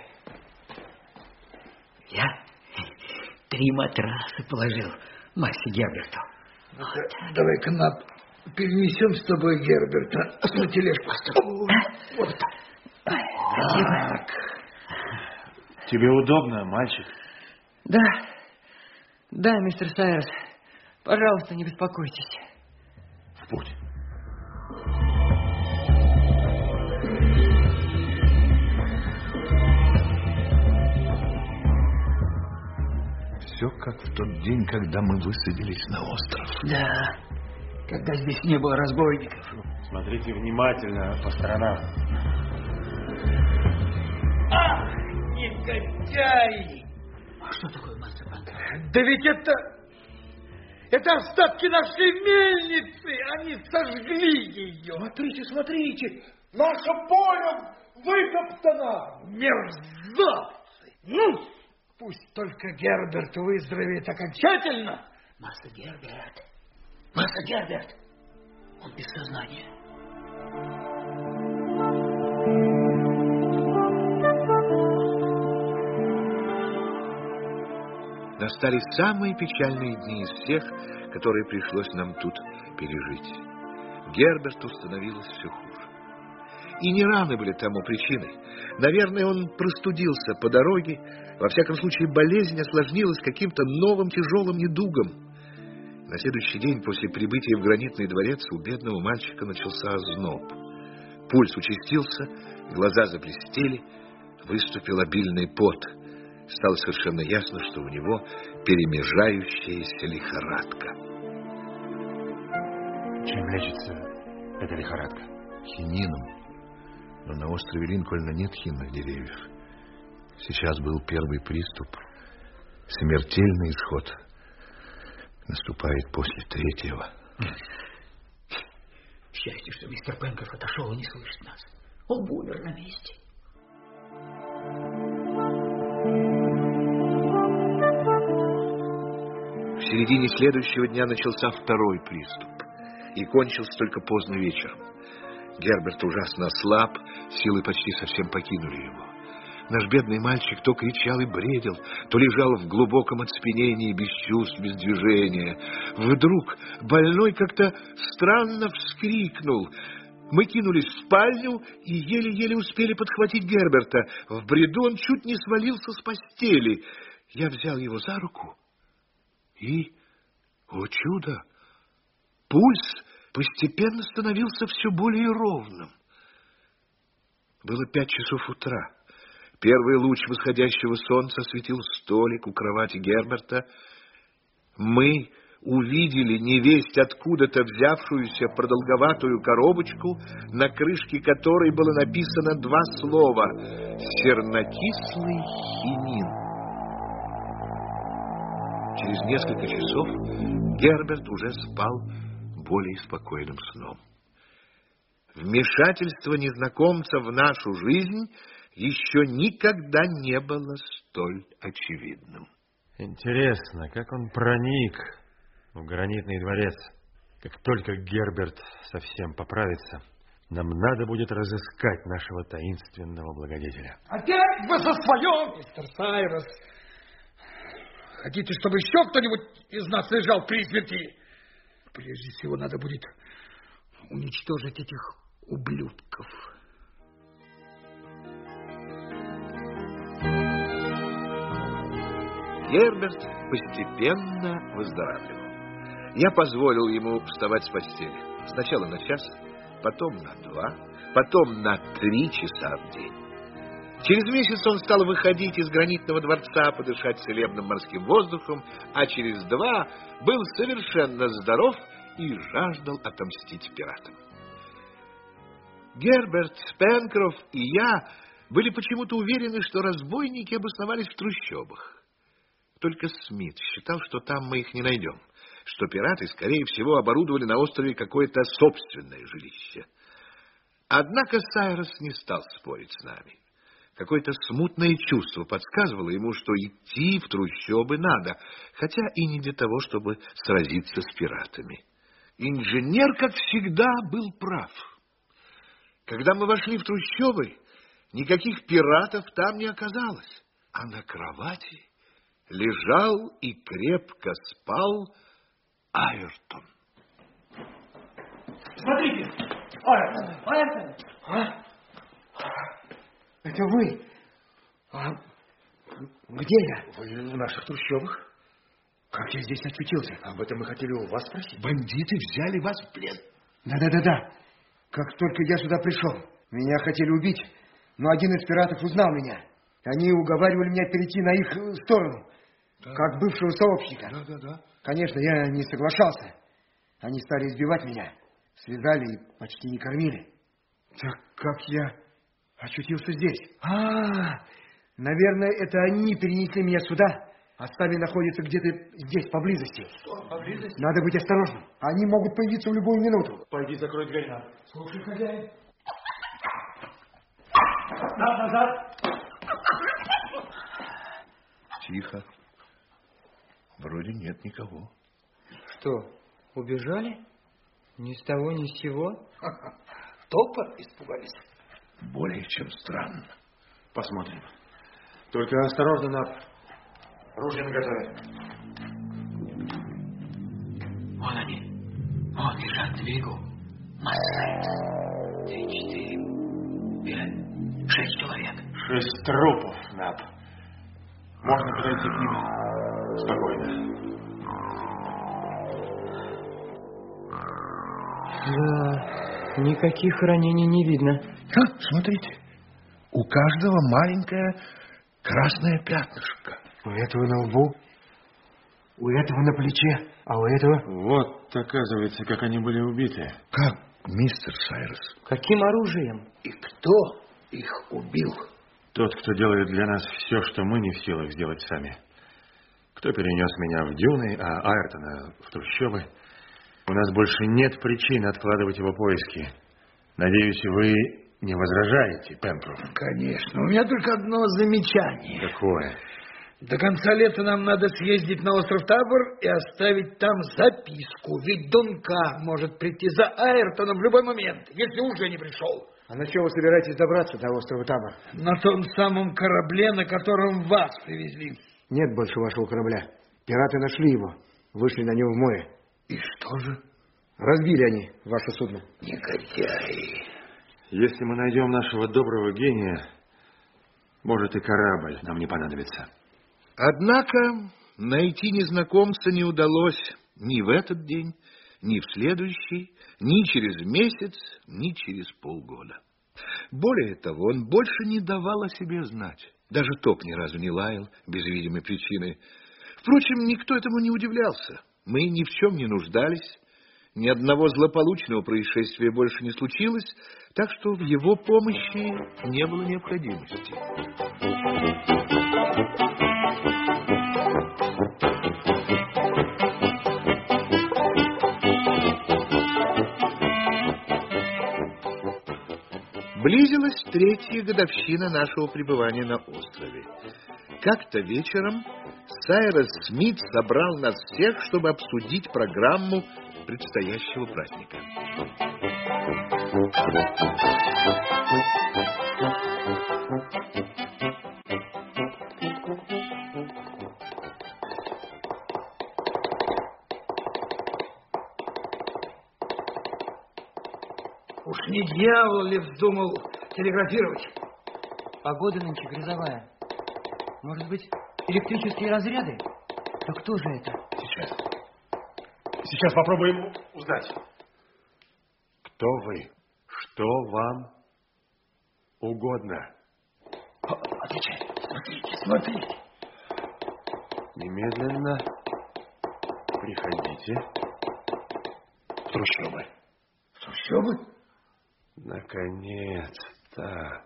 я три матраса положил Массе Герберту. Вот. Давай-ка, на, перенесем с тобой Герберта на тележку. Вот так. Так. Тебе удобно, мальчик? Да, да, мистер Сайрус. Пожалуйста, не беспокойтесь. В путь. Все как в тот день, когда мы высадились на остров. Да, когда здесь не было разбойников. Смотрите внимательно по сторонам. Ах, негодяи! А что такое, мастер Пенкроф? Да ведь это... это остатки нашей мельницы! Они сожгли ее! Смотрите, смотрите! Наше поле вытоптано! Мерзавцы! Ну, пусть только Герберт выздоровеет окончательно, Масса Герберт. Масса Герберт. Он без сознания. Настали самые печальные дни из всех, которые пришлось нам тут пережить. Герберту становилось все хуже. И не раны были тому причиной. Наверное, он простудился по дороге. Во всяком случае, болезнь осложнилась каким-то новым тяжелым недугом. На следующий день после прибытия в Гранитный дворец у бедного мальчика начался озноб. Пульс участился, глаза заблестели, выступил обильный пот. Стало совершенно ясно, что у него перемежающаяся лихорадка. Чем лечится эта лихорадка? Хинином. Но на острове Линкольна нет хинных деревьев. Сейчас был первый приступ. Смертельный исход наступает после третьего. Счастье, что мистер Пенкроф отошел и не слышит нас. Он бы умер на месте. В середине следующего дня начался второй приступ и кончился только поздно вечером. Герберт ужасно ослаб, силы почти совсем покинули его. Наш бедный мальчик то кричал и бредил, то лежал в глубоком оцепенении, без чувств, без движения. Вдруг больной как-то странно вскрикнул. Мы кинулись в спальню и еле-еле успели подхватить Герберта. В бреду он чуть не свалился с постели. Я взял его за руку и, о чудо, пульс постепенно становился все более ровным. Было пять часов утра. Первый луч восходящего солнца осветил столик у кровати Герберта. Мы увидели невесть откуда-то взявшуюся продолговатую коробочку, на крышке которой было написано два слова «Сернокислый хинин». Через несколько часов Герберт уже спал более спокойным сном. Вмешательство незнакомца в нашу жизнь еще никогда не было столь очевидным. Интересно, как он проник в Гранитный дворец. Как только Герберт совсем поправится, нам надо будет разыскать нашего таинственного благодетеля. Опять вы за свое, мистер Сайрос. Хотите, чтобы еще кто-нибудь из нас лежал при смерти? Прежде всего, надо будет уничтожить этих ублюдков. Герберт постепенно выздоравливал. Я позволил ему вставать с постели. Сначала на час, потом на два, потом на три часа в день. Через месяц он стал выходить из Гранитного дворца, подышать целебным морским воздухом, а через два был совершенно здоров и жаждал отомстить пиратам. Герберт, Пенкроф и я были почему-то уверены, что разбойники обосновались в трущобах. Только Смит считал, что там мы их не найдем, что пираты, скорее всего, оборудовали на острове какое-то собственное жилище. Однако Сайрос не стал спорить с нами. Какое-то смутное чувство подсказывало ему, что идти в трущобы надо, хотя и не для того, чтобы сразиться с пиратами. Инженер, как всегда, был прав. Когда мы вошли в трущобы, никаких пиратов там не оказалось, а на кровати лежал и крепко спал Айртон. Смотрите, Айртон, Айртон, а? Это вы? А где я? Вы в наших трущобах. Как я здесь очутился? Об этом мы хотели у вас спросить. Бандиты взяли вас в плен. Да-да-да-да. Как только я сюда пришел, меня хотели убить, но один из пиратов узнал меня. Они уговаривали меня перейти на их сторону, да. Как бывшего сообщника. Да-да-да. Конечно, я не соглашался. Они стали избивать меня, связали и почти не кормили. Так как я очутился здесь? А, наверное, это они перенесли меня сюда. Остави находится где-то здесь, поблизости. Что, поблизости? Надо быть осторожным. Они могут появиться в любую минуту. Пойди, закрой дверь нам. Слушай, хозяин. Назад, назад. Тихо. Вроде нет никого. Что, убежали? Ни с того, ни с сего? Топор испугались. Более чем странно. Посмотрим. Только осторожно, Нап. Оружие наготове. Вон они. Вон лежат на берегу. Масса. Три, четыре, пять, шесть человек. Шесть трупов, Нап. Можно подойти к ним спокойно. Да, никаких ранений не видно. А, смотрите, у каждого маленькое красное пятнышко. У этого на лбу, у этого на плече, а у этого... Вот, оказывается, как они были убиты. Как, мистер Сайрес? Каким оружием? И кто их убил? Тот, кто делает для нас все, что мы не в силах сделать сами. Кто перенес меня в дюны, а Айртона в трущобы. У нас больше нет причин откладывать его поиски. Надеюсь, вы не возражаете, Пенкроф? Конечно. У меня только одно замечание. Какое? До конца лета нам надо съездить на остров Табор и оставить там записку. Ведь Дункан может прийти за Айртоном в любой момент, если уже не пришел. А на чем вы собираетесь добраться до острова Табор? На том самом корабле, на котором вас привезли. Нет больше вашего корабля. Пираты нашли его, вышли на него в море. И что же? Разбили они ваше судно. Негодяи. Если мы найдем нашего доброго гения, может, и корабль нам не понадобится. Однако найти незнакомца не удалось ни в этот день, ни в следующий, ни через месяц, ни через полгода. Более того, он больше не давал о себе знать. Даже топ ни разу не лаял, без видимой причины. Впрочем, никто этому не удивлялся. Мы ни в чем не нуждались, ни одного злополучного происшествия больше не случилось, так что в его помощи не было необходимости. Близилась третья годовщина нашего пребывания на острове. Как-то вечером Сайрес Смит собрал нас всех, чтобы обсудить программу предстоящего праздника. Уж не дьявол ли вздумал телеграфировать? Погода нынче грозовая. Может быть, электрические разряды? Да кто же это? Сейчас. Сейчас попробуем узнать. Кто вы? Что вам угодно? Отвечай. Смотрите, смотрите. Немедленно приходите в трущобы. В трущобы? Наконец-то.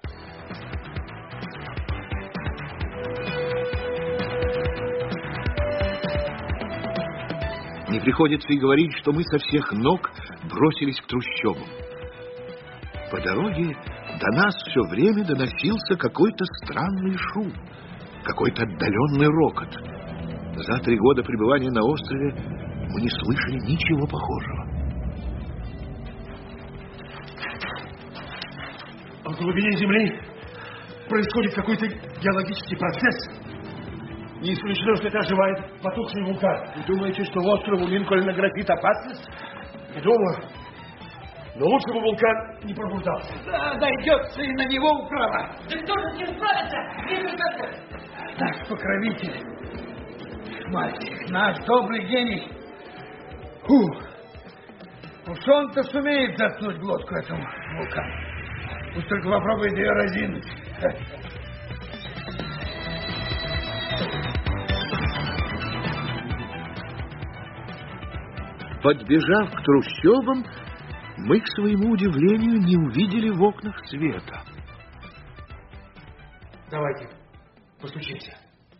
Не приходится и говорить, что мы со всех ног бросились к трущобам. По дороге до нас все время доносился какой-то странный шум, какой-то отдаленный рокот. За три года пребывания на острове мы не слышали ничего похожего. В глубине земли происходит какой-то геологический процесс. Не исключено, что это оживает потухший вулкан. Вы думаете, что острову Линкольна грозит опасность? Не думаю. Но лучше бы вулкан не пробуждался. Да, дойдется и на него управа. Да кто же с ним справится? Мистер Пенкроф! Наш покровитель. Мальчик, наш добрый гений. Фу. Уж он-то сумеет заткнуть глотку этому вулкану. Пусть только попробует ее разинуть. Подбежав к трущобам, мы, к своему удивлению, не увидели в окнах света. Давайте, постучимся.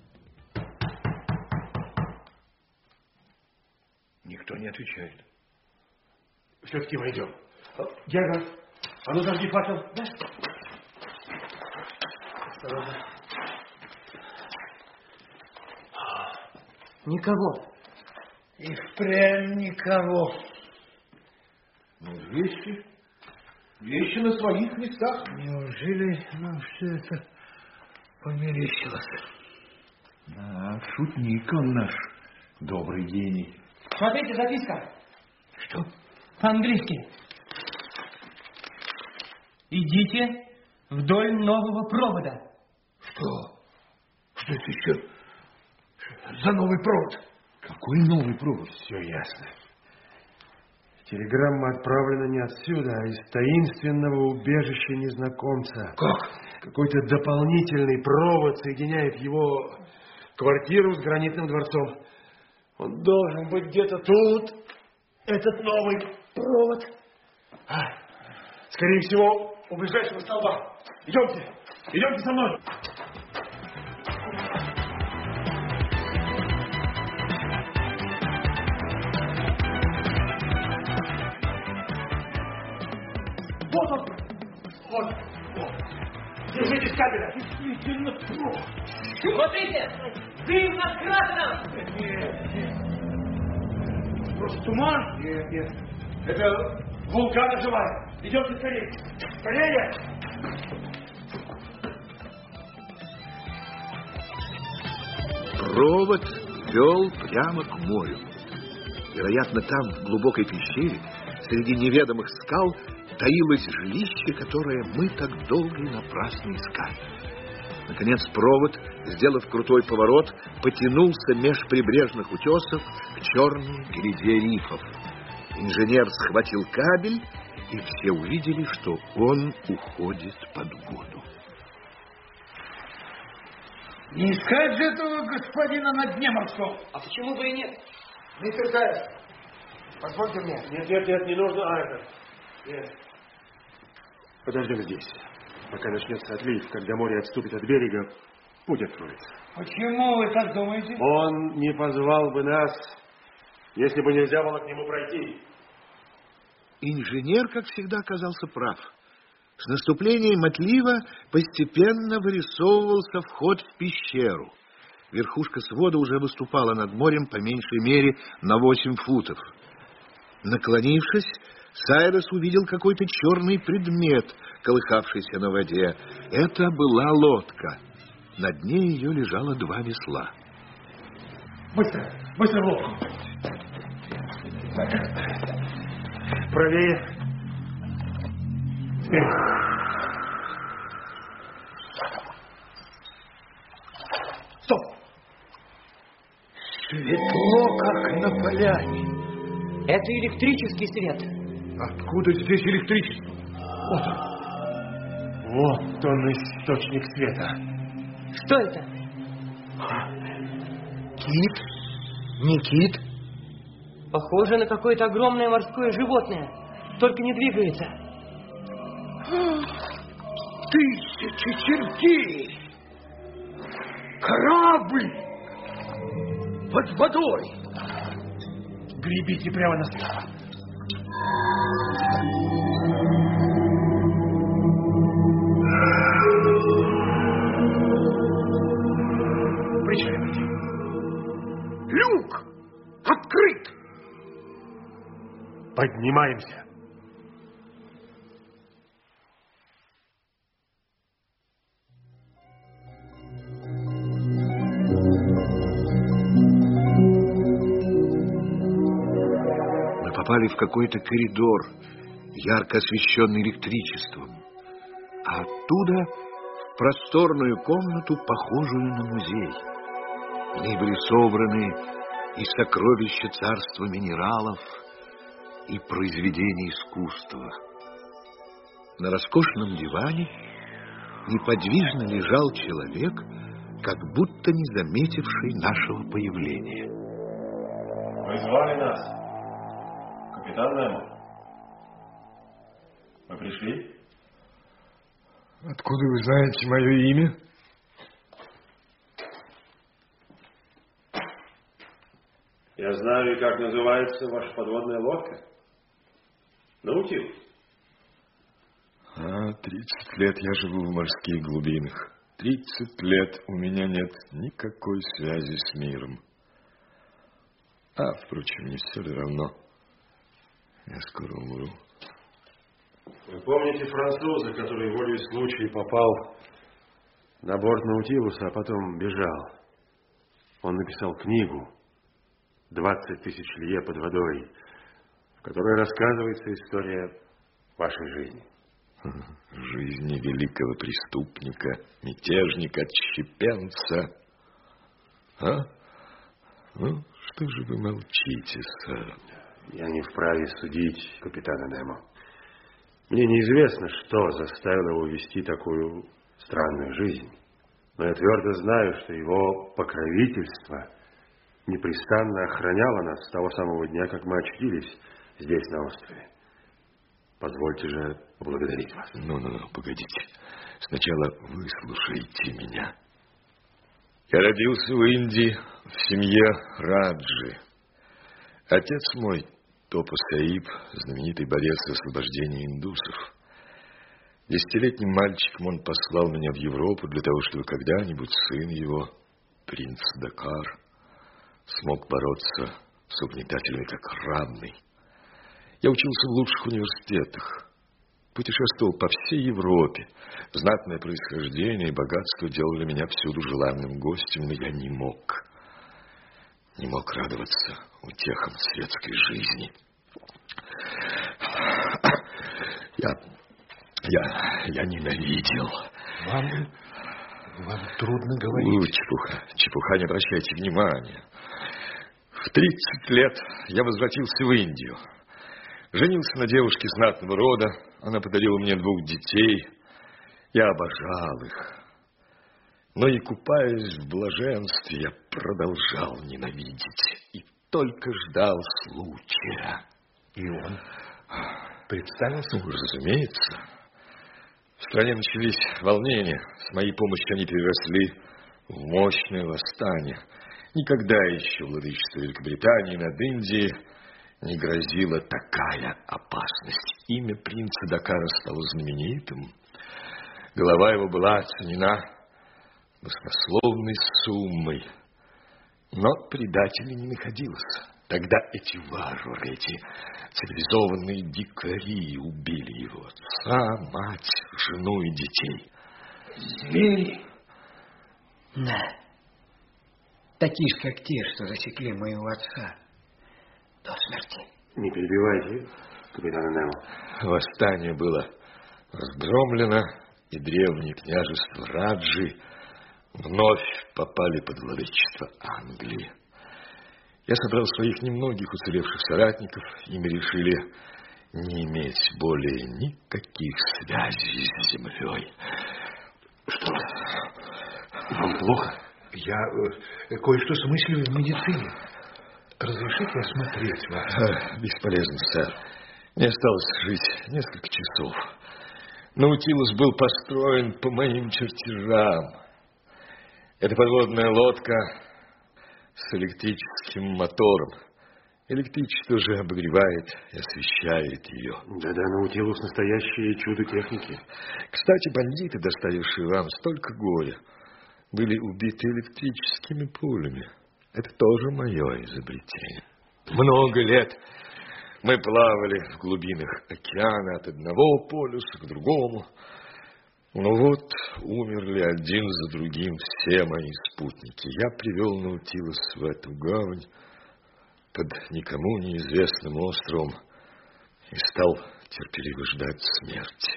Никто не отвечает. Все-таки войдем. Герберт, а ну зажги факел. Да. Осторожно. Никого. И впрямь никого. Ну, вещи, вещи на своих местах. Неужели нам все это померещилось? Да, шутник он наш, добрый гений. Смотрите, записка. Что? По-английски. Идите вдоль нового провода. Что? Что это еще за новый провод? Какой новый провод? Все ясно. Телеграмма отправлена не отсюда, а из таинственного убежища незнакомца. Как? Какой-то дополнительный провод соединяет его квартиру с гранитным дворцом. Он должен быть где-то тут, этот новый провод. А, скорее всего, у ближайшего столба. Идемте, идемте со мной. Вот он! Вот! Вот! Держитесь, камера! Действительно плохо! Смотрите! Дым над кратером! Нет, нет. Просто туман? Нет, нет. Это вулкан оживает. Идемте скорее! Скорее! Провод вел прямо к морю. Вероятно, там, в глубокой пещере, среди неведомых скал, таилось жилище, которое мы так долго и напрасно искали. Наконец провод, сделав крутой поворот, потянулся меж прибрежных утесов к черной гряде рифов. Инженер схватил кабель, и все увидели, что он уходит под воду. Не искать же этого господина на дне морском. А почему бы и нет? Мистер Сайерс, позвольте мне. Нет, нет, нет, не нужно, Артер. Нет. Подождем здесь. Пока начнется отлив, когда море отступит от берега, путь откроется. Почему вы так думаете? Он не позвал бы нас, если бы нельзя было к нему пройти. Инженер, как всегда, оказался прав. С наступлением отлива постепенно вырисовывался вход в пещеру. Верхушка свода уже выступала над морем по меньшей мере на восемь футов. Наклонившись, Сайрес увидел какой-то черный предмет, колыхавшийся на воде. Это была лодка. На дне ее лежало два весла. Быстро, быстро в лодку. Правее. Стоп! Светло, как на поляне. Это электрический свет. Откуда здесь электричество? Вот он. Вот он, источник света. Что это? Кит? Не кит? Похоже на какое-то огромное морское животное, только не двигается. Тысячи чертей! Корабль! Под водой! Гребите прямо на свет. Причаливайте. Люк открыт! Поднимаемся. Попали в какой-то коридор, ярко освещенный электричеством, а оттуда в просторную комнату, похожую на музей. В ней были собраны и сокровища царства минералов, и произведения искусства. На роскошном диване неподвижно лежал человек, как будто не заметивший нашего появления. Вы звали нас? Капитан Немо, вы пришли? Откуда вы знаете мое имя? Я знаю, как называется ваша подводная лодка. Наутилус. А, тридцать лет я живу в морских глубинах. Тридцать лет у меня нет никакой связи с миром. А, впрочем, не все ли равно. Я скоро умру. Вы помните француза, который волей случая попал на борт Наутилуса, а потом бежал? Он написал книгу «Двадцать тысяч лье под водой», в которой рассказывается история вашей жизни. Жизни великого преступника, мятежника, отщепенца. А? Ну, что же вы молчите, сэр? Я не вправе судить капитана Немо. Мне неизвестно, что заставило его вести такую странную жизнь. Но я твердо знаю, что его покровительство непрестанно охраняло нас с того самого дня, как мы очутились здесь, на острове. Позвольте же поблагодарить вас. Ну-ну-ну, погодите. Сначала выслушайте меня. Я родился в Индии, в семье Раджи. Отец мой, Топу Саиб, знаменитый борец за освобождение индусов. Десятилетним мальчиком он послал меня в Европу для того, чтобы когда-нибудь сын его, принц Дакар, смог бороться с угнетателями как равный. Я учился в лучших университетах, путешествовал по всей Европе. Знатное происхождение и богатство делали меня всюду желанным гостем, но я не мог, не мог радоваться утехам светской жизни. Я, я, я ненавидел. Вам, вам трудно говорить. Ну, чепуха, чепуха, не обращайте внимания. В тридцать лет я возвратился в Индию. Женился на девушке знатного рода. Она подарила мне двух детей. Я обожал их. Но и купаясь в блаженстве, я продолжал ненавидеть. И только ждал случая. И он представился? Ну, разумеется. В стране начались волнения. С моей помощью они переросли в мощное восстание. Никогда еще владычество Великобритании над Индией не грозила такая опасность. Имя принца Дакара стало знаменитым. Голова его была оценена баснословной суммой. Но предателей не находилось. Тогда эти варвары, эти цивилизованные дикари убили его отца, мать, жену и детей. Звери? Да. Такие же, как те, что засекли моего отца до смерти. Не перебивайте, капитан Немо. Восстание было разгромлено, и древние княжества Раджи вновь попали под владычество Англии. Я собрал своих немногих уцелевших соратников, и мы решили не иметь более никаких связей с землей. Что? Вам плохо? Я э, кое-что смыслю в медицине. Разрешите осмотреть вас? Бесполезно, сэр. Мне осталось жить несколько часов. Наутилус был построен по моим чертежам. Это подводная лодка с электрическим мотором. Электричество же обогревает и освещает ее. Да-да, Наутилус — настоящее чудо техники. Кстати, бандиты, доставившие вам столько горя, были убиты электрическими пулями. Это тоже мое изобретение. Много лет мы плавали в глубинах океана от одного полюса к другому. Но вот умерли один за другим все мои спутники. Я привел Наутилус в эту гавань под никому неизвестным островом и стал терпеливо ждать смерти.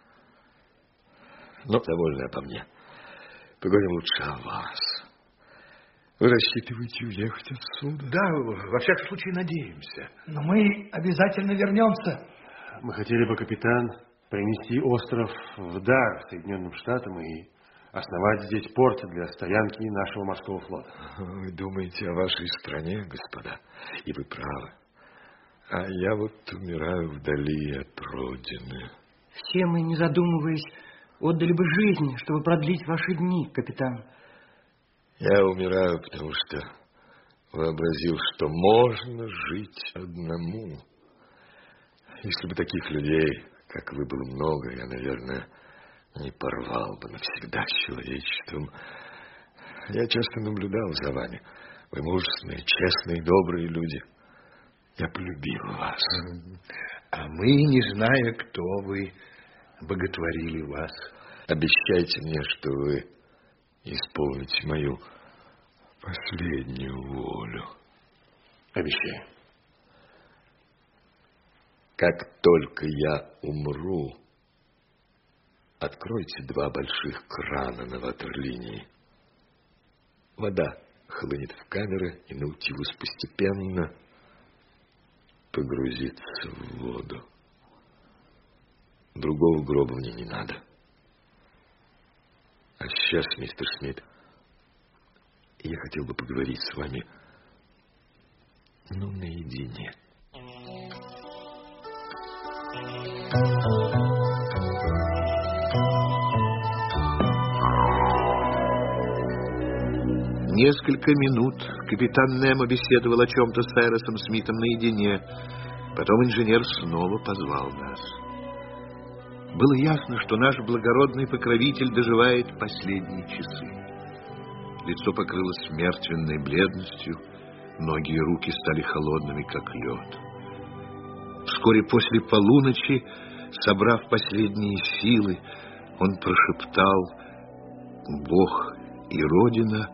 Но довольно обо мне. Поговорим лучше о вас. Вы рассчитываете уехать отсюда? Да, во всяком случае, надеемся. Но мы обязательно вернемся. Мы хотели бы, капитан, принести остров в дар Соединенным Штатам и основать здесь порт для стоянки нашего морского флота. Вы думаете о вашей стране, господа, и вы правы. А я вот умираю вдали от родины. Все мы, не задумываясь, отдали бы жизнь, чтобы продлить ваши дни, капитан. Я умираю, потому что вообразил, что можно жить одному. Если бы таких людей, как вы, было много, я, наверное, не порвал бы навсегда с человечеством. Я часто наблюдал за вами. Вы мужественные, честные, добрые люди. Я полюбил вас. А мы, не зная, кто вы, боготворили вас. Обещайте мне, что вы исполните мою последнюю волю. Обещаю. Как только я умру, откройте два больших крана на ватерлинии. Вода хлынет в камеры, и Наутилус постепенно погрузится в воду. Другого гроба мне не надо. А сейчас, мистер Смит, я хотел бы поговорить с вами, ну, наедине. Несколько минут капитан Немо беседовал о чем-то с Сайросом Смитом наедине. Потом инженер снова позвал нас. Было ясно, что наш благородный покровитель доживает последние часы. Лицо покрылось мертвенной бледностью, ноги и руки стали холодными, как лед. Вскоре после полуночи, собрав последние силы, он прошептал: «Бог и Родина»,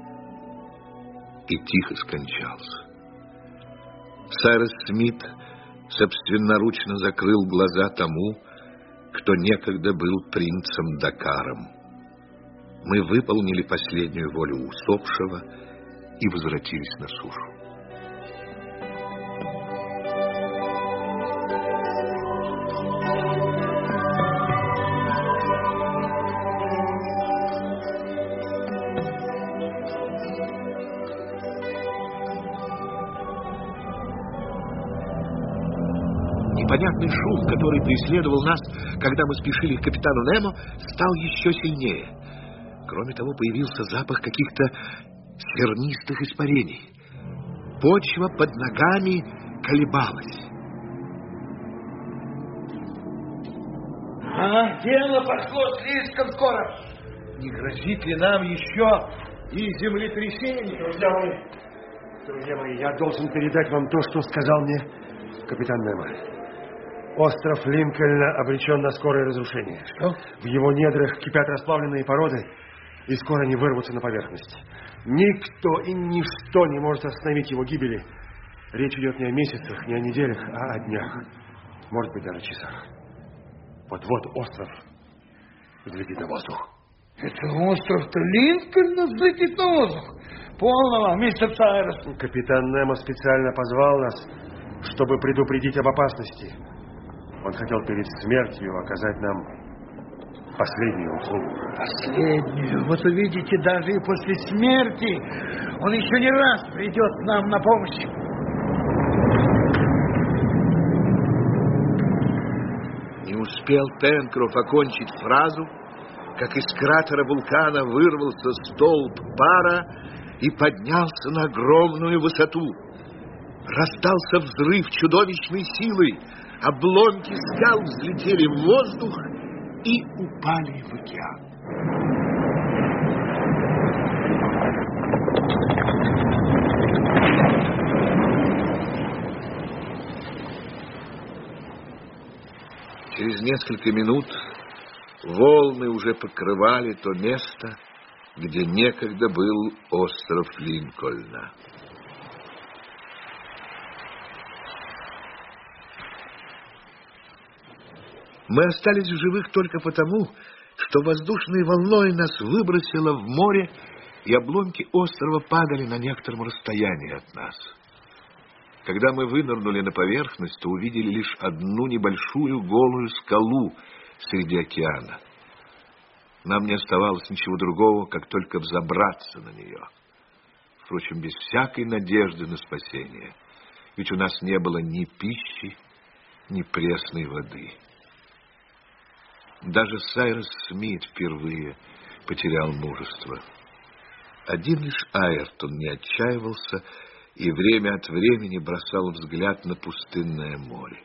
и тихо скончался. Сайрос Смит собственноручно закрыл глаза тому, кто некогда был принцем Дакаром. Мы выполнили последнюю волю усопшего и возвратились на сушу. Непонятный шум, который преследовал нас, когда мы спешили к капитану Немо, стал еще сильнее. Кроме того, появился запах каких-то сернистых испарений. Почва под ногами колебалась. А, дело пошло слишком скоро. Не грозит ли нам еще и землетрясение? Друзья мои, друзья мои, я должен передать вам то, что сказал мне капитан Немо. Остров Линкольна обречен на скорое разрушение. Что? В его недрах кипят расплавленные породы, и скоро они вырвутся на поверхность. Никто и ничто не может остановить его гибели. Речь идет не о месяцах, не о неделях, а о днях. Может быть, даже часах. Вот-вот остров взлетит на воздух. Это остров-то Линкольна взлетит на воздух? Полного, мистер Сайрос. Капитан Немо специально позвал нас, чтобы предупредить об опасности. Он хотел перед смертью оказать нам последнюю услугу. Последнюю? Вот увидите, даже и после смерти он еще не раз придет нам на помощь. Не успел Пенкроф окончить фразу, как из кратера вулкана вырвался столб пара и поднялся на огромную высоту. Раздался взрыв чудовищной силы, обломки скал взлетели в воздух и упали в океан. Через несколько минут волны уже покрывали то место, где некогда был остров Линкольна. Мы остались в живых только потому, что воздушной волной нас выбросило в море, и обломки острова падали на некотором расстоянии от нас. Когда мы вынырнули на поверхность, то увидели лишь одну небольшую голую скалу среди океана. Нам не оставалось ничего другого, как только взобраться на нее. Впрочем, без всякой надежды на спасение, ведь у нас не было ни пищи, ни пресной воды. Даже Сайрос Смит впервые потерял мужество. Один лишь Айртон не отчаивался и время от времени бросал взгляд на пустынное море.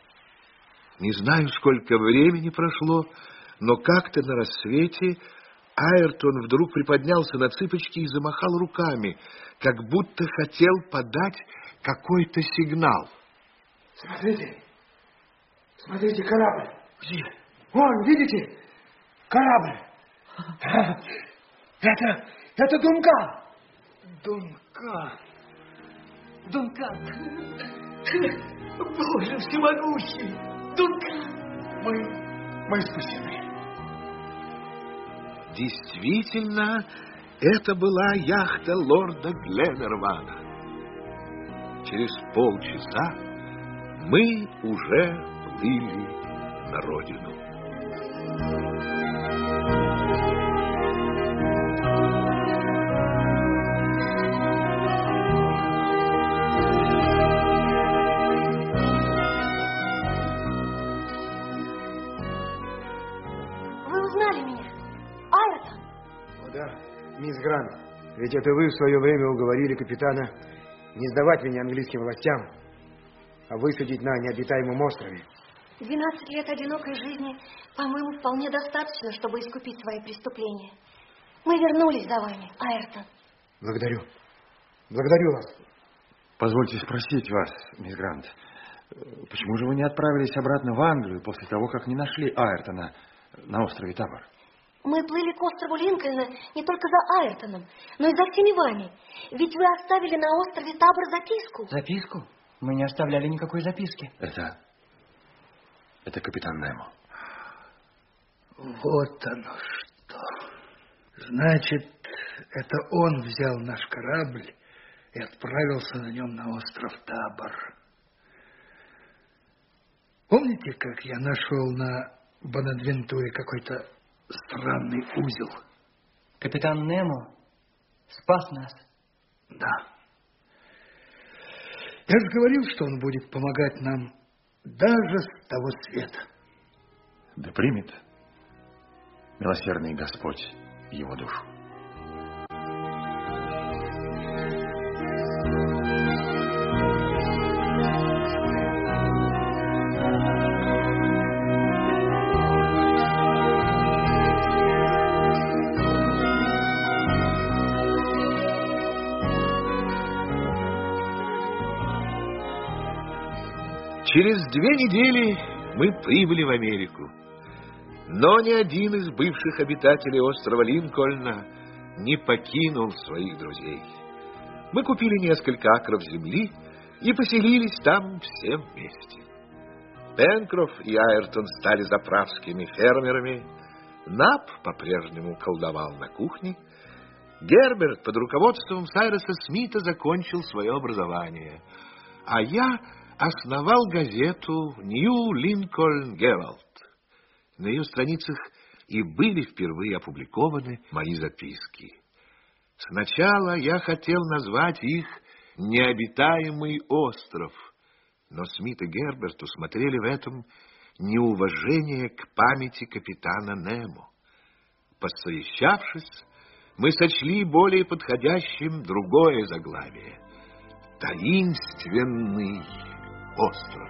Не знаю, сколько времени прошло, но как-то на рассвете Айртон вдруг приподнялся на цыпочки и замахал руками, как будто хотел подать какой-то сигнал. Смотрите, смотрите, корабль. Где? Вон, видите? Корабль. Это, это Дункан. Дункан. Дункан. Боже всемогущий. Дункан. Мы, мы спасены. Действительно, это была яхта лорда Гленнервана. Через полчаса мы уже плыли на родину. Вы узнали меня? Айртон? О, да, мисс Грант. Ведь это вы в свое время уговорили капитана не сдавать меня английским властям, а высадить на необитаемом острове. Двенадцать лет одинокой жизни, по-моему, вполне достаточно, чтобы искупить свои преступления. Мы вернулись за вами, Айртон. Благодарю. Благодарю вас. Позвольте спросить вас, мисс Грант, почему же вы не отправились обратно в Англию после того, как не нашли Айртона на острове Табор? Мы плыли к острову Линкольна не только за Айртоном, но и за всеми вами. Ведь вы оставили на острове Табор записку. Записку? Мы не оставляли никакой записки. Это... это капитан Немо. Вот оно что. Значит, это он взял наш корабль и отправился на нем на остров Табор. Помните, как я нашел на Бонадвентуре какой-то странный узел? Капитан Немо спас нас. Да. Я же говорил, что он будет помогать нам даже с того света. Да примет милосердный Господь его душу. Через две недели мы прибыли в Америку. Но ни один из бывших обитателей острова Линкольна не покинул своих друзей. Мы купили несколько акров земли и поселились там все вместе. Пенкроф и Айртон стали заправскими фермерами. Нап по-прежнему колдовал на кухне. Герберт под руководством Сайроса Смита закончил свое образование. А я основал газету «Нью Линкольн Геральд». На ее страницах и были впервые опубликованы мои записки. Сначала я хотел назвать их «Необитаемый остров», но Смит и Герберт усмотрели в этом неуважение к памяти капитана Немо. Посовещавшись, мы сочли более подходящим другое заглавие — «Таинственный остров».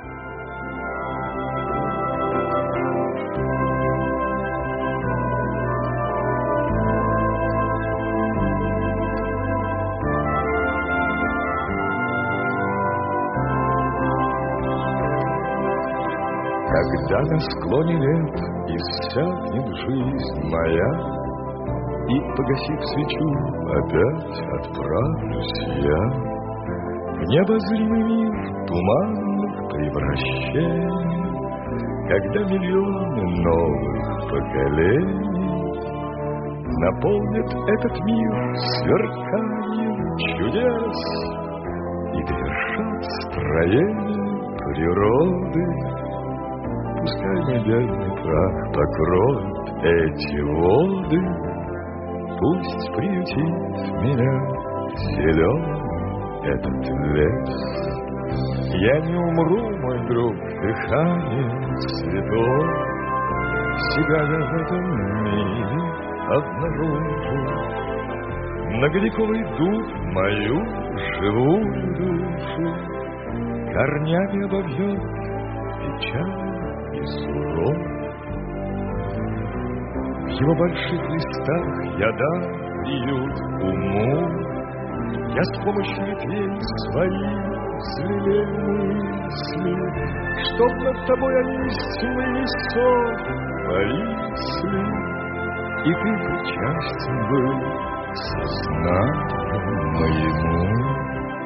Когда на склоне лет иссякнет жизнь моя, и, погасив свечу, опять отправлюсь я в необозримый мир туманных превращений, когда миллионы новых поколений наполнят этот мир сверканием чудес и довершат строение природы. Пускай небесный прах покроет эти воды, пусть приютит меня зеленый этот лес. Я не умру, мой друг, дыханием цветов, себя я в этом мире обнаружу. Многовековый дух мою живую душу корнями обовьет печаль и суров. его больших листах я дам приют уму. Я с помощью ветвей своих взлелею мысли, чтоб над тобой они из тьмы высот повисли, и ты причастен был сознанию моему.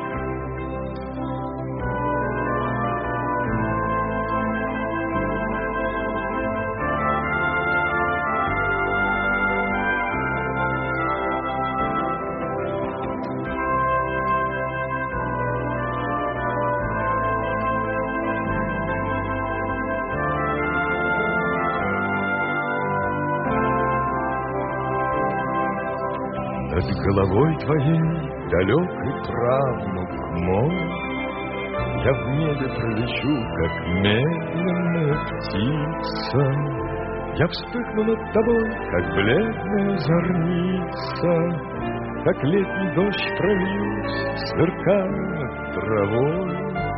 Над головой твоей далекий правнук мой, я в небе пролечу, как медленная птица. Я вспыхну над тобой, как бледная зорница, как летний дождь прольюсь, сверкая над травой.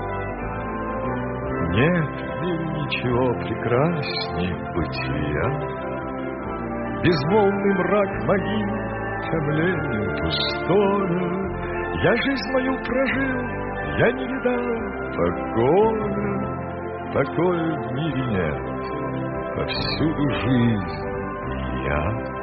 Нет в мире ничего прекрасней бытия. Безмолвный мрак могил, томление пустое, я жизнь мою прожил, я не видал покоя. Покоя в мире нет, повсюду жизнь я.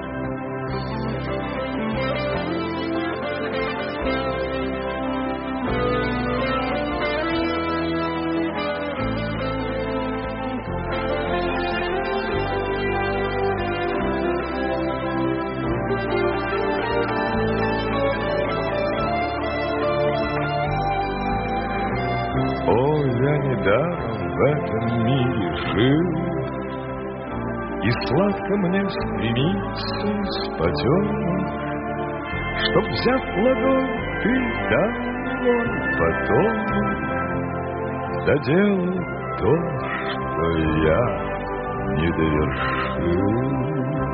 Недаром в этом мире жил, и сладко мне стремиться с потемок, чтоб, взяв в ладонь, ты дал мой потомок, доделал то, что я не довершил.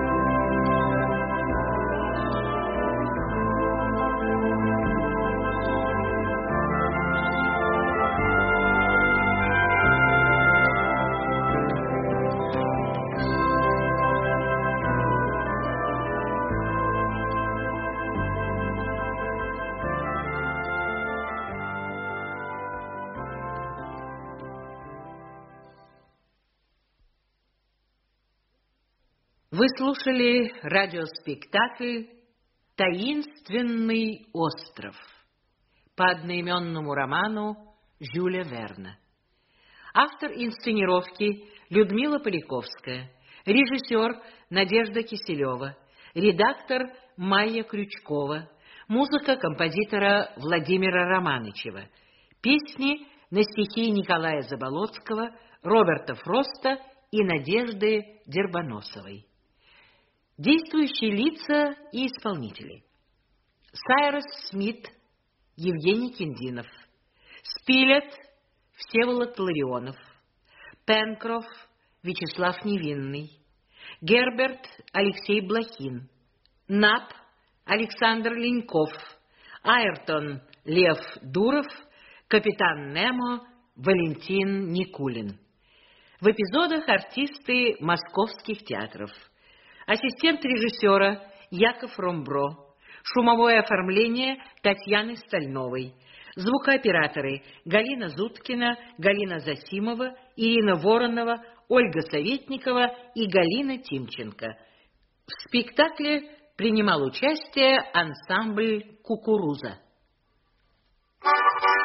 Вы слушали радиоспектакль «Таинственный остров» по одноименному роману Жюля Верна. Автор инсценировки Людмила Поляковская, режиссер Надежда Киселева, редактор Майя Крючкова, музыка композитора Владимира Романычева, песни на стихи Николая Заболоцкого, Роберта Фроста и Надежды Дербоносовой. Действующие лица и исполнители: Сайрус Смит, Евгений Киндинов; Спилет, Всеволод Ларионов; Пенкроф, Вячеслав Невинный; Герберт, Алексей Блохин; Нап, Александр Леньков; Айртон, Лев Дуров; капитан Немо, Валентин Никулин. В эпизодах артисты московских театров: ассистент режиссера Яков Ромбро, шумовое оформление Татьяны Стальновой, звукооператоры Галина Зуткина, Галина Засимова, Ирина Воронова, Ольга Советникова и Галина Тимченко. В спектакле принимал участие ансамбль «Кукуруза».